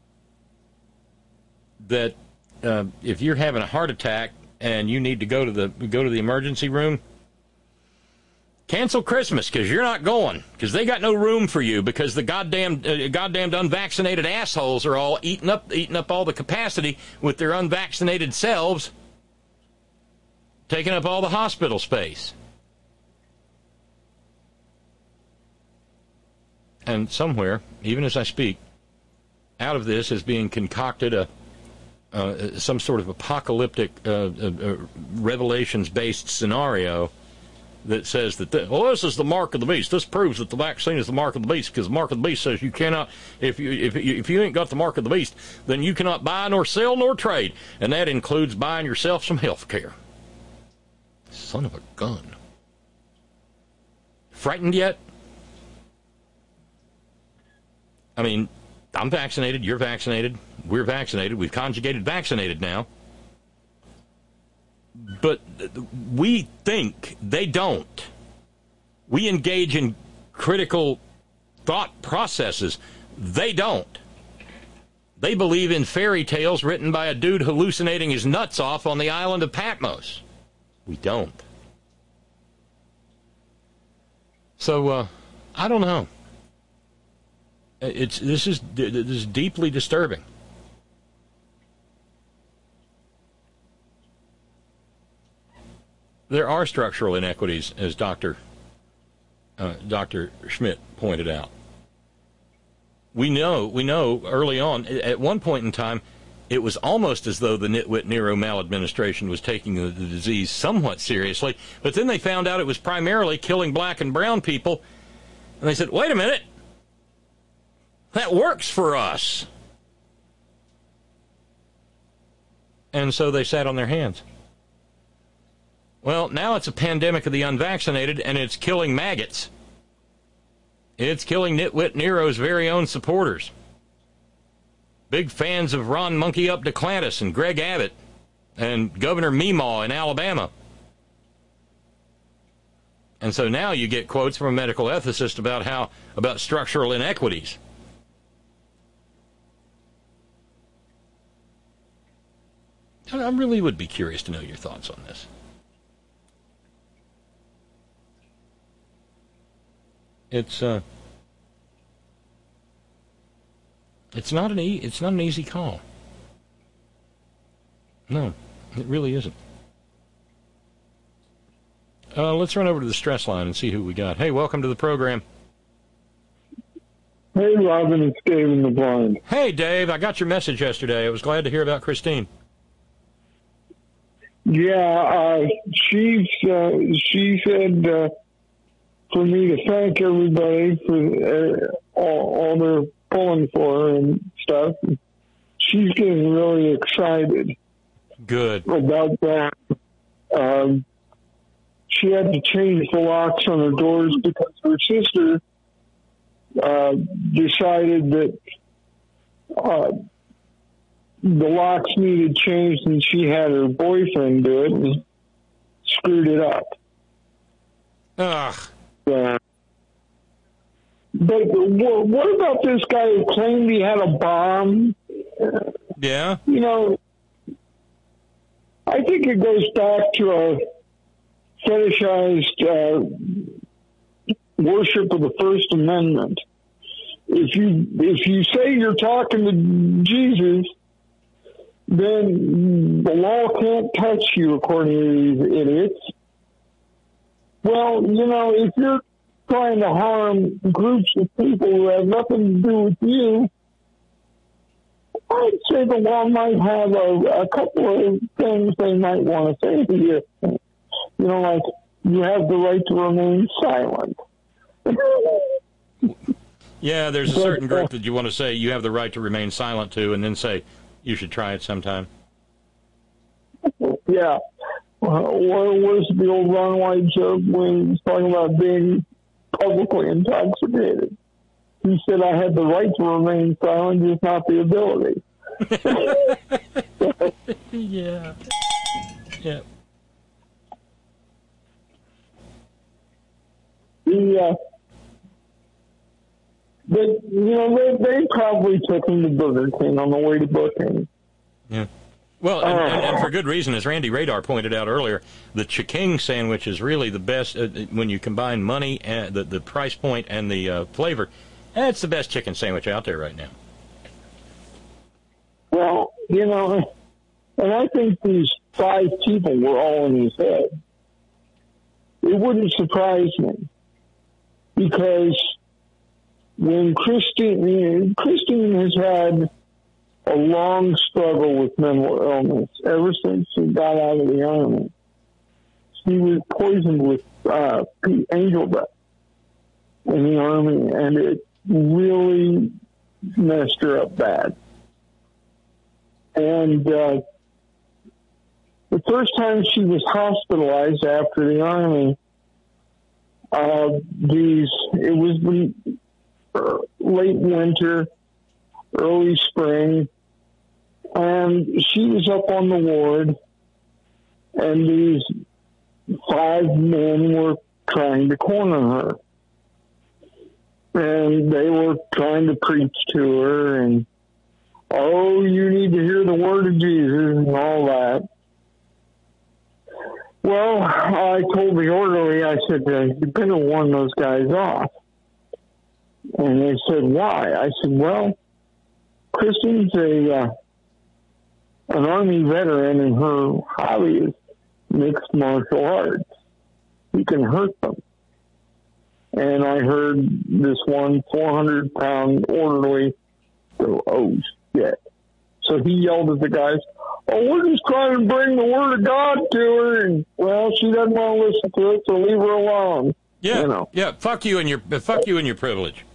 that uh, if you're having a heart attack and you need to go to the go to the emergency room, cancel Christmas, because you're not going, because they got no room for you, because the goddamn uh, goddamn unvaccinated assholes are all eating up eating up all the capacity with their unvaccinated selves, taking up all the hospital space. And somewhere, even as I speak, out of this is being concocted a uh, some sort of apocalyptic uh, uh, uh, revelations-based scenario that says that, the, well, this is the mark of the beast. This proves that the vaccine is the mark of the beast, because the mark of the beast says you cannot, if you if you, if you ain't got the mark of the beast, then you cannot buy nor sell nor trade, and that includes buying yourself some health care. Son of a gun. Frightened yet? I mean, I'm vaccinated, you're vaccinated, we're vaccinated, we've conjugated vaccinated now. But we think they don't. We engage in critical thought processes. They don't. They believe in fairy tales written by a dude hallucinating his nuts off on the island of Patmos. We don't. So, uh, I don't know. It's this is this is deeply disturbing. There are structural inequities, as Doctor Uh, Doctor Schmidt pointed out. We know we know early on, at one point in time, it was almost as though the nitwit Nero maladministration was taking the, the disease somewhat seriously, but then they found out it was primarily killing black and brown people, and they said, wait a minute, that works for us. And so they sat on their hands. Well, now it's a pandemic of the unvaccinated, and it's killing maggots. It's killing nitwit Nero's very own supporters. Big fans of Ron Monkey Up DeClantis and Greg Abbott and Governor Meemaw in Alabama. And so now you get quotes from a medical ethicist about how about structural inequities. I really would be curious to know your thoughts on this. It's uh, it's not an e- it's not an easy call. No, it really isn't. Uh, let's run over to the stress line and see who we got. Hey, welcome to the program. Hey, Robin, it's Dave in the Blind. Hey, Dave, I got your message yesterday. I was glad to hear about Christine. Yeah, uh, she's uh, she said. Uh, for me to thank everybody for uh, all, all their pulling for her and stuff. She's getting really excited. Good. About that. Um, she had to change the locks on her doors because her sister uh, decided that uh, the locks needed changed, and she had her boyfriend do it and screwed it up. Ugh. Uh, but what about this guy who claimed he had a bomb? Yeah. You know, I think it goes back to a fetishized uh, worship of the First Amendment. If you if you say you're talking to Jesus, then the law can't touch you, according to these idiots. Well, you know, if you're trying to harm groups of people who have nothing to do with you, I'd say the law might have a, a couple of things they might want to say to you. You know, like, you have the right to remain silent. Yeah, there's a certain group that you want to say you have the right to remain silent to, and then say you should try it sometime. Yeah. Uh, what was the old Ron White joke when he was talking about being publicly intoxicated? He said, I had the right to remain silent, just not the ability. Yeah. Yeah. Yeah. But, you know, they, they probably took him to Burger King on the way to booking. Yeah. Well, and, and, and for good reason, as Randy Radar pointed out earlier, the Chiking sandwich is really the best uh, when you combine money, and the, the price point, and the uh, flavor. It's the best chicken sandwich out there right now. Well, you know, and I think these five people were all in his head. It wouldn't surprise me, because when Christine, Christine has had a long struggle with mental illness ever since she got out of the Army. She was poisoned with uh, angel dust in the Army, and it really messed her up bad. And uh, the first time she was hospitalized after the Army, uh, these it was the uh, late winter, early spring, and she was up on the ward, and these five men were trying to corner her. And they were trying to preach to her, and, oh, you need to hear the word of Jesus, and all that. Well, I told the orderly, I said, you better warn those guys off. And they said, why? I said, well, Christine's a uh, an Army veteran, and her hobby is mixed martial arts. You can hurt them. And I heard this one four hundred pound orderly go, oh, shit. So he yelled at the guys, oh, we're just trying to bring the word of God to her. And, well, she doesn't want to listen to it, so leave her alone. Yeah, you know. yeah. Fuck you and your fuck you and your privilege.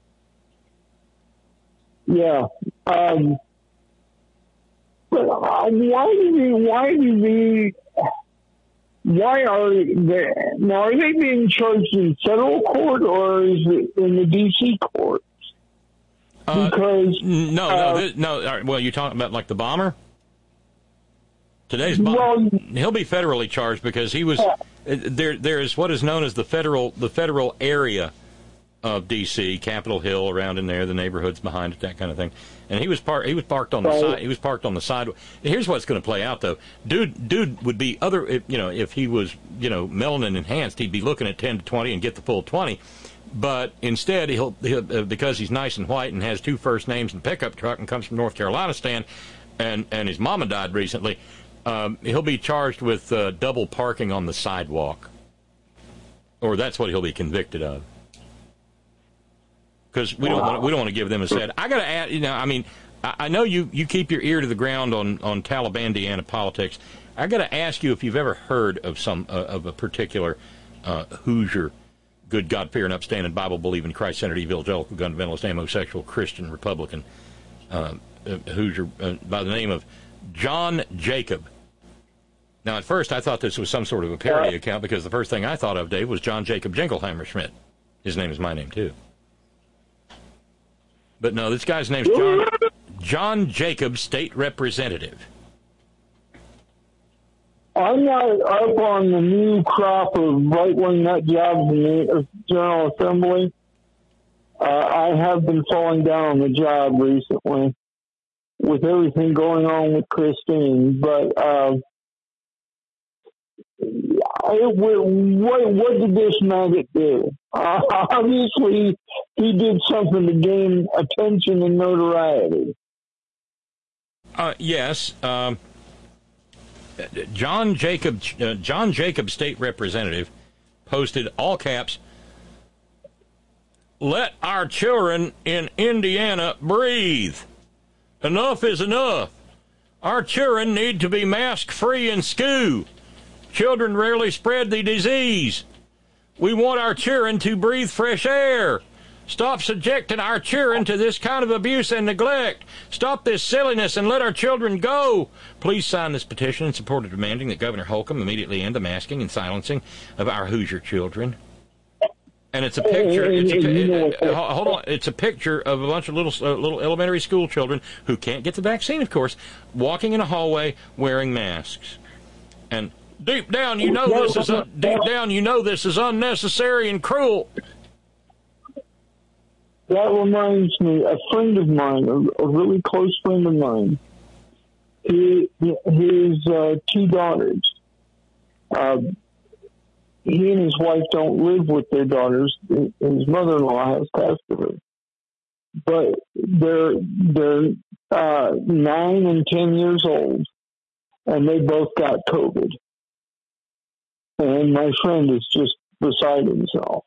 Yeah. Um, but uh, why do we, why do we, why are they, now are they being charged in federal court, or is it in the D C courts? Because, uh, no, uh, no, this, no. All right, well, you're talking about like the bomber? Today's bomber. Well, he'll be federally charged because he was, uh, there, there is what is known as the federal, the federal area of D C, Capitol Hill, around in there, the neighborhoods behind it, that kind of thing. And he was par- he was parked on the right. side. He was parked on the side. Here's what's going to play out, though. Dude, dude would be other. If, you know, if he was, you know, melanin enhanced, he'd be looking at ten to twenty and get the full twenty. But instead, he'll, he'll uh, because he's nice and white and has two first names and pickup truck and comes from North Carolina, Stan, and and his mama died recently. Um, he'll be charged with uh, double parking on the sidewalk, or that's what he'll be convicted of. Because we don't want we don't want to give them a set. I got to add, you know, I mean, I, I know you, you keep your ear to the ground on on Talibandiana politics. I got to ask you if you've ever heard of some uh, of a particular uh, Hoosier, good God-fearing, upstanding, Bible-believing, Christ-centered, evangelical, gun-fundamentalist, homosexual, Christian, Republican uh, uh, Hoosier uh, by the name of John Jacob. Now, at first, I thought this was some sort of a parody account because the first thing I thought of, Dave, was John Jacob Jingleheimer Schmidt. His name is my name, too. But no, this guy's name's John, John Jacob, state representative. I'm not up on the new crop of right-wing nut jobs in the General Assembly. Uh, I have been falling down on the job recently with everything going on with Christine. But uh, it, what, what did this maggot do? Uh, obviously, he did something to gain attention and notoriety. Uh, yes. Um, John Jacob, uh, John Jacob, state representative, posted all caps, "Let our children in Indiana breathe. Enough is enough. Our children need to be mask-free in school. Children rarely spread the disease. We want our children to breathe fresh air. Stop subjecting our children to this kind of abuse and neglect. Stop this silliness and let our children go. Please sign this petition in support of demanding that Governor Holcomb immediately end the masking and silencing of our Hoosier children. And it's a picture. It's a, it, uh, hold on. It's a picture of a bunch of little uh, little elementary school children who can't get the vaccine, of course, walking in a hallway wearing masks. And deep down, you know this is un- deep down, you know this is unnecessary and cruel. That reminds me, a friend of mine, a, a really close friend of mine, he, his uh, two daughters, uh, he and his wife don't live with their daughters. His mother-in-law has custody. But they're, they're uh, nine and ten years old, and they both got COVID. And my friend is just beside himself.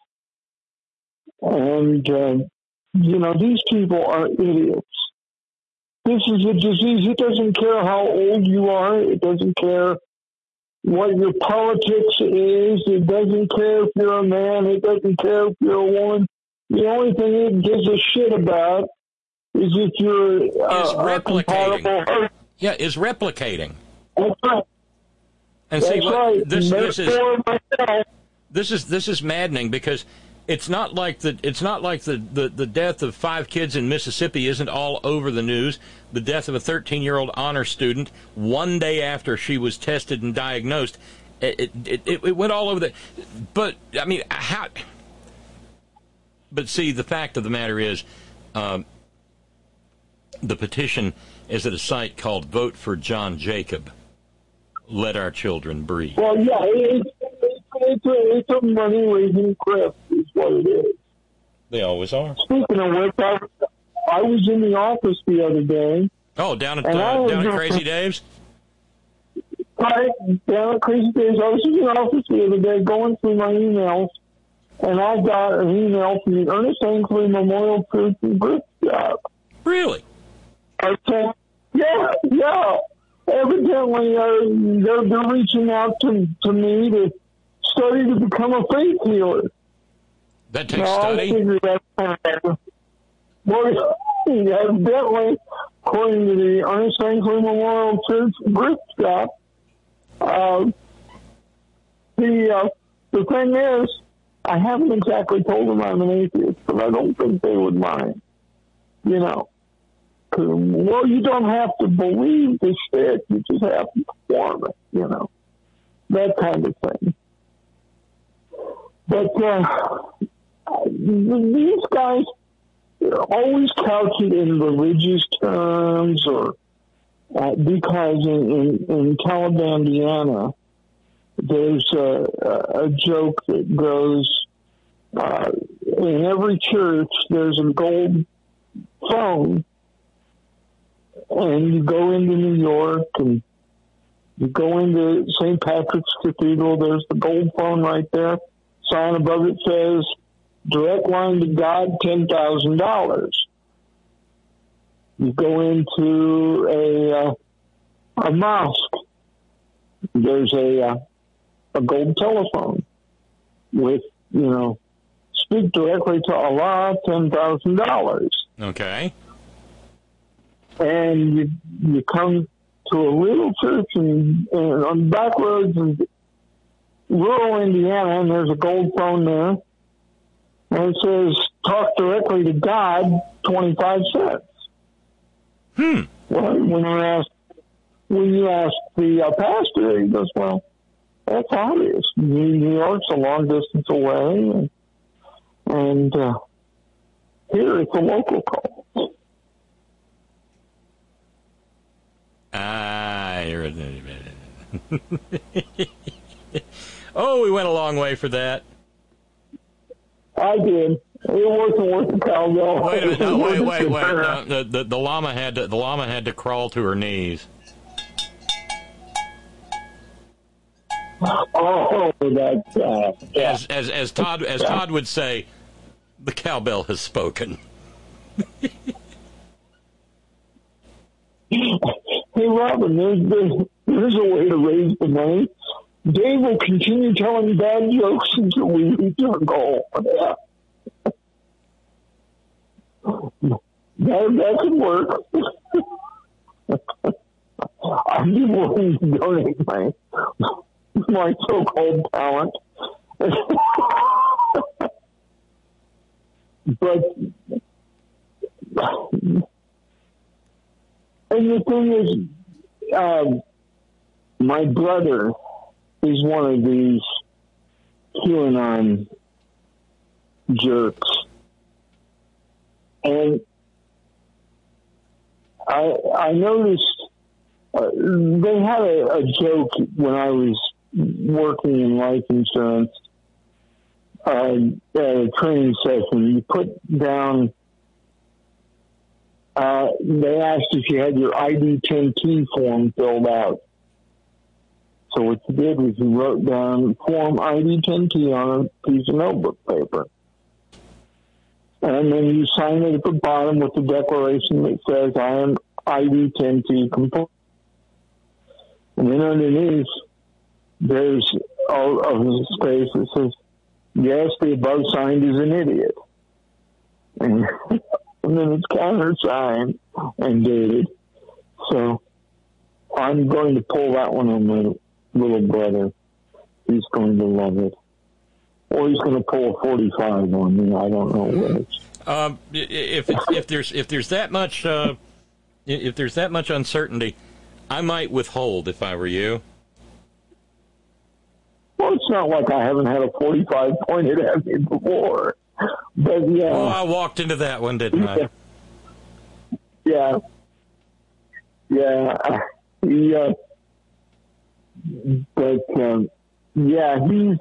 And, uh, you know, these people are idiots. This is a disease. It doesn't care how old you are. It doesn't care what your politics is. It doesn't care if you're a man. It doesn't care if you're a woman. The only thing it gives a shit about is if you're uh, is replicating. compatible. Yeah, is replicating. That's right. And see, That's what, right. this, this is myself. this is this is maddening because it's not like the it's not like the, the, the death of five kids in Mississippi isn't all over the news. The death of a thirteen-year-old honor student one day after she was tested and diagnosed, it it, it, it went all over the. But I mean, how? But see, the fact of the matter is, um, the petition is at a site called Vote for John Jacob. Let our children breathe. Well, yeah, it's, it's, a, it's a money-raising crap is what it is. They always are. Speaking of which, I, I was in the office the other day. Oh, down at uh, down at Crazy Dave's? Right, down at Crazy Dave's. I was in the office the other day going through my emails, and I got an email from the Ernest Angley Memorial Church in Bristol. Really? I said, yeah, yeah. Evidently, uh, they're, they're reaching out to, to me to study to become a faith healer. That takes now, study? I figured that, uh, well, evidently, according to the Ernest Angley Memorial Church in Bristol, uh, the, uh, the thing is, I haven't exactly told them I'm an atheist, but I don't think they would mind, you know. Well, you don't have to believe the shit. You just have to perform it, you know. That kind of thing. But uh, these guys always couch it in religious terms or uh, because in, in, in Talibandiana, there's a, a joke that goes, uh, in every church, there's a gold phone. And you go into New York and you go into Saint Patrick's Cathedral, there's the gold phone right there. Sign above it says, direct line to God, ten thousand dollars. You go into a uh, a mosque, there's a, uh, a gold telephone with, you know, speak directly to Allah, ten thousand dollars. Okay. And you you come to a little church in, in, on back roads in rural Indiana, and there's a gold phone there, and it says "Talk directly to God," twenty-five cents. Hmm. Well, when you ask when you ask the uh, pastor, he goes, "Well, that's obvious. New York's a long distance away, and, and uh, here it's a local call." Ah, you're oh, we went a long way for that. I did. It wasn't worth the cowbell. Wait a minute! No, wait, wait, wait! No, the, the the llama had to the llama had to crawl to her knees. Oh, that's uh, yeah. as as as Todd as Todd would say, the cowbell has spoken. Hey, Robin, there's, there's, there's a way to raise the money. Dave will continue telling bad jokes until we reach our goal. Yeah. that could work. I'd be willing to donate my my so-called talent. But and the thing is, um, my brother is one of these QAnon jerks, and I I noticed uh, they had a, a joke when I was working in life insurance uh, at a training session. You put down. Uh, they asked if you had your I D ten T form filled out. So what you did was you wrote down form I D ten T on a piece of notebook paper. And then you sign it at the bottom with the declaration that says, I am I D ten T compliant. And then underneath, there's a, a space that says, yes, the above signed is an idiot. And, and then it's countersigned and dated. So I'm going to pull that one on my little brother. He's going to love it. Or he's going to pull a forty-five on me. I don't know which. Um, if it's, if there's if there's that much uh, if there's that much uncertainty, I might withhold if I were you. Well, it's not like I haven't had a forty-five pointed at me before. But yeah. Oh, I walked into that one, didn't I? Yeah. Yeah. Yeah. But um, yeah, he's.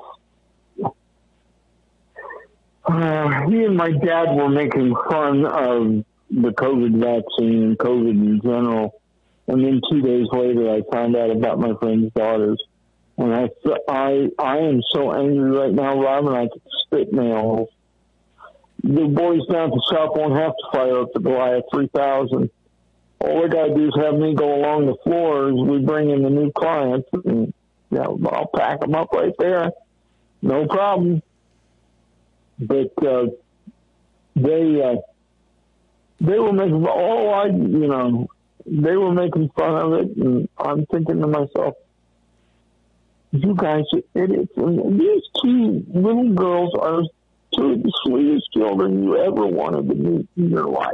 Uh, he and my dad were making fun of the COVID vaccine and COVID in general. And then two days later, I found out about my friend's daughters. And I, I, I am so angry right now, Robin, I could spit nails. The boys down at the shop won't have to fire up the Goliath three thousand. All they got to do is have me go along the floor as we bring in the new clients. And, you know, I'll pack them up right there. No problem. But uh, they uh, they were making oh I you know they were making fun of it, and I'm thinking to myself, you guys are idiots. And these two little girls are two of the sweetest children you ever wanted to meet in your life,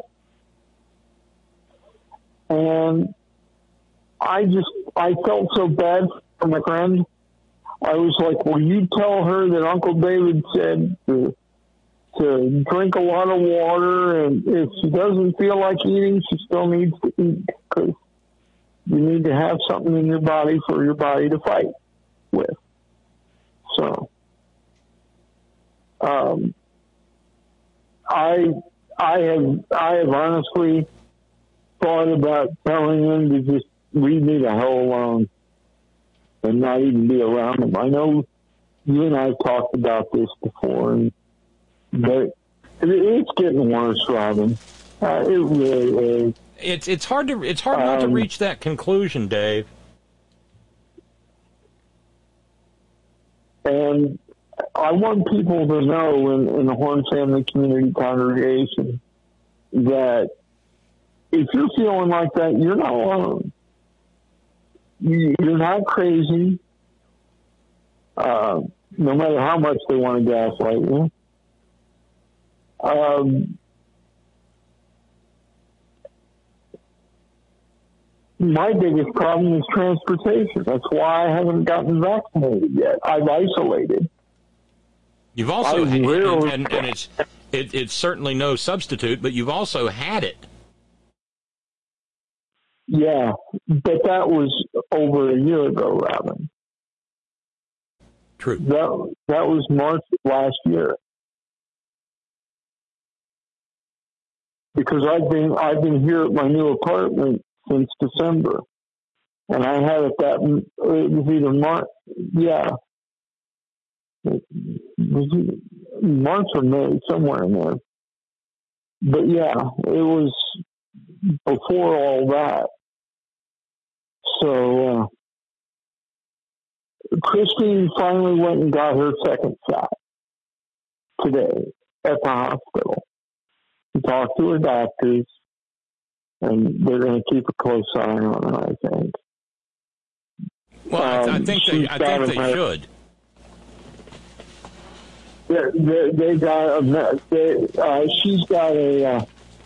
and I just I felt so bad for my friend. I was like, will you tell her that Uncle David said to to drink a lot of water, and if she doesn't feel like eating, she still needs to eat, because you need to have something in your body for your body to fight with. So, um, I, I have, I have honestly thought about telling them to just leave me the hell alone and not even be around them. I know you and I have talked about this before, and but it's getting worse, Robin. Uh, it really is. It's it's hard to it's hard um, not to reach that conclusion, Dave. And I want people to know in, in the Horn Family Community Congregation that if you're feeling like that, you're not alone. You, you're not crazy. Uh, no matter how much they want to gaslight you. Um, my biggest problem is transportation. That's why I haven't gotten vaccinated yet. I've isolated. You've also, had, and, and, and it's it, it's certainly no substitute, but you've also had it. Yeah, but that was over a year ago, Robin. True. That that was March of last year. Because I've been I've been here at my new apartment since December, and I had it that it was either March, yeah, it was either March or May, somewhere in there. But yeah, it was before all that. So uh, Christine finally went and got her second shot today at the hospital. talked to her doctors, and they're going to keep a close eye on her, I think. Well, I, th- I Um, think they, I think they her, should. They, they, they got a, they, uh, she's got a uh,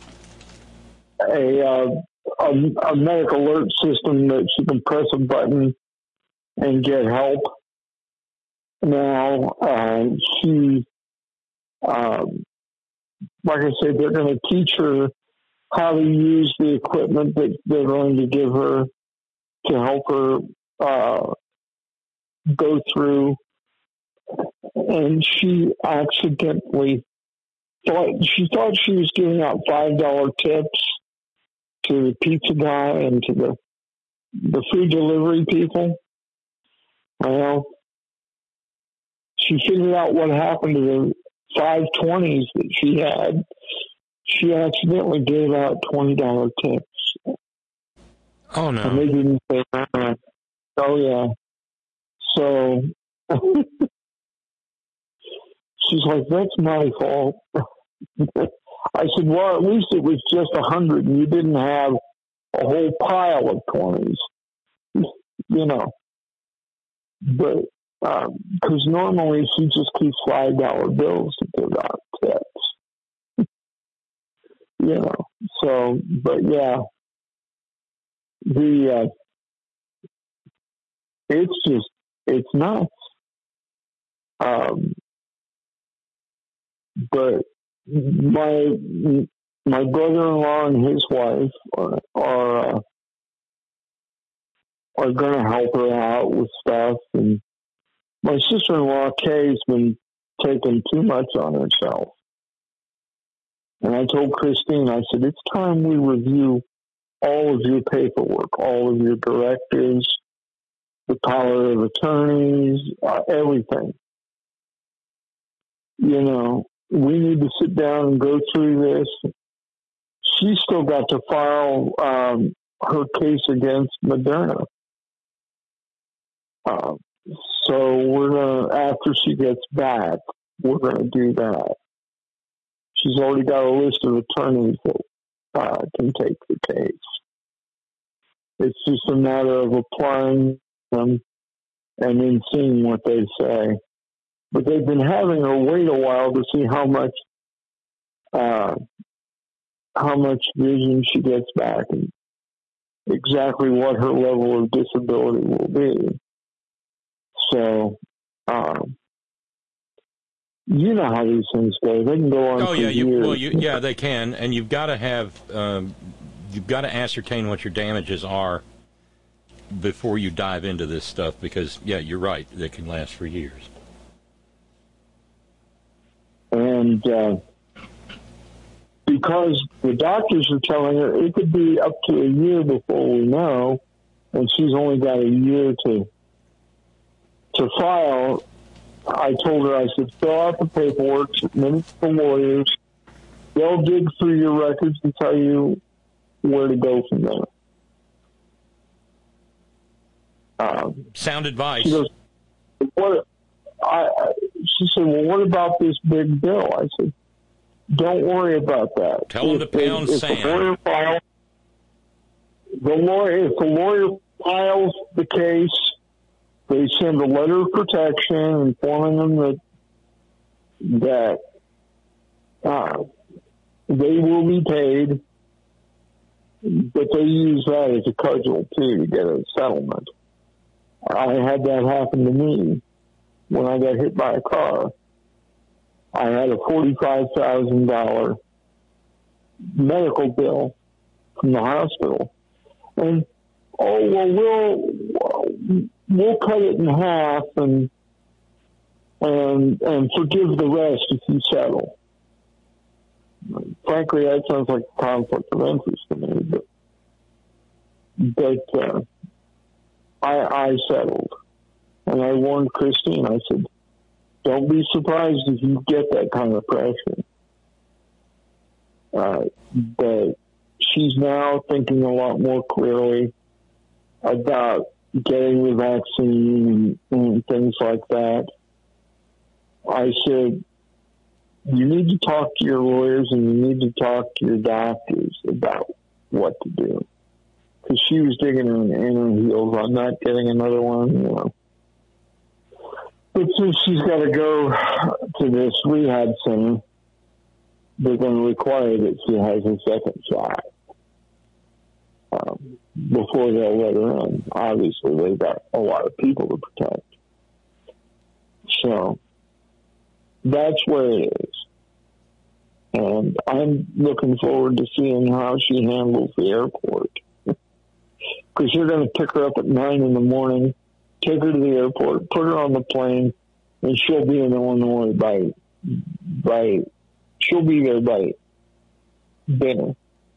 a, uh, a a medical alert system that she can press a button and get help. Now uh, she, um, like I said, they're going to teach her how to use the equipment that they're going to give her to help her uh, go through. And she accidentally thought she thought she was giving out five dollar tips to the pizza guy and to the the food delivery people. Well, she figured out what happened to the five twenties that she had. She accidentally gave out twenty dollar tips. Oh no! And they didn't say that. Oh yeah. So. She's like, that's my fault. I said, well, at least it was just a hundred and you didn't have a whole pile of twenties, you know. But, because um, normally she just keeps five dollar bills to give out tips. You know, so, but yeah, the, uh, it's just, it's nuts. Um, But my my brother-in-law and his wife are are, uh, are going to help her out with stuff, and my sister-in-law Kay's been taking too much on herself. And I told Christine, I said, it's time we review all of your paperwork, all of your directives, the power of attorneys, uh, everything. You know. We need to sit down and go through this. She's still got to file um, her case against Moderna. Uh, so we're gonna, after she gets back, we're going to do that. She's already got a list of attorneys that uh, can take the case. It's just a matter of applying them and then seeing what they say. But they've been having her wait a while to see how much, uh, how much vision she gets back and exactly what her level of disability will be. So, um, you know how these things go. They can go on. Oh yeah, for you, years. well, you, yeah, they can, and you've got to have, um, you've got to ascertain what your damages are before you dive into this stuff. Because yeah, you're right, they can last for years. And uh, because the doctors are telling her it could be up to a year before we know, and she's only got a year to to file, I told her, I said, fill out the paperwork, submit it to the lawyers. They'll dig through your records and tell you where to go from there. Um, Sound advice. She goes, what? I, she said, well, what about this big bill? I said, don't worry about that. Tell them to pound if, sand. If the lawyer files, the lawyer, if the lawyer files the case, they send a letter of protection informing them that that uh, they will be paid, but they use that as a cudgel, too, to get a settlement. I had that happen to me. When I got hit by a car, I had a forty-five thousand dollars medical bill from the hospital. And, oh, well, we'll, we'll cut it in half and, and, and forgive the rest if you settle. Frankly, that sounds like a conflict of interest to me, but, but uh, I, I settled. And I warned Christine, I said, don't be surprised if you get that kind of pressure. Uh, but she's now thinking a lot more clearly about getting the vaccine and, and things like that. I said, you need to talk to your lawyers and you need to talk to your doctors about what to do. Because she was digging her in her heels on not getting another one, you know. But since she's got to go to this rehab center, they're going to require that she has a second shot um, before they'll let her in. Obviously, they've got a lot of people to protect. So that's where it is. And I'm looking forward to seeing how she handles the airport. Because you're going to pick her up at nine in the morning, take her to the airport, put her on the plane, and she'll be in Illinois by, by, she'll be there by dinner.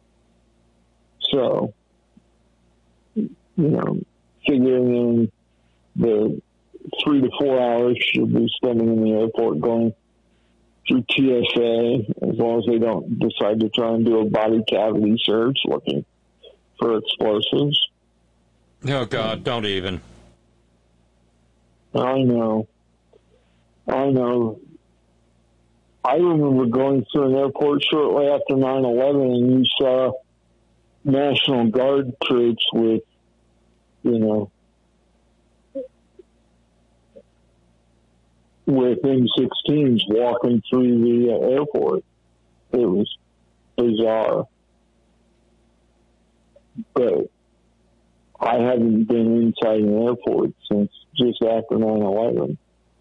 So, you know, figuring in the three to four hours she'll be spending in the airport going through T S A, as long as they don't decide to try and do a body cavity search looking for explosives. Oh, God, don't even. I know. I know. I remember going through an airport shortly after nine eleven, and you saw National Guard troops with, you know, with M sixteens walking through the uh, airport. It was bizarre. But I haven't been inside an airport since just after nine eleven.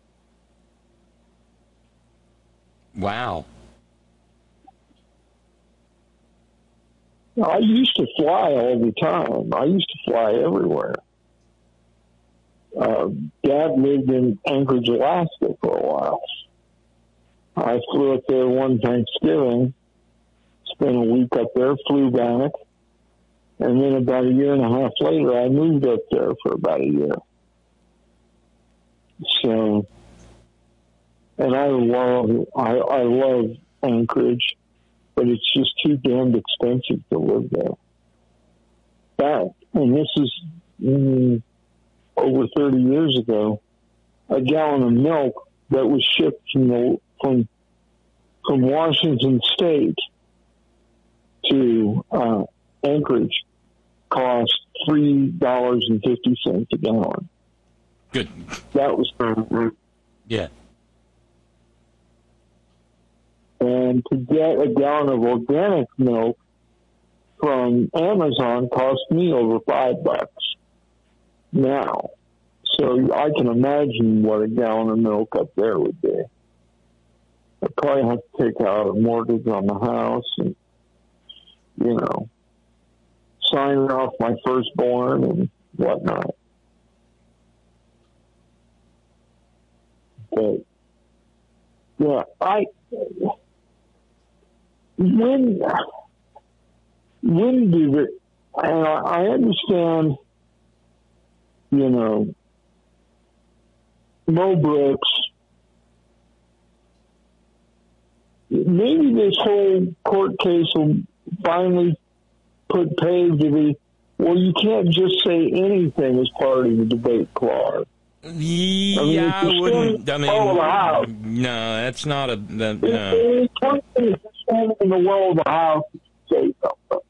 Wow. I used to fly all the time. I used to fly everywhere. Uh, Dad lived in Anchorage, Alaska for a while. I flew up there one Thanksgiving, spent a week up there, flew back, and then about a year and a half later, I moved up there for about a year. So, and I love, I, I love Anchorage, but it's just too damned expensive to live there. That, and this is mm, over thirty years ago, a gallon of milk that was shipped from the, from from Washington State to uh, Anchorage cost three dollars and fifty cents a gallon. Good. That was for yeah. And to get a gallon of organic milk from Amazon cost me over five bucks now. So I can imagine what a gallon of milk up there would be. I'd probably have to take out a mortgage on the house and, you know, sign off my firstborn and whatnot. But, yeah, I... When, when did it, and I, I understand, you know, Mo Brooks, maybe this whole court case will finally put paid to the, well, you can't just say anything as part of the debate clause. Yeah, I, mean, I wouldn't. I mean, no, that's not a. That, no. In the world of the house, say something.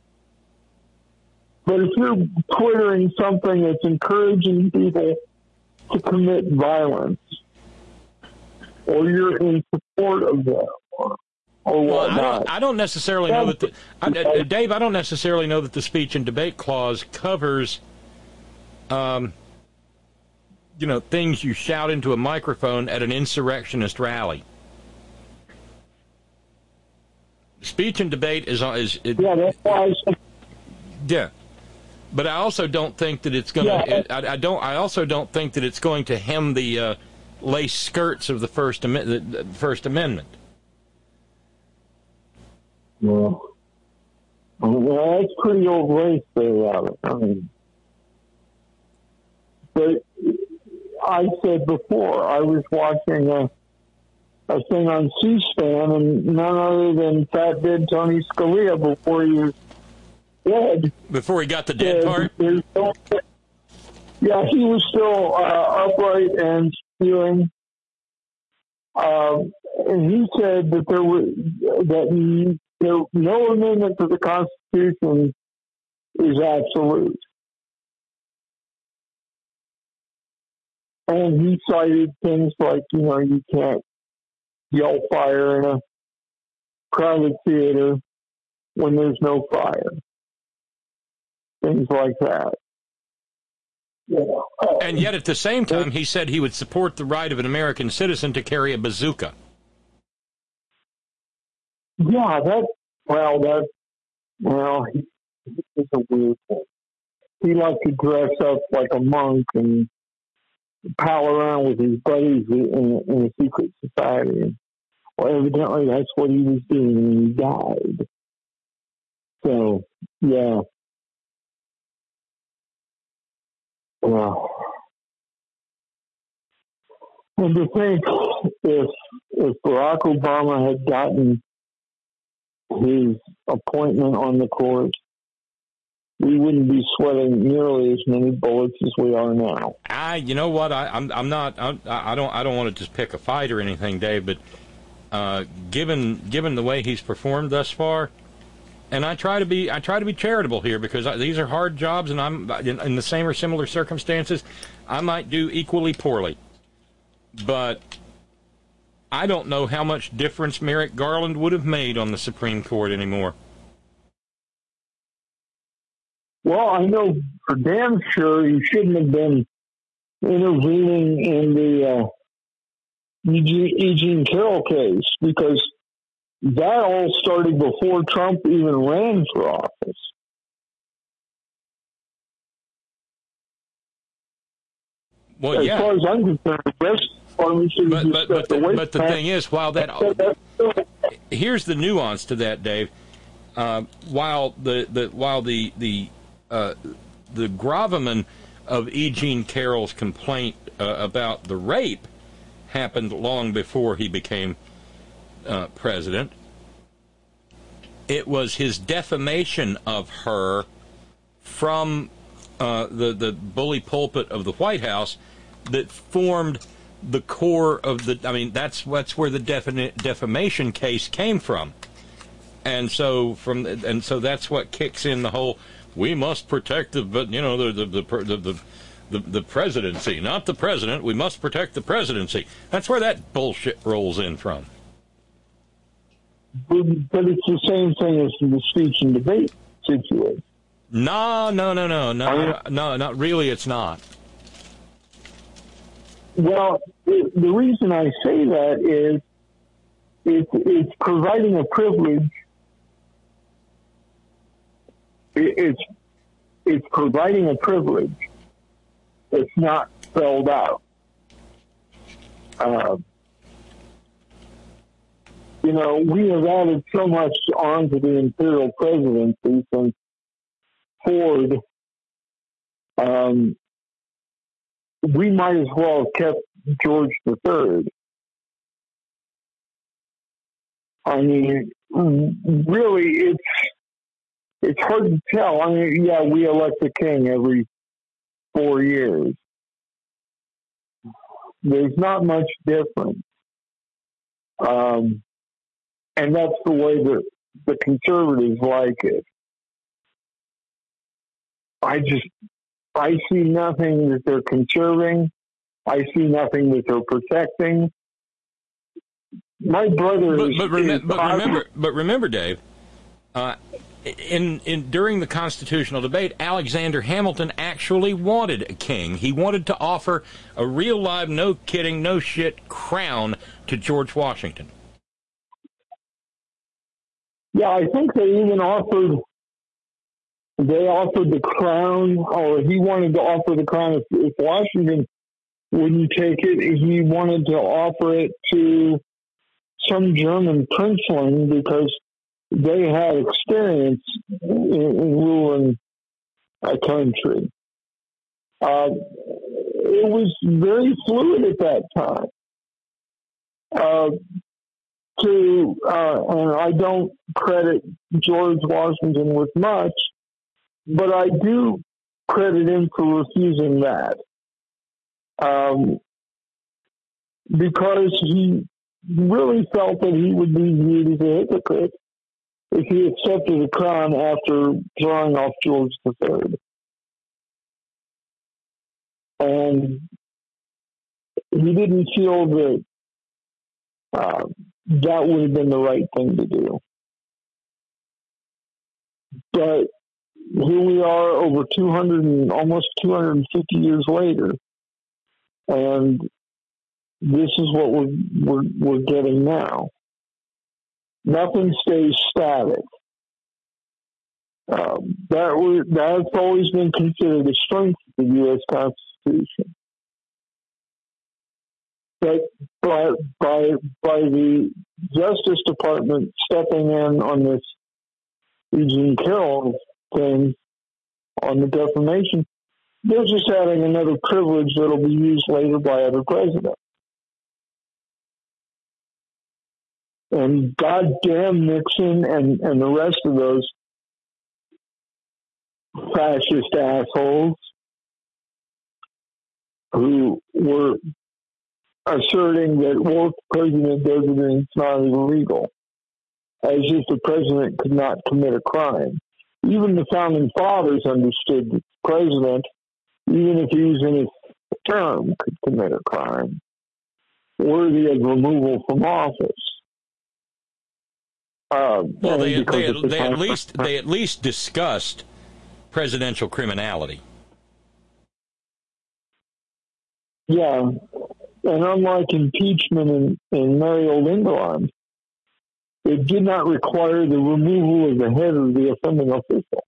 But if you're twittering something that's encouraging people to commit violence, or you're in support of them, or, or well, whatnot, I don't, I don't necessarily know that. The, I, uh, Dave, I don't necessarily know that the speech and debate clause covers. Um. You know, things you shout into a microphone at an insurrectionist rally. Speech and debate is is it, yeah, that's why. I said, yeah, but I also don't think that it's going to. Yeah. I, I don't. I also don't think that it's going to hem the uh, lace skirts of the First Am- the First Amendment. Well, well, that's pretty old race there, Robert. I mean, but. I said before, I was watching a, a thing on C-SPAN, and none other than Fat Dead Tony Scalia before he was dead. Before he got the dead part? No, yeah, he was still uh, upright and spewing. Um, and he said that there was that he, there, no amendment to the Constitution is absolute. And he cited things like, you know, you can't yell fire in a crowded theater when there's no fire. Things like that. Yeah. And yet at the same time, he said he would support the right of an American citizen to carry a bazooka. Yeah, that, well, that, well, he, it's a weird thing. He liked to dress up like a monk and pal around with his buddies in, in a secret society. Well, evidently that's what he was doing when he died. So, yeah. Well, and to think if if Barack Obama had gotten his appointment on the court, we wouldn't be sweating nearly as many bullets as we are now. I, you know what? I, I'm, I'm not. I'm, I don't. I don't want to just pick a fight or anything, Dave. But uh, given given the way he's performed thus far, and I try to be I try to be charitable here because I, these are hard jobs, and I'm in, in the same or similar circumstances. I might do equally poorly, but I don't know how much difference Merrick Garland would have made on the Supreme Court anymore. Well, I know for damn sure you shouldn't have been intervening in the uh, Eugene, Eugene Carroll case because that all started before Trump even ran for office. Well, as yeah. far as I'm concerned, the rest department should have But, just but, but, stepped away the, but the from thing is, while that, here's the nuance to that, Dave. Uh, while the, the while the the uh, the gravamen of E. Jean Carroll's complaint uh, about the rape happened long before he became uh, president, it was his defamation of her from uh, the the bully pulpit of the White House that formed the core of the. I mean, that's that's where the defini- defamation case came from. And so from and so that's what kicks in the whole we must protect the but you know the the the the, the, the, the presidency, not the president. We must protect the presidency. That's where that bullshit rolls in from. But it's the same thing as the speech and debate situation. No, no, no, no, no, no, not really. It's not. Well, the, the reason I say that is it's it's providing a privilege. It's it's providing a privilege. It's not spelled out. Uh, you know, we have added so much onto the imperial presidency since Ford. Um, we might as well have kept George the Third. I mean, really, it's it's hard to tell. I mean, yeah, we elect a king every four years. There's not much difference. Um, and that's the way that the conservatives like it. I just, I see nothing that they're conserving. I see nothing that they're protecting. My brother but, is, but, rem- is but remember, but remember, Dave, uh, in in during the constitutional debate, Alexander Hamilton actually wanted a king. He wanted to offer a real live, no kidding, no shit crown to George Washington. Yeah, I think they even offered. They offered the crown, or he wanted to offer the crown. If, if Washington wouldn't take it, he wanted to offer it to some German princeling because they had experience in, in ruling a country. Uh, it was very fluid at that time. Uh, to uh, and I don't credit George Washington with much, but I do credit him for refusing that. Um, because he really felt that he would be viewed as a hypocrite if he accepted the crown after throwing off George the Third. And he didn't feel that uh, that would have been the right thing to do. But here we are over two hundred and almost two hundred fifty years later, and this is what we're, we're, we're getting now. Nothing stays static. Um, that was, that's always been considered a strength of the U S Constitution. But by, by, by the Justice Department stepping in on this Eugene Carroll thing on the defamation, they're just adding another privilege that will be used later by other presidents. And goddamn Nixon and, and the rest of those fascist assholes who were asserting that what the president does is not illegal, as if the president could not commit a crime. Even the founding fathers understood that the president, even if he was in his term, could commit a crime worthy of removal from office. Um, well, they, they, they at least they at least discussed presidential criminality. Yeah, and unlike impeachment in, in merry old England, it did not require the removal of the head of the offending official.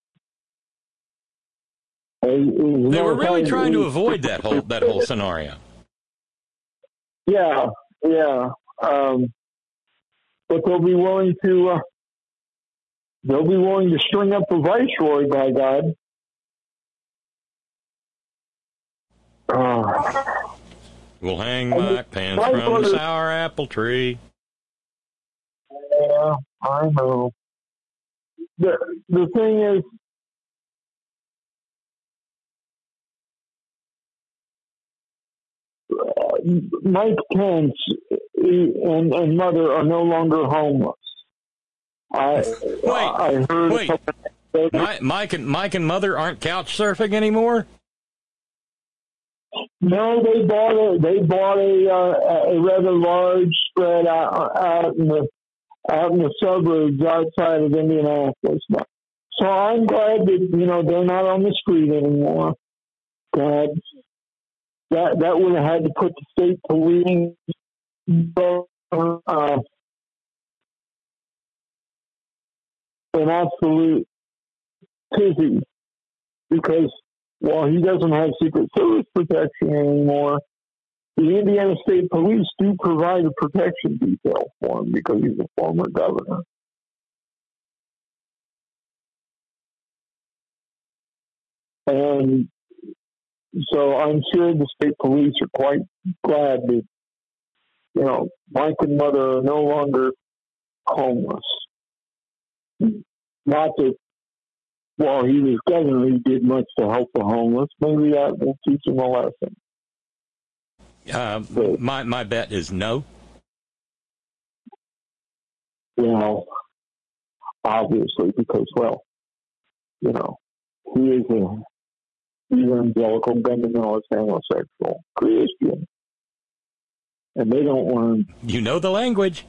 They were really trying to avoid that whole that whole scenario. Yeah, yeah. Um, but they'll be willing to uh, they'll be willing to string up the viceroy, by God. Uh, we'll hang black pants from the sour apple tree. Yeah, I know. The the thing is, uh, Mike Pence and, and Mother are no longer homeless. I wait, I heard wait. Mike, Mike and Mike and Mother aren't couch surfing anymore. No, they bought a they bought a uh, a rather large spread out out in the out in the suburbs outside of Indianapolis. So I'm glad that, you know, they're not on the street anymore. God, that that would have had to put the state police uh, an absolute tizzy, because while he doesn't have Secret Service protection anymore, the Indiana State Police do provide a protection detail for him because he's a former governor. And so I'm sure the state police are quite glad that, you know, Mike and Mother are no longer homeless. Not that while he was governor, he did much to help the homeless. Maybe that will teach him a lesson. Uh, my my bet is no. Well, obviously, because, well, you know, he is an evangelical, fundamentalist, homosexual Christian, and they don't want him. You know the language.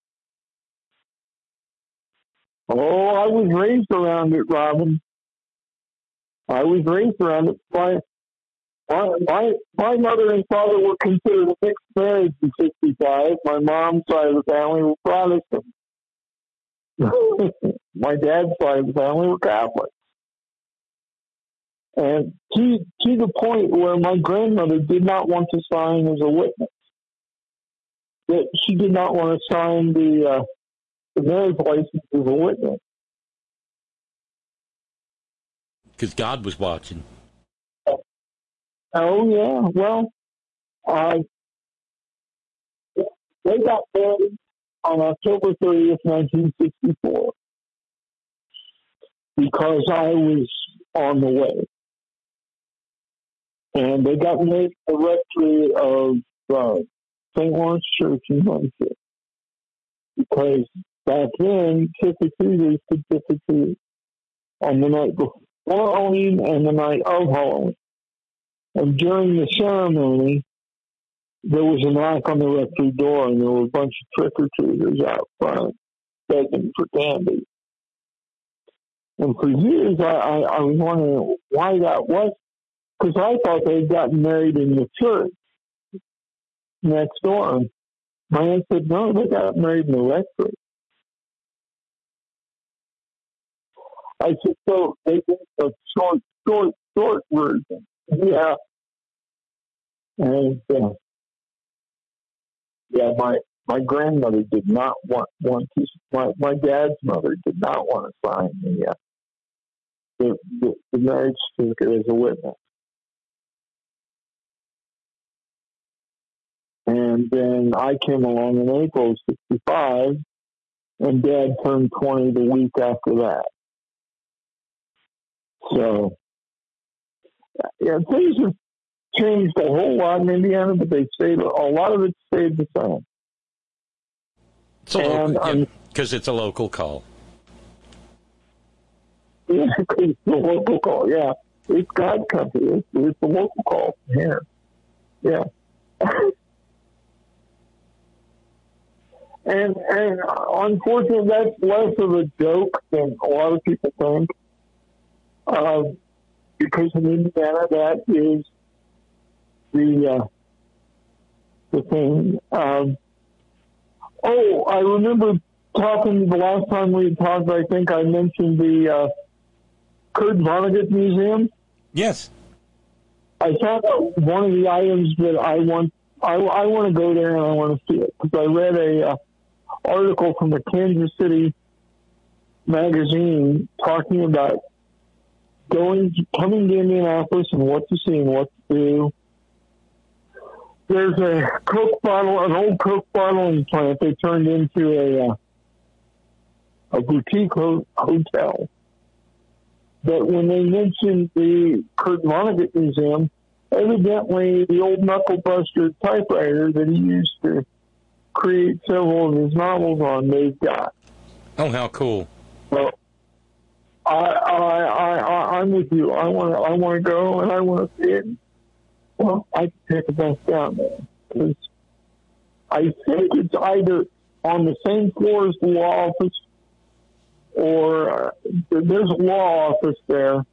Oh, I was raised around it, Robin. I was raised around it. My, my, my, my mother and father were considered a mixed marriage in sixty-five. My mom's side of the family were Protestant. My dad's side of the family were Catholic. And to, to the point where my grandmother did not want to sign as a witness. That she did not want to sign the... Uh, the marriage license as a witness. Because God was watching. Oh, yeah. Well, uh, they got married on October thirtieth, nineteen sixty-four, because I was on the way. And they got married at the rectory of uh, Saint Lawrence Church in Huntsville. Because back then, trick-or-treaters could trick-or-treat on the night before Halloween and the night of Halloween. And during the ceremony, there was a knock on the rectory door, and there were a bunch of trick-or-treaters out front begging for candy. And for years, I, I, I was wondering why that was, because I thought they had gotten married in the church next door. And my aunt said, no, they got married in the rectory. I said, so they did a short, short, short version. Yeah. And, uh, yeah, my, my grandmother did not want, want to, my, my dad's mother did not want to sign the, uh, the, the, the marriage certificate as a witness. And then I came along in April of sixty-five, and Dad turned twenty the week after that. So, yeah, things have changed a whole lot in Indiana, but they stayed, a lot of it stayed the same. It's a local, because yeah, it's a local call. Yeah, it's a local call, yeah. It's God country. It's, it's a local call from here. Yeah. And, and unfortunately, that's less of a joke than a lot of people think. Uh, because in Indiana, that is the uh, the thing. Um, oh, I remember talking the last time we talked. I think I mentioned the uh, Kurt Vonnegut Museum. Yes. I found out one of the items that I want. I, I want to go there and I want to see it because I read a uh, article from the Kansas City magazine talking about going, coming to Indianapolis and what to see and what to do. There's a Coke bottle, an old Coke bottling plant they turned into a uh, a boutique ho- hotel. But when they mentioned the Kurt Vonnegut Museum, evidently the old knuckle-buster typewriter that he used to create several of his novels on, they've got. Oh, how cool! Well, I, I, I, I, I'm with you. I want to, I want to go and I want to see it. Well, I can take a bus down there because I think it's either on the same floor as the law office, or uh, there's a law office there,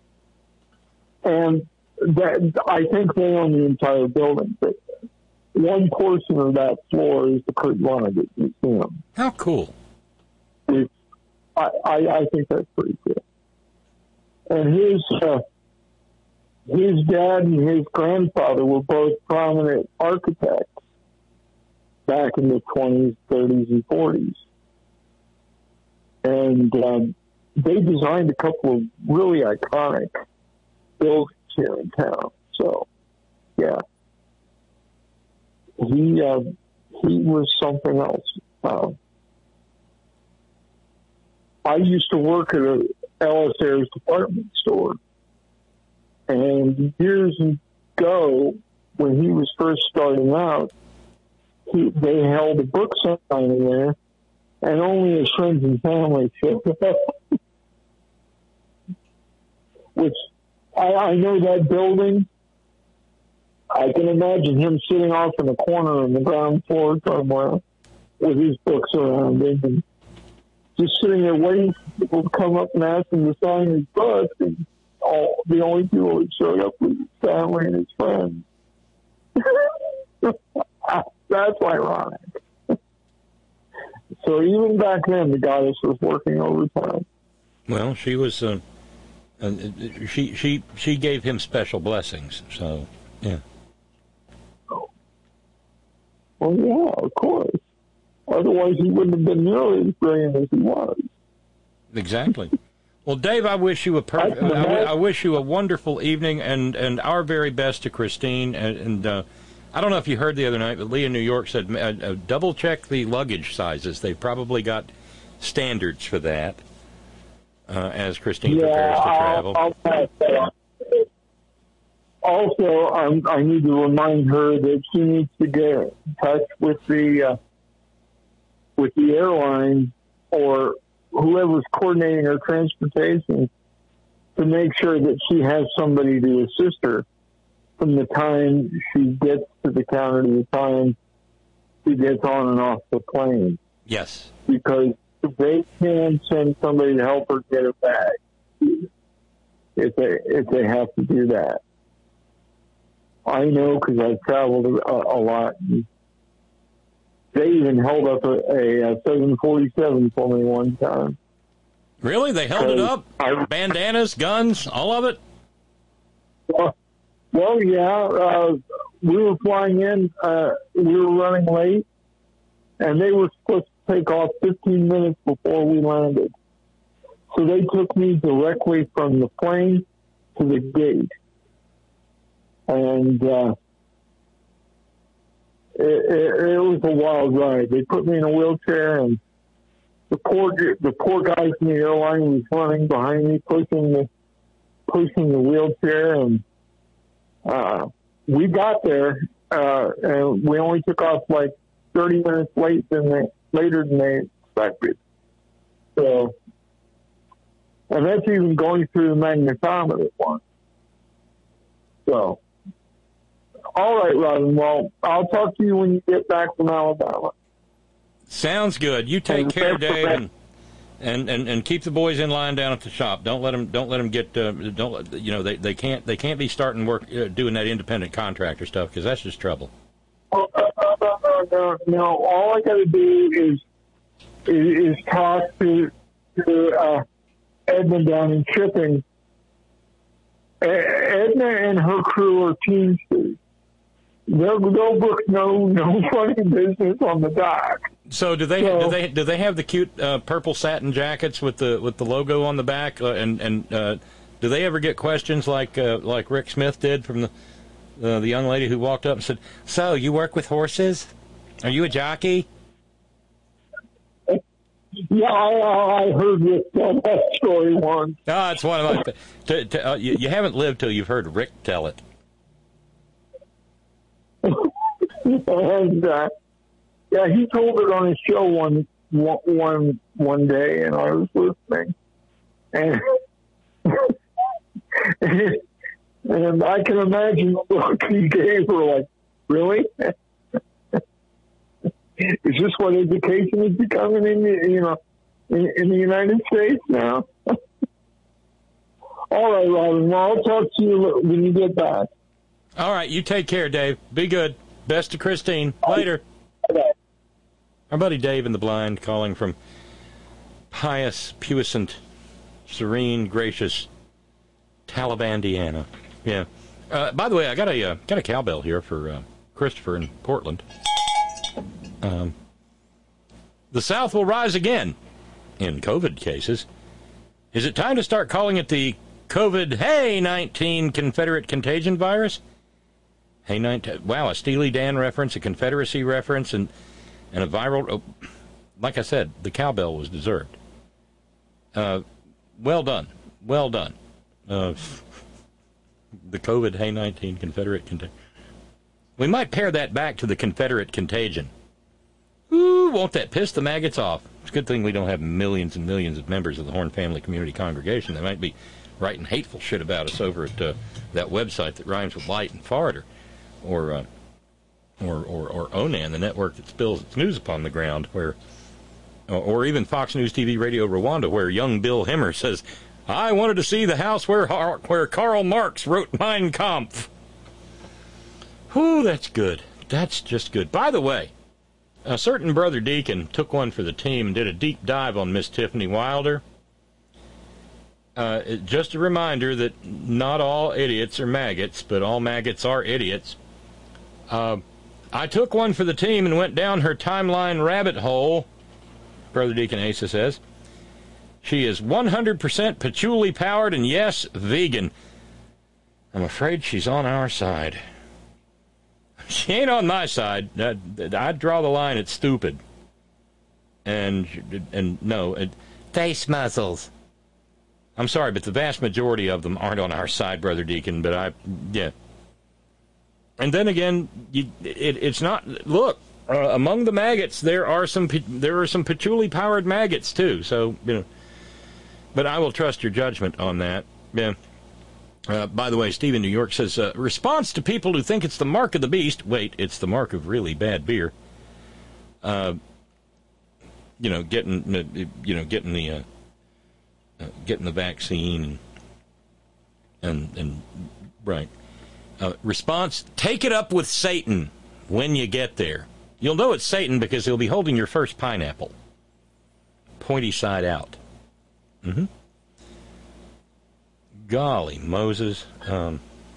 and that I think they own the entire building. But one portion of that floor is the Kurt Vonnegut Museum. How cool! It's, I, I, I think that's pretty cool. And his uh, his dad and his grandfather were both prominent architects back in the twenties, thirties, and forties. And um, they designed a couple of really iconic buildings here in town. So, yeah. He uh, he was something else. Uh, I used to work at a L S Ayres department store. And years ago, when he was first starting out, he, they held a book signing there, and only his friends and family showed up. Which, I, I know that building. I can imagine him sitting off in a corner on the ground floor somewhere with his books around him and just sitting there waiting for people to come up and ask him to sign his book. And all, the only people that showed up was his family and his friends. That's ironic. So even back then, the goddess was working overtime. Well, she was. Uh, uh, she she she gave him special blessings. So yeah. Well, yeah, of course. Otherwise, he wouldn't have been nearly as brilliant as he was. Exactly. Well, Dave, I wish you a per- I, I, w- I wish you a wonderful evening, and, and our very best to Christine. And, and uh, I don't know if you heard the other night, but Lee in New York said uh, uh, double check the luggage sizes. They've probably got standards for that uh, as Christine yeah, prepares to I'll, travel. I'll pass that on. also, I'm, I need to remind her that she needs to get in touch with the uh, with the airline or whoever's coordinating her transportation to make sure that she has somebody to assist her from the time she gets to the counter to the time she gets on and off the plane. Yes. Because they can send somebody to help her get her bag if they, if they have to do that. I know because I've traveled a, a lot. They even held up a, a, a seven forty-seven for me one time. Really? They held it up? I, Bandanas, guns, all of it? Well, well yeah. Uh, we were flying in. Uh, we were running late, and they were supposed to take off fifteen minutes before we landed. So they took me directly from the plane to the gate. And uh, it, it, it was a wild ride. They put me in a wheelchair, and the poor the poor guy from the airline was running behind me, pushing the pushing the wheelchair, and uh, we got there, uh, and we only took off like thirty minutes late than they later than they expected. So, and that's even going through the magnetometer one. So. All right, Robin. Well, I'll talk to you when you get back from Alabama. Sounds good. You take and care, Dave, and, and, and, and keep the boys in line down at the shop. Don't let them don't let them get uh, don't you know they, they can't they can't be starting work uh, doing that independent contractor stuff because that's just trouble. Oh, no, no, no, no, no. All I got to do is, is is talk to to uh, Edna down in shipping. Edna and her crew are teamsters. They'll, they'll book no no funny business on the dock. So do they so, do they do they have the cute uh, purple satin jackets with the with the logo on the back? Uh, and and uh, do they ever get questions like uh, like Rick Smith did from the uh, the young lady who walked up and said, "So you work with horses? Are you a jockey?" Yeah, I, I heard Rick tell that story once. Ah, oh, it's one of my. To, to, uh, you, you haven't lived till you've heard Rick tell it. and uh, yeah, he told it on his show one one one day, and I was listening, and and I can imagine the look he gave her, like, really? Is this what education is becoming in the, you know, in, in the United States now? All right, Robin. Well, I'll talk to you when you get back. All right. You take care, Dave. Be good. Best to Christine. Later. Okay. Our buddy Dave in the blind calling from pious, puissant, serene, gracious Talibandiana. Yeah. Uh, by the way, I got a uh, got a cowbell here for uh, Christopher in Portland. Um, the South will rise again in COVID cases. Is it time to start calling it the COVID Hey nineteen Confederate contagion virus? Hey nineteen, wow, a Steely Dan reference, a Confederacy reference, and and a viral. Oh, like I said, the cowbell was deserved. Uh, well done, well done. Uh, the COVID Hey nineteen Confederate contagion. We might pair that back to the Confederate contagion. Ooh, won't that piss the maggots off? It's a good thing we don't have millions and millions of members of the Horn Family Community Congregation. They might be writing hateful shit about us over at uh, that website that rhymes with light and fart, or or, uh, or or or Onan, the network that spills its news upon the ground, where, or even Fox News T V Radio Rwanda, where young Bill Hemmer says, "I wanted to see the house where where Karl Marx wrote Mein Kampf." Whew, that's good. That's just good. By the way, a certain Brother Deacon took one for the team and did a deep dive on Miss Tiffany Wilder. Uh, it, just a reminder that not all idiots are maggots, but all maggots are idiots. Uh, I took one for the team and went down her timeline rabbit hole, Brother Deacon Asa says. She is one hundred percent patchouli powered and, yes, vegan. I'm afraid she's on our side. She ain't on my side. I'd, I'd draw the line at stupid. And, and no, it, face muzzles. I'm sorry, but the vast majority of them aren't on our side, Brother Deacon, but I, yeah, And then again, you, it, it's not. Look, uh, among the maggots, there are some there are some patchouli-powered maggots too. So you know, but I will trust your judgment on that. Yeah. Uh, by the way, Steve in New York says uh, response to people who think it's the mark of the beast. Wait, it's the mark of really bad beer. Uh, you know, getting uh, you know getting the uh, uh, getting the vaccine and and, and right. Uh, response, take it up with Satan when you get there. You'll know it's Satan because he'll be holding your first pineapple. Pointy side out. Mm-hmm. Golly, Moses. Um,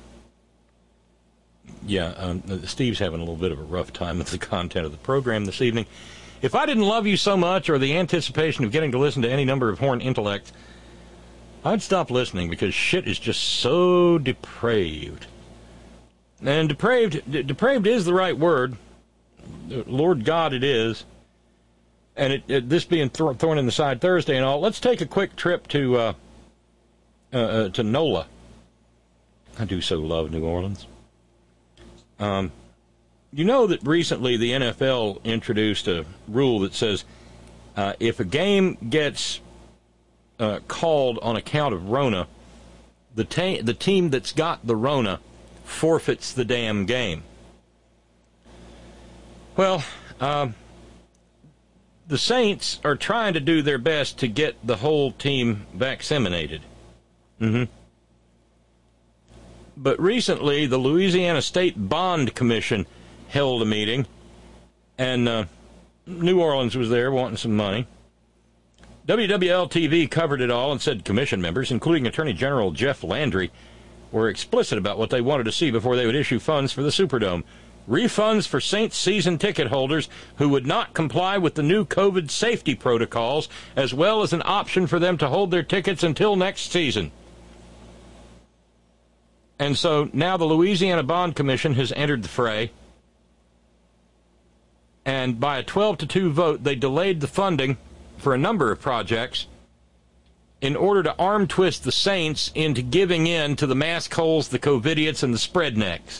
yeah, um, Steve's having a little bit of a rough time with the content of the program this evening. If I didn't love you so much, or the anticipation of getting to listen to any number of horn intellects, I'd stop listening because shit is just so depraved. And depraved, de- depraved is the right word. Lord God, it is. And it, it, this being th- thorn in the side Thursday and all, let's take a quick trip to uh, uh, uh, to NOLA. I do so love New Orleans. Um, you know that recently the N F L introduced a rule that says uh, if a game gets uh, called on account of Rona, the ta- the team that's got the Rona forfeits the damn game. Well, um, the Saints are trying to do their best to get the whole team vaccinated. Mm-hmm. But recently, the Louisiana State Bond Commission held a meeting, and uh, New Orleans was there wanting some money. W W L T V covered it all and said commission members, including Attorney General Jeff Landry, were explicit about what they wanted to see before they would issue funds for the Superdome. Refunds for Saints season ticket holders who would not comply with the new COVID safety protocols, as well as an option for them to hold their tickets until next season. And so now the Louisiana Bond Commission has entered the fray. And by a twelve to two vote, they delayed the funding for a number of projects in order to arm twist the Saints into giving in to the mask holes, the COVIDiots, and the spreadnecks.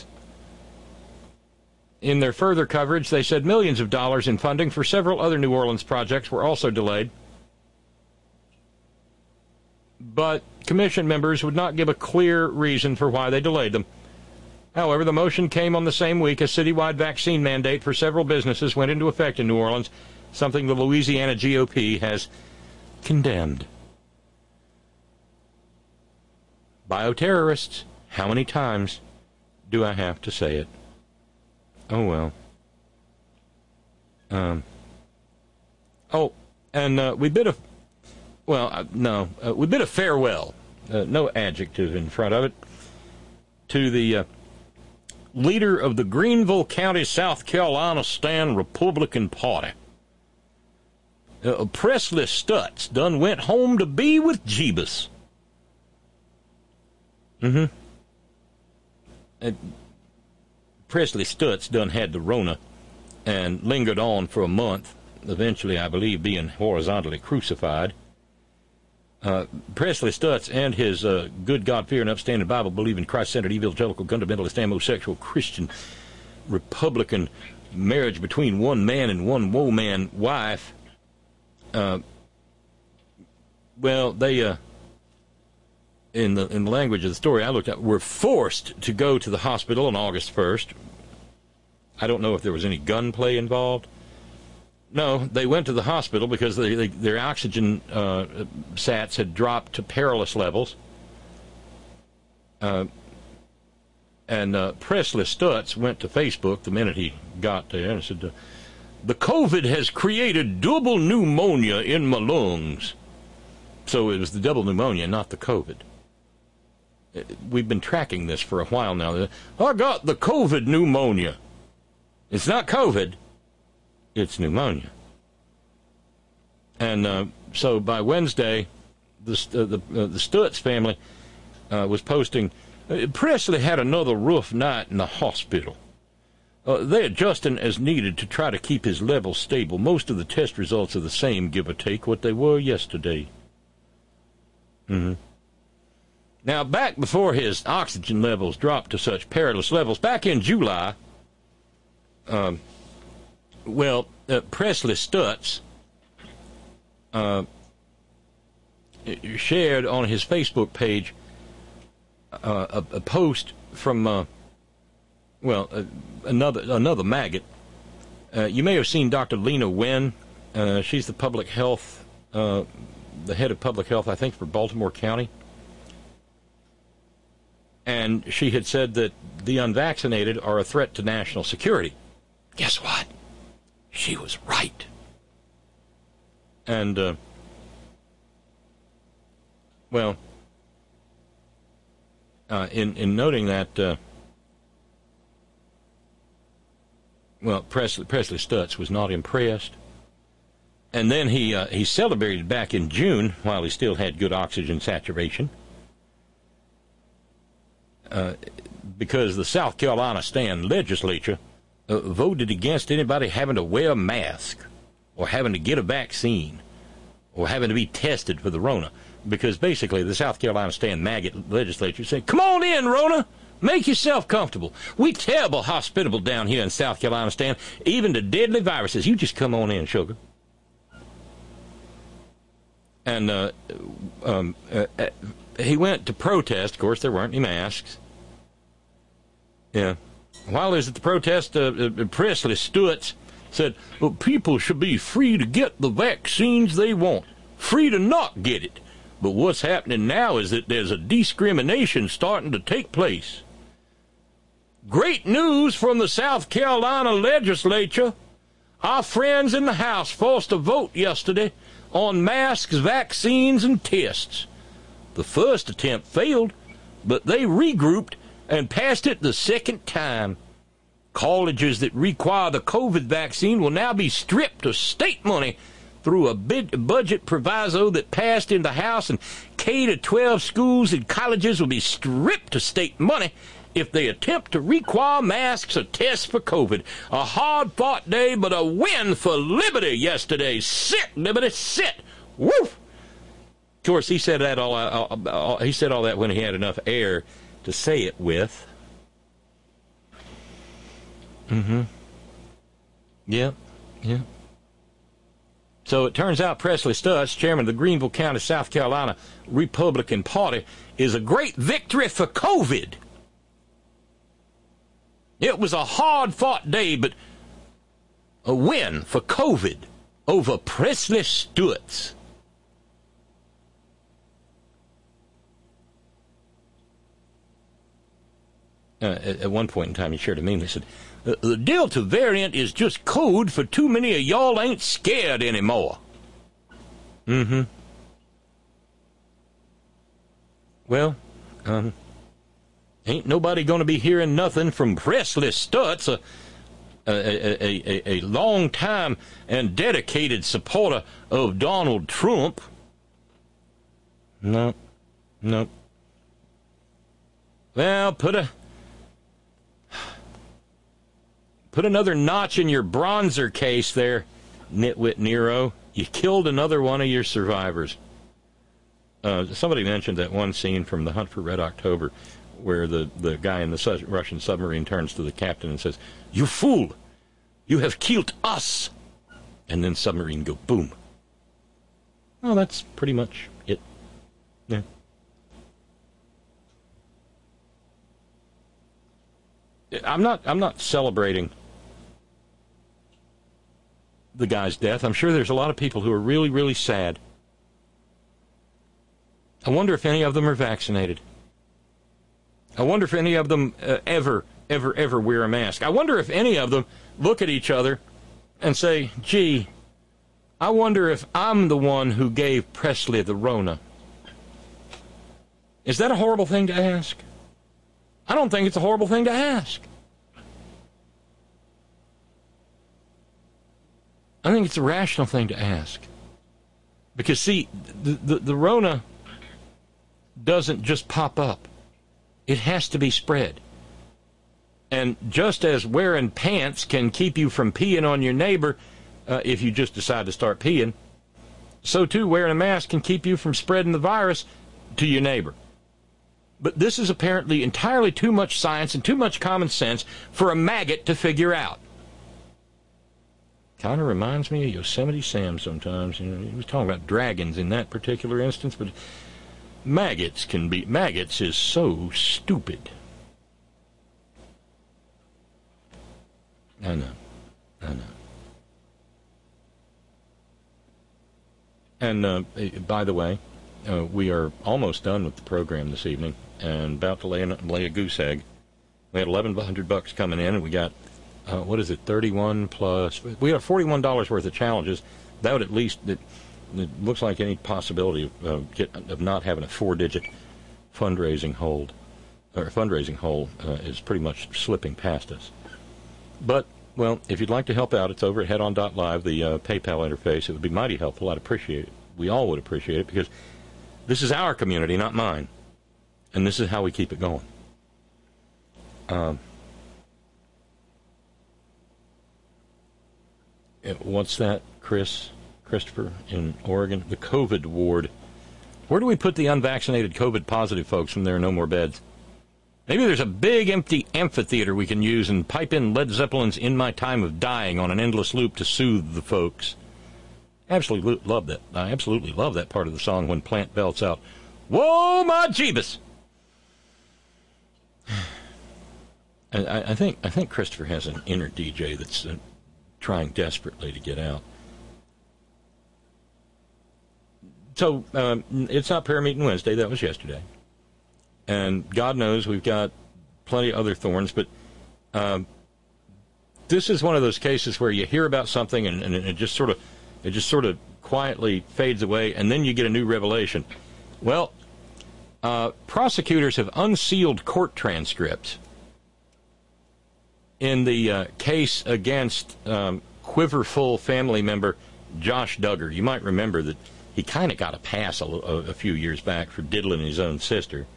In their further coverage, they said millions of dollars in funding for several other New Orleans projects were also delayed. But commission members would not give a clear reason for why they delayed them. However, the motion came on the same week a citywide vaccine mandate for several businesses went into effect in New Orleans, something the Louisiana G O P has condemned. Bioterrorists, how many times do I have to say it? Oh, well. Um. Oh, and uh, we bid a, well, uh, no, uh, we bid a farewell, uh, no adjective in front of it, to the uh, leader of the Greenville County, South Carolina Stand Republican Party. Uh, Presley Stutz done went home to be with Jeebus. Mm-hmm. Uh, Presley Stutz done had the Rona and lingered on for a month, eventually, I believe, being horizontally crucified. Uh, Presley Stutz and his uh, good God-fearing, upstanding, Bible-believing, Christ-centered, evangelical, fundamentalist, homosexual, Christian, Republican marriage between one man and one woe-man wife, uh, well, they... Uh, In the in the language of the story I looked at, were forced to go to the hospital on August first. I don't know if there was any gunplay involved. No, they went to the hospital because they, they, their oxygen uh, sats had dropped to perilous levels. Uh, and uh, Presley Stutz went to Facebook the minute he got there and said, "The COVID has created double pneumonia in my lungs." So it was the double pneumonia, not the COVID. We've been tracking this for a while now. I got the COVID pneumonia. It's not COVID. It's pneumonia. And uh, so by Wednesday, the uh, the, uh, the Stutz family uh, was posting, uh, Presley had another rough night in the hospital. Uh, they're adjusting as needed to try to keep his levels stable. Most of the test results are the same, give or take, what they were yesterday. Mm-hmm. Now, back before his oxygen levels dropped to such perilous levels, back in July, um, well, uh, Presley Stutz uh, shared on his Facebook page uh, a, a post from, uh, well, uh, another another maggot. Uh, you may have seen Doctor Lena Wen. Uh, she's the public health, uh, the head of public health, I think, for Baltimore County. And she had said that the unvaccinated are a threat to national security. Guess what? She was right. And, uh, well, uh, in, in noting that, uh, well, Presley, Presley Stutz was not impressed. And then he, uh, he celebrated back in June while he still had good oxygen saturation. Uh, because the South Carolina Stand legislature uh, voted against anybody having to wear a mask or having to get a vaccine or having to be tested for the Rona. Because basically the South Carolina Stand maggot legislature said, come on in, Rona, make yourself comfortable. We terrible hospitable down here in South Carolina Stand, even to deadly viruses. You just come on in, sugar. And uh, um, uh, uh, he went to protest. Of course, there weren't any masks. Yeah. While he was at the protest, uh, uh, Presley Stutz said, well, people should be free to get the vaccines they want, free to not get it. But what's happening now is that there's a discrimination starting to take place. Great news from the South Carolina legislature. Our friends in the House forced a vote yesterday on masks, vaccines, and tests. The first attempt failed, but they regrouped and passed it the second time. Colleges that require the COVID vaccine will now be stripped of state money through a bid budget proviso that passed in the House, and K to twelve schools and colleges will be stripped of state money if they attempt to require masks or tests for COVID. A hard-fought day, but a win for liberty yesterday. Sit, liberty, sit. Woof! Of course, he said that all, all, all. He said all that when he had enough air to say it with. Mm-hmm. Yeah, yeah. So it turns out Presley Stutz, chairman of the Greenville County, South Carolina Republican Party, is a great victory for COVID. It was a hard-fought day, but a win for COVID over Presley Stutz. Uh, at, at one point in time, he shared a meme. He said, the Delta variant is just code for too many of y'all ain't scared anymore. Mm-hmm. Well, um... ain't nobody going to be hearing nothing from Presley Stutz, a, a, a, a, a long-time and dedicated supporter of Donald Trump. No, no. Well, put a put another notch in your bronzer case there, nitwit Nero. You killed another one of your survivors. Uh, somebody mentioned that one scene from The Hunt for Red October, where the, the guy in the su- Russian submarine turns to the captain and says, "You fool! You have killed us!" And then submarine go boom. Well, that's pretty much it. Yeah. I'm not I'm not celebrating the guy's death. I'm sure there's a lot of people who are really, really sad. I wonder if any of them are vaccinated. I wonder if any of them uh, ever, ever, ever wear a mask. I wonder if any of them look at each other and say, gee, I wonder if I'm the one who gave Presley the Rona. Is that a horrible thing to ask? I don't think it's a horrible thing to ask. I think it's a rational thing to ask. Because, see, the, the, the Rona doesn't just pop up. It has to be spread. And just as wearing pants can keep you from peeing on your neighbor uh, if you just decide to start peeing, so too wearing a mask can keep you from spreading the virus to your neighbor. But this is apparently entirely too much science and too much common sense for a maggot to figure out. Kind of reminds me of Yosemite Sam sometimes. You know, he was talking about dragons in that particular instance, but maggots can be... Maggots is so stupid. I know. I know. And, uh, by the way, uh, we are almost done with the program this evening and about to lay, in, lay a goose egg. We had eleven hundred bucks coming in, and we got... Uh, what is it, thirty-one plus... We got forty-one dollars worth of challenges. That would at least... It, it looks like any possibility of, uh, get, of not having a four-digit fundraising hold, or fundraising hole uh, is pretty much slipping past us. But, well, if you'd like to help out, it's over at headon dot live, the uh, PayPal interface. It would be mighty helpful. I'd appreciate it. We all would appreciate it, because this is our community, not mine. And this is how we keep it going. Um... What's that, Chris, Christopher, in Oregon? The COVID ward. Where do we put the unvaccinated COVID-positive folks when there are no more beds? Maybe there's a big empty amphitheater we can use and pipe in Led Zeppelin's In My Time of Dying on an endless loop to soothe the folks. Absolutely love that. I absolutely love that part of the song when Plant belts out, "Whoa, my Jeebus!" I, I think I think Christopher has an inner D J that's... Uh, trying desperately to get out. So, um, it's not prayer meeting Wednesday. That was yesterday. And God knows we've got plenty of other thorns, but um, this is one of those cases where you hear about something and, and it just sort of it just sort of quietly fades away, and then you get a new revelation. Well, uh, prosecutors have unsealed court transcripts in the uh, case against um, Quiverful family member Josh Duggar. You might remember that he kind of got a pass a, a, a few years back for diddling his own sister.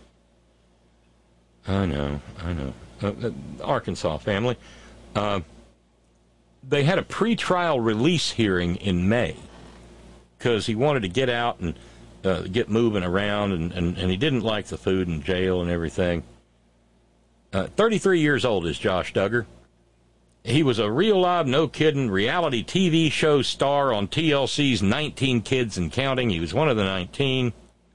I know, I know. Uh, the Arkansas family. Uh, they had a pretrial release hearing in May because he wanted to get out and uh, get moving around, and, and, and he didn't like the food in jail and everything. Uh, thirty-three years old is Josh Duggar. He was a real live, no-kidding reality T V show star on T L C's nineteen Kids and Counting. He was one of the nineteen.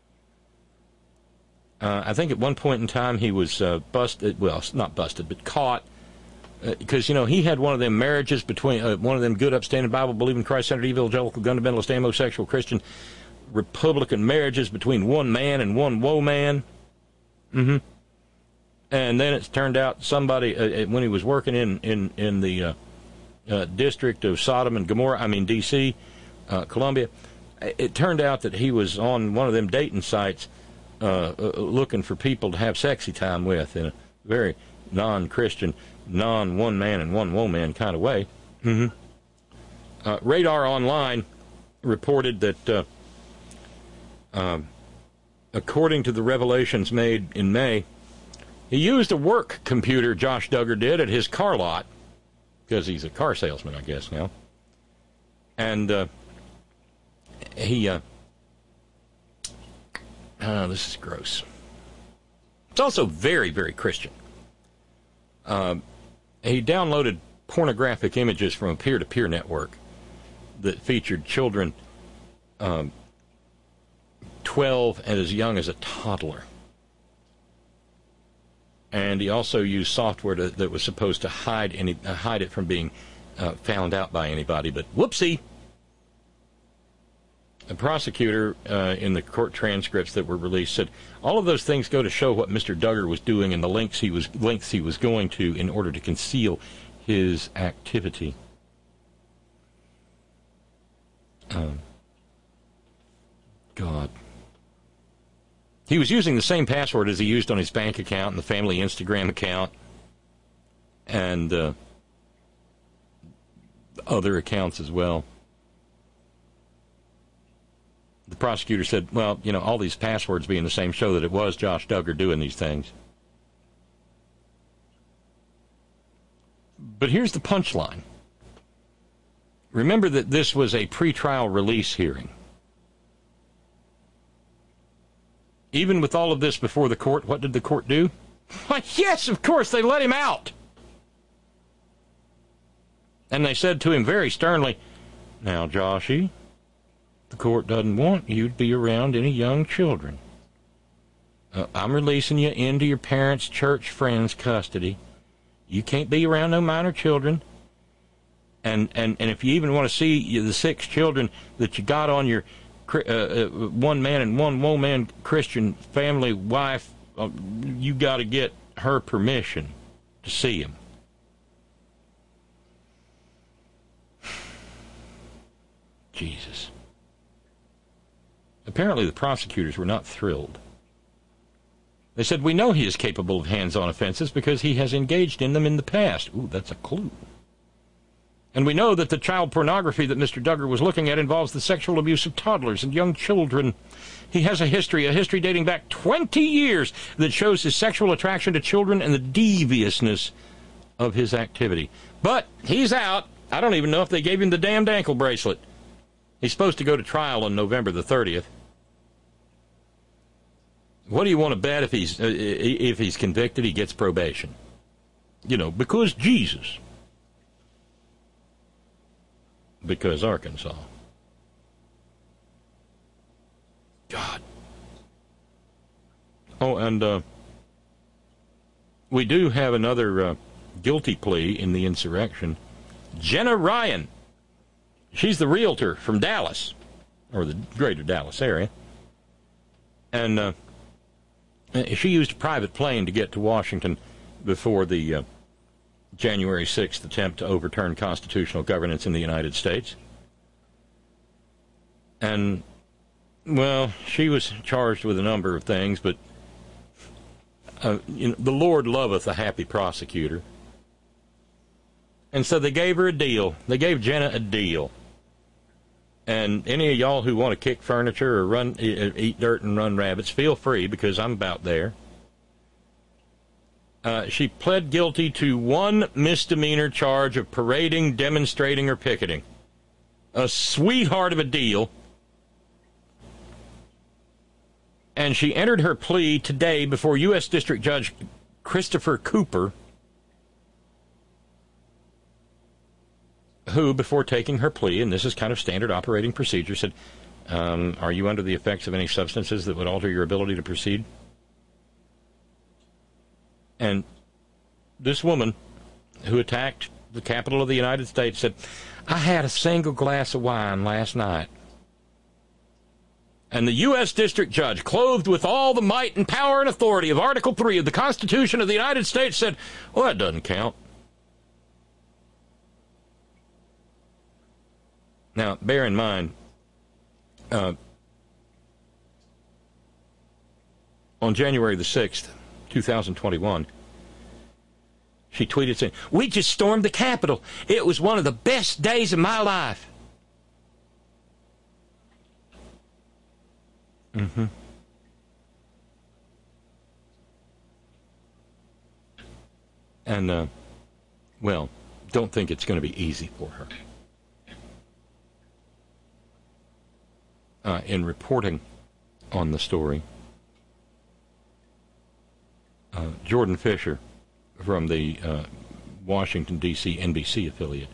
Uh, I think at one point in time he was uh, busted, well, not busted, but caught, because, uh, you know, he had one of them marriages between, uh, one of them good, upstanding, Bible-believing, Christ-centered, evangelical, fundamentalist, homosexual, Christian, Republican marriages between one man and one woe man. Mm-hmm. And then it's turned out somebody, uh, when he was working in, in, in the uh, uh, district of Sodom and Gomorrah, I mean D C, uh, Columbia, it turned out that he was on one of them dating sites uh, uh, looking for people to have sexy time with in a very non-Christian, non-one-man and one-woman kind of way. Mm-hmm. Uh, Radar Online reported that, uh, uh, according to the revelations made in May, he used a work computer, Josh Duggar did, at his car lot, because he's a car salesman, I guess, now. And uh, he, uh, oh, this is gross. It's also very, very Christian. Uh, he downloaded pornographic images from a peer-to-peer network that featured children um, twelve and as young as a toddler. And he also used software to, that was supposed to hide any uh, hide it from being uh, found out by anybody. But whoopsie! A prosecutor uh, in the court transcripts that were released said all of those things go to show what Mister Duggar was doing and the lengths he was lengths he was going to in order to conceal his activity. Um, God. He was using the same password as he used on his bank account and the family Instagram account and uh, other accounts as well. The prosecutor said, well, you know, all these passwords being the same show that it was Josh Duggar doing these things. But here's the punchline. Remember that this was a pretrial release hearing. even with all of this before the court, what did the court do? Why, yes, of course, they let him out. And they said to him very sternly, now, Joshy, the court doesn't want you to be around any young children. Uh, I'm releasing you into your parents' church friends' custody. You can't be around no minor children. And, and, and if you even want to see the six children that you got on your uh, uh, one man and one woman Christian family wife, uh, you got to get her permission to see them. Jesus. Apparently the prosecutors were not thrilled. They said, we know he is capable of hands-on offenses because he has engaged in them in the past. Ooh, that's a clue. And we know that the child pornography that Mister Duggar was looking at involves the sexual abuse of toddlers and young children. He has a history, a history dating back twenty years that shows his sexual attraction to children and the deviousness of his activity. But he's out. I don't even know if they gave him the damned ankle bracelet. He's supposed to go to trial on November the thirtieth. What do you want to bet if he's uh, if he's convicted, he gets probation? You know, because Jesus. Because Arkansas. God. Oh, and uh, we do have another uh, guilty plea in the insurrection. Jenna Ryan. She's the realtor from Dallas, or the greater Dallas area. And uh, she used a private plane to get to Washington before the uh, January sixth attempt to overturn constitutional governance in the United States. And, well, she was charged with a number of things, but uh, you know, the Lord loveth a happy prosecutor. And so they gave her a deal. They gave Jenna a deal. And any of y'all who want to kick furniture or run, eat dirt and run rabbits, feel free, because I'm about there. Uh, she pled guilty to one misdemeanor charge of parading, demonstrating, or picketing. A sweetheart of a deal. And she entered her plea today before U S District Judge Christopher Cooper, who, before taking her plea, and this is kind of standard operating procedure, said, um, are you under the effects of any substances that would alter your ability to proceed? And this woman who attacked the Capitol of the United States said, I had a single glass of wine last night. And the U S District Judge, clothed with all the might and power and authority of Article three of the Constitution of the United States, said, well, that doesn't count. Now, bear in mind, uh, on January the sixth, two thousand twenty-one, she tweeted saying, we just stormed the Capitol. It was one of the best days of my life. Mm-hmm. And, uh, well, don't think it's going to be easy for her. Uh, in reporting on the story, uh, Jordan Fisher from the uh, Washington, D C N B C affiliate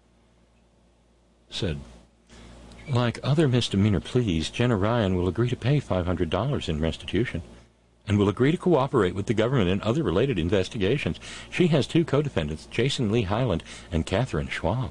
said, like other misdemeanor pleas, Jenna Ryan will agree to pay five hundred dollars in restitution and will agree to cooperate with the government in other related investigations. She has two co-defendants, Jason Lee Highland and Catherine Schwab.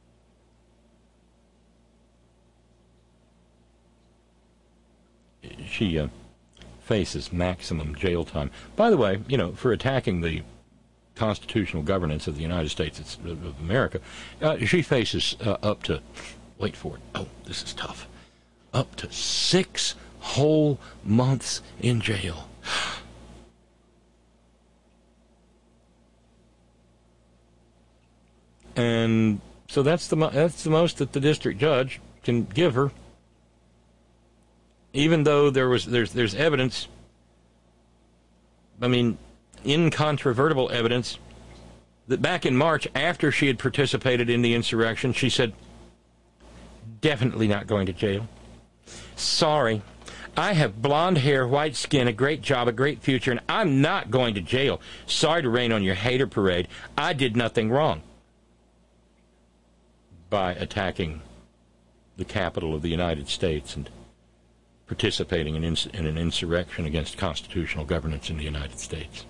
She uh, faces maximum jail time. By the way, you know, for attacking the constitutional governance of the United States of America, uh, she faces uh, up to, wait for it, oh, this is tough, up to six whole months in jail. And so that's the that's the most that the district judge can give her. Even though there was there's there's evidence, I mean, incontrovertible evidence, that back in March, after she had participated in the insurrection, she said, definitely not going to jail. Sorry, I have blonde hair, white skin, a great job, a great future, and I'm not going to jail. Sorry to rain on your hater parade. I did nothing wrong by attacking the capital of the United States and participating in, ins- in an insurrection against constitutional governance in the United States.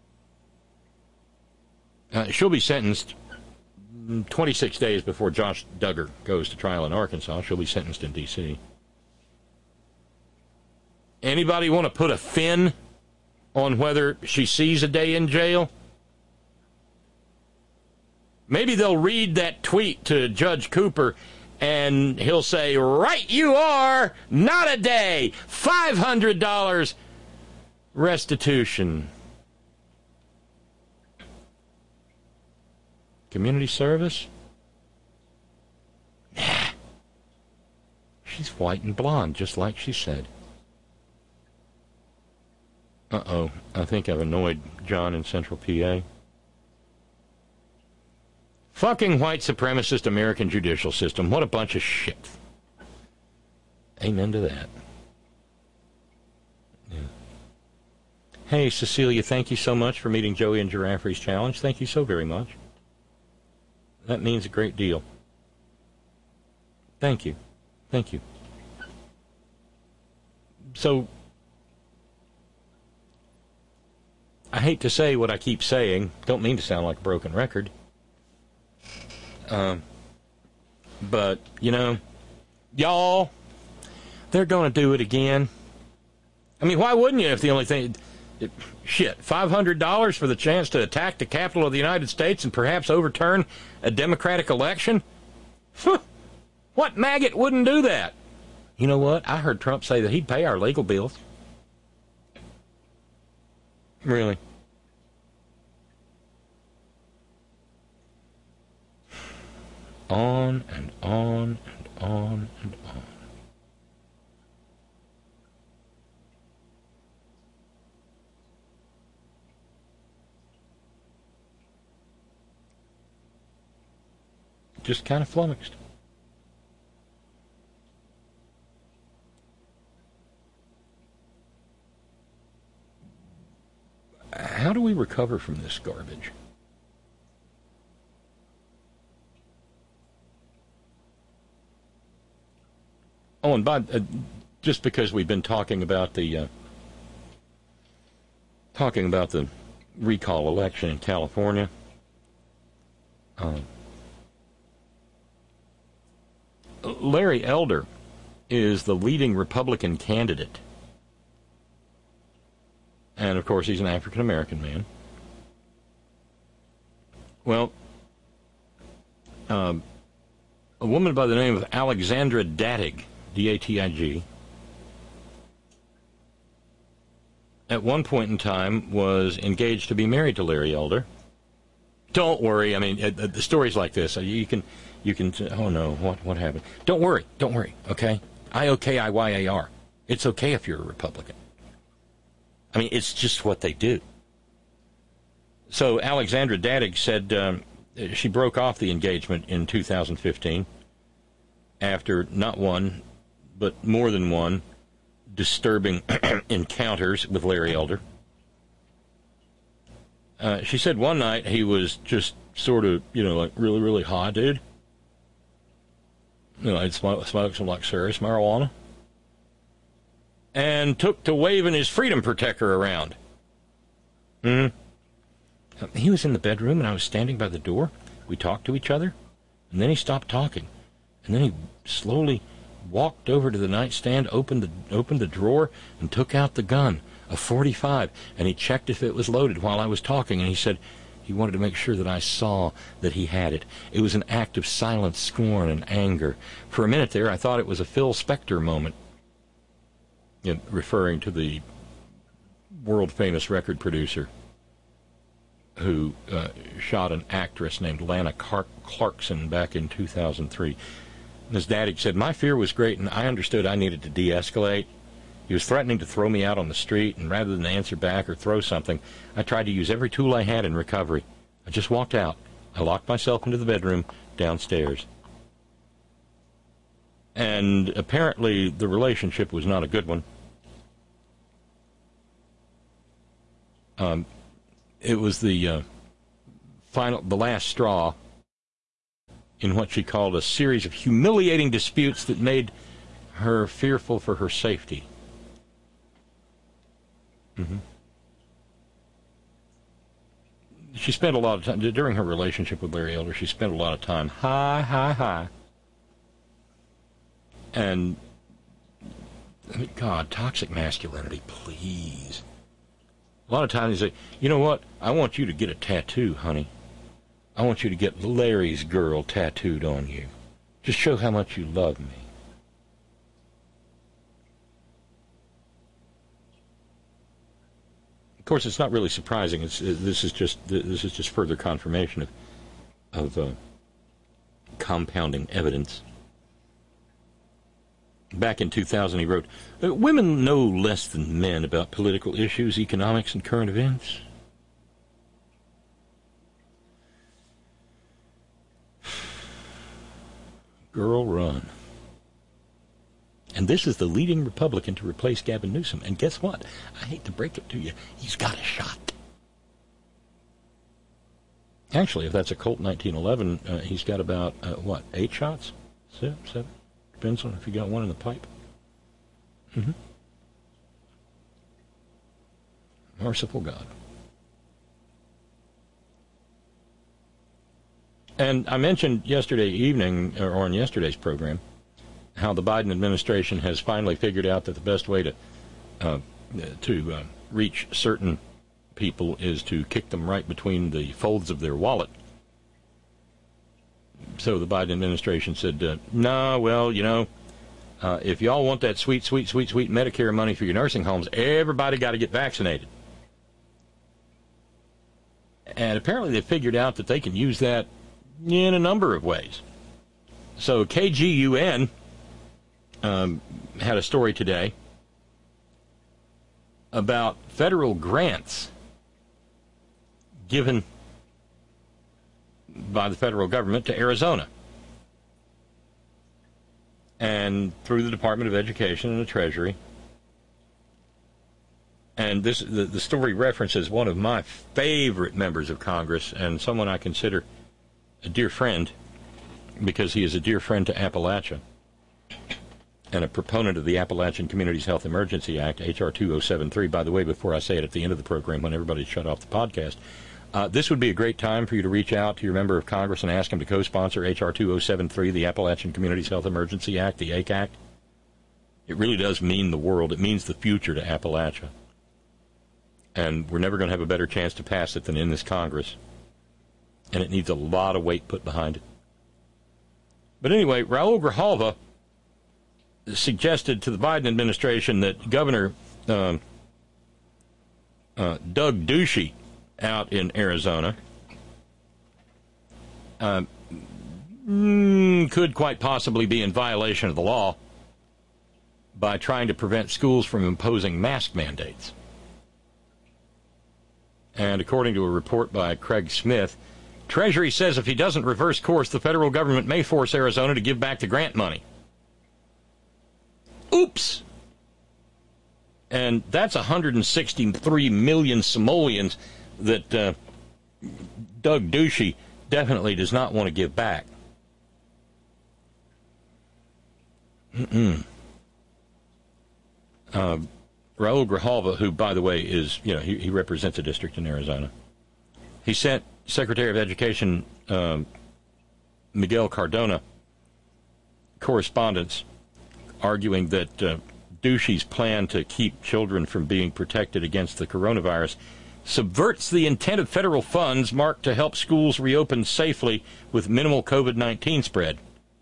Uh, she'll be sentenced twenty-six days before Josh Duggar goes to trial in Arkansas. She'll be sentenced in D C Anybody want to put a fin on whether she sees a day in jail? Maybe they'll read that tweet to Judge Cooper and he'll say, right you are, not a day, five hundred dollars restitution. Community service? Nah. She's white and blonde, just like she said. Uh-oh, I think I've annoyed John in Central P A. Fucking white supremacist American judicial system. What a bunch of shit. Amen to that. Yeah. Hey, Cecilia, thank you so much for meeting Joey and Giraffe's challenge. Thank you so very much. That means a great deal. Thank you. Thank you. So, I hate to say what I keep saying. Don't mean to sound like a broken record. Um, but, you know, y'all, they're going to do it again. I mean, why wouldn't you if the only thing... It, shit, five hundred dollars for the chance to attack the Capitol of the United States and perhaps overturn a democratic election? What maggot wouldn't do that? You know what? I heard Trump say that he'd pay our legal bills. Really? On and on and on and on. Just kind of flummoxed. How do we recover from this garbage? Oh, and by, uh, just because we've been talking about the uh, talking about the recall election in California, uh, Larry Elder is the leading Republican candidate. And, of course, he's an African-American man. Well, um, a woman by the name of Alexandra Datig, D A T I G, at one point in time was engaged to be married to Larry Elder. Don't worry. I mean, uh, the stories like this, uh, you can, you can. Oh no, what what happened? Don't worry. Don't worry. Okay, I O K I Y A R. It's okay if you're a Republican. I mean, it's just what they do. So Alexandra Dadig said um, she broke off the engagement in two thousand fifteen after not one, but more than one disturbing encounters with Larry Elder. Uh, she said one night he was just sort of, you know, like really, really high, dude. You know, I'd smoke, smoke some like serious marijuana. And took to waving his freedom protector around. Hmm. He was in the bedroom and I was standing by the door. We talked to each other. And then he stopped talking. And then he slowly walked over to the nightstand, opened the opened the drawer, and took out the gun, a forty-five, and he checked if it was loaded while I was talking, and he said he wanted to make sure that I saw that he had it. It was an act of silent scorn and anger. For a minute there, I thought it was a Phil Spector moment, you know, referring to the world-famous record producer who uh, shot an actress named Lana Clark- Clarkson back in two thousand three. His daddy said, my fear was great, and I understood I needed to de-escalate. He was threatening to throw me out on the street, and rather than answer back or throw something, I tried to use every tool I had in recovery. I just walked out. I locked myself into the bedroom downstairs. And apparently the relationship was not a good one. Um, it was the uh, final, the last straw in what she called a series of humiliating disputes that made her fearful for her safety. Mm-hmm. She spent a lot of time, during her relationship with Larry Elder, she spent a lot of time high, high, high. And, God, toxic masculinity, please. A lot of times they say, you know what, I want you to get a tattoo, honey. I want you to get Larry's girl tattooed on you. Just show how much you love me. Of course, it's not really surprising. It's uh, this is just this is just further confirmation of of uh, compounding evidence. Back in two thousand, he wrote, "Women know less than men about political issues, economics, and current events." Girl, run. And this is the leading Republican to replace Gavin Newsom. And guess what? I hate to break it to you. He's got a shot. Actually, if that's a Colt nineteen eleven, uh, he's got about, uh, what, eight shots? Seven? Seven? Depends on if you got one in the pipe. Mm-hmm. Merciful God. And I mentioned yesterday evening, or on yesterday's program, how the Biden administration has finally figured out that the best way to uh, to uh, reach certain people is to kick them right between the folds of their wallet. So the Biden administration said, uh, no, well, you know, uh, if y'all want that sweet, sweet, sweet, sweet Medicare money for your nursing homes, everybody got to get vaccinated. And apparently they figured out that they can use that in a number of ways. So K G U N um, had a story today about federal grants given by the federal government to Arizona. And through the Department of Education and the Treasury. And this the, the story references one of my favorite members of Congress and someone I consider a dear friend because he is a dear friend to Appalachia and a proponent of the Appalachian Communities Health Emergency Act, H R two oh seven three. By the way, before I say it at the end of the program when everybody shut off the podcast, uh, this would be a great time for you to reach out to your member of Congress and ask him to co-sponsor H R two oh seven three, the Appalachian Communities Health Emergency Act, the A C A C. It really does mean the world. It means the future to Appalachia. And we're never going to have a better chance to pass it than in this Congress. And it needs a lot of weight put behind it. But anyway, Raul Grijalva suggested to the Biden administration that Governor um, uh, Doug Ducey out in Arizona uh, mm, could quite possibly be in violation of the law by trying to prevent schools from imposing mask mandates. And according to a report by Craig Smith, Treasury says if he doesn't reverse course, the federal government may force Arizona to give back the grant money. Oops! And that's one hundred sixty-three million simoleons that uh, Doug Ducey definitely does not want to give back. Mm-mm. Uh, Raul Grijalva, who, by the way, is, you know, he, he represents a district in Arizona, he sent Secretary of Education um, Miguel Cardona correspondence arguing that uh, Ducey's plan to keep children from being protected against the coronavirus subverts the intent of federal funds marked to help schools reopen safely with minimal COVID nineteen spread.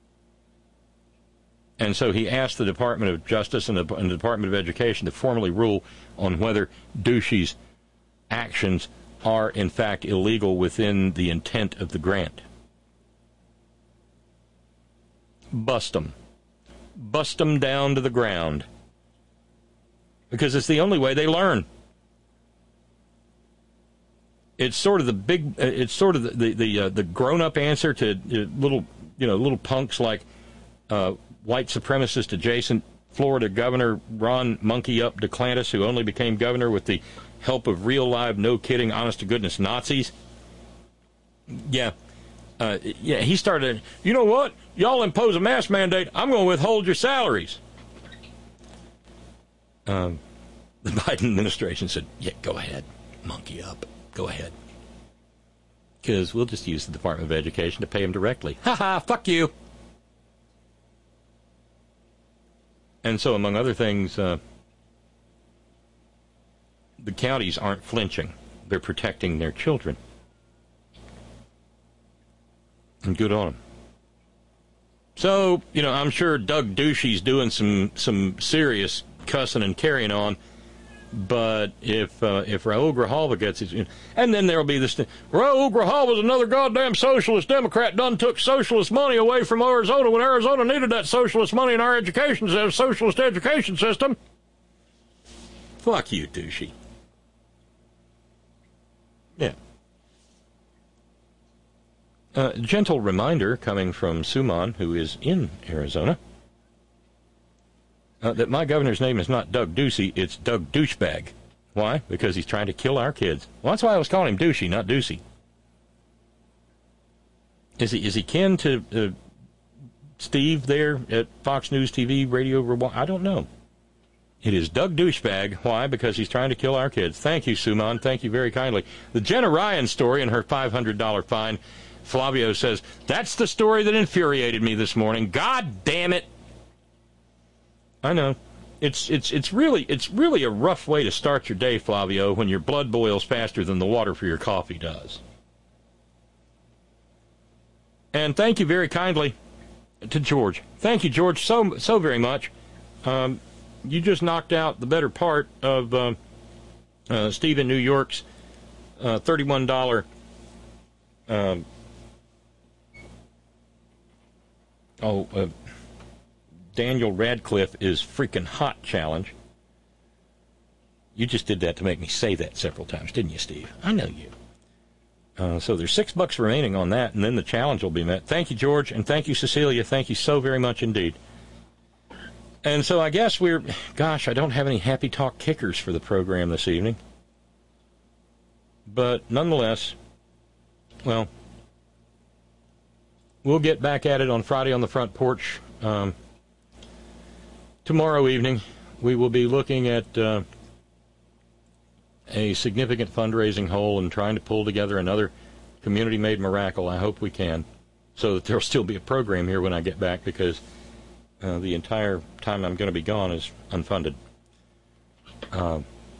And so he asked the Department of Justice and the, and the Department of Education to formally rule on whether Ducey's actions are, in fact, illegal within the intent of the grant. Bust them. Bust them down to the ground. Because it's the only way they learn. It's sort of the big, it's sort of the the, the, uh, the grown-up answer to uh, little, you know, little punks like uh, white supremacist adjacent Florida Governor Ron Monkey Up DeClantis, who only became governor with the help of real, live, no kidding, honest-to-goodness Nazis. Yeah. Uh, yeah, he started, you know what? Y'all impose a mask mandate, I'm going to withhold your salaries. Um, the Biden administration said, yeah, go ahead. Monkey up. Go ahead. Because we'll just use the Department of Education to pay him directly. Ha ha, fuck you. And so, among other things, uh, the counties aren't flinching. They're protecting their children. And good on them. So, you know, I'm sure Doug Ducey's doing some, some serious cussing and carrying on. But if uh, if Raul Grijalva gets it, and then there'll be this thing, Raul Grijalva's another goddamn socialist Democrat done took socialist money away from Arizona when Arizona needed that socialist money in our education, socialist education system. Fuck you, Ducey. Yeah. Uh, gentle reminder coming from Suman, who is in Arizona, uh, that my governor's name is not Doug Ducey, it's Doug Douchebag. Why? Because he's trying to kill our kids. Well, that's why I was calling him Douchey, not Ducey. Is he is he kin to uh, Steve there at Fox News T V, Radio? I don't know. It is Doug Douchebag. Why? Because he's trying to kill our kids. Thank you, Suman. Thank you very kindly. The Jenna Ryan story and her five hundred dollars fine. Flavio says, that's the story that infuriated me this morning. God damn it. I know. It's it's it's really it's really a rough way to start your day, Flavio, when your blood boils faster than the water for your coffee does. And thank you very kindly to George. Thank you, George, so so very much. Um, you just knocked out the better part of uh, uh, Steve in New York's uh, thirty-one dollars um, oh, uh, Daniel Radcliffe is freaking hot challenge. You just did that to make me say that several times, didn't you, Steve? I know you. Uh, so there's six bucks remaining on that, and then the challenge will be met. Thank you, George, and thank you, Cecilia. Thank you so very much indeed. And so I guess we're, gosh, I don't have any happy talk kickers for the program this evening. But nonetheless, well, we'll get back at it on Friday on the front porch. Um, tomorrow evening, we will be looking at uh, a significant fundraising hole and trying to pull together another community-made miracle. I hope we can, so that there'll still be a program here when I get back, because uh, the entire time I'm going to be gone is unfunded. Uh,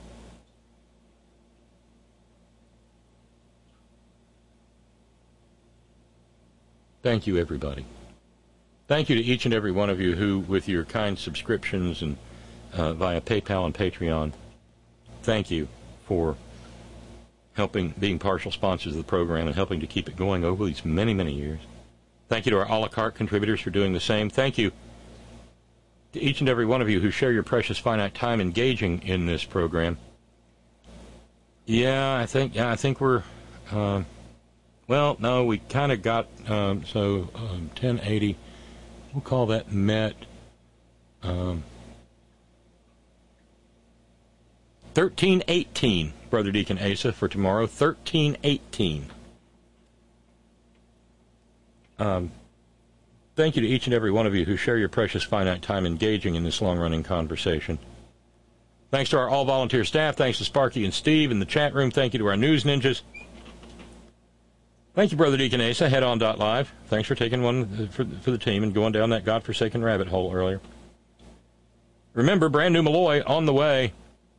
thank you, everybody. Thank you to each and every one of you who, with your kind subscriptions and uh, via PayPal and Patreon, thank you for helping, being partial sponsors of the program and helping to keep it going over these many, many years. Thank you to our a la carte contributors for doing the same. Thank you to each and every one of you who share your precious finite time engaging in this program. Yeah, I think, yeah, I think we're, uh, well, no, we kind of got, um, so um, ten eighty, we'll call that met. Um, thirteen eighteen, Brother Deacon Asa, for tomorrow. thirteen eighteen. Um, thank you to each and every one of you who share your precious finite time engaging in this long-running conversation. Thanks to our all-volunteer staff. Thanks to Sparky and Steve in the chat room. Thank you to our news ninjas. Thank you, Brother Deacon Asa, head on dot live. Thanks for taking one for, for the team and going down that godforsaken rabbit hole earlier. Remember, brand new Malloy on the way.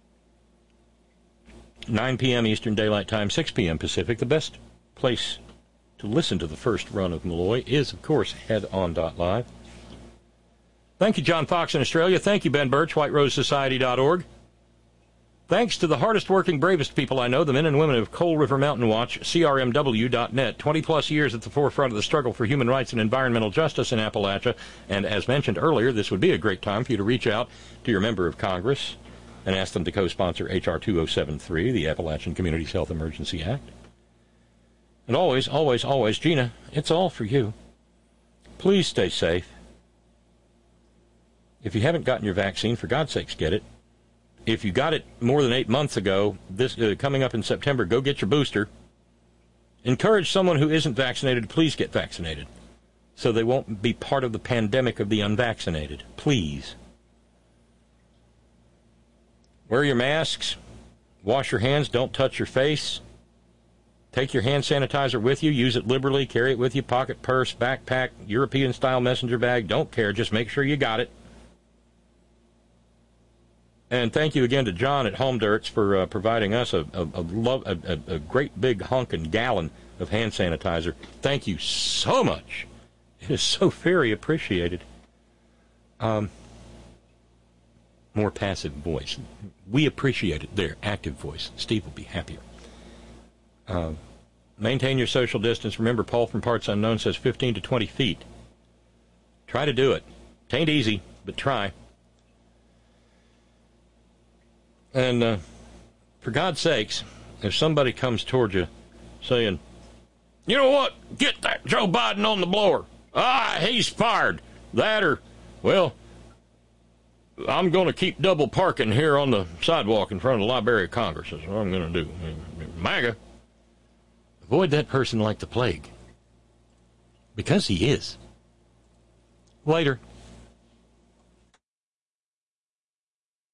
nine p.m. Eastern Daylight Time, six p.m. Pacific. The best place to listen to the first run of Malloy is, of course, head on dot live. Thank you, John Fox in Australia. Thank you, Ben Birch, white rose society dot org. Thanks to the hardest-working, bravest people I know, the men and women of Coal River Mountain Watch, C R M W dot net, twenty-plus years at the forefront of the struggle for human rights and environmental justice in Appalachia. And as mentioned earlier, this would be a great time for you to reach out to your member of Congress and ask them to co-sponsor H R two oh seven three, the Appalachian Communities Health Emergency Act. And always, always, always, Gina, it's all for you. Please stay safe. If you haven't gotten your vaccine, for God's sakes, get it. if you got it more than eight months ago, this uh, coming up in September, go get your booster. Encourage someone who isn't vaccinated to please get vaccinated so they won't be part of the pandemic of the unvaccinated. Please. Wear your masks. Wash your hands. Don't touch your face. Take your hand sanitizer with you. Use it liberally. Carry it with you. Pocket, purse, backpack, European-style messenger bag. Don't care. Just make sure you got it. And thank you again to John at Home Dirts for uh, providing us a, a, a, love, a, a, a great big honking gallon of hand sanitizer. Thank you so much. It is so very appreciated. Um, more passive voice. We appreciate it there. Active voice. Steve will be happier. Uh, maintain your social distance. Remember, Paul from Parts Unknown says fifteen to twenty feet. Try to do it. It ain't easy, but try. And uh, for God's sakes, if somebody comes toward you saying, you know what, get that Joe Biden on the blower. Ah, he's fired. That or, well, I'm going to keep double parking here on the sidewalk in front of the Library of Congress. That's what I'm going to do. MAGA. Avoid that person like the plague. Because he is. Later.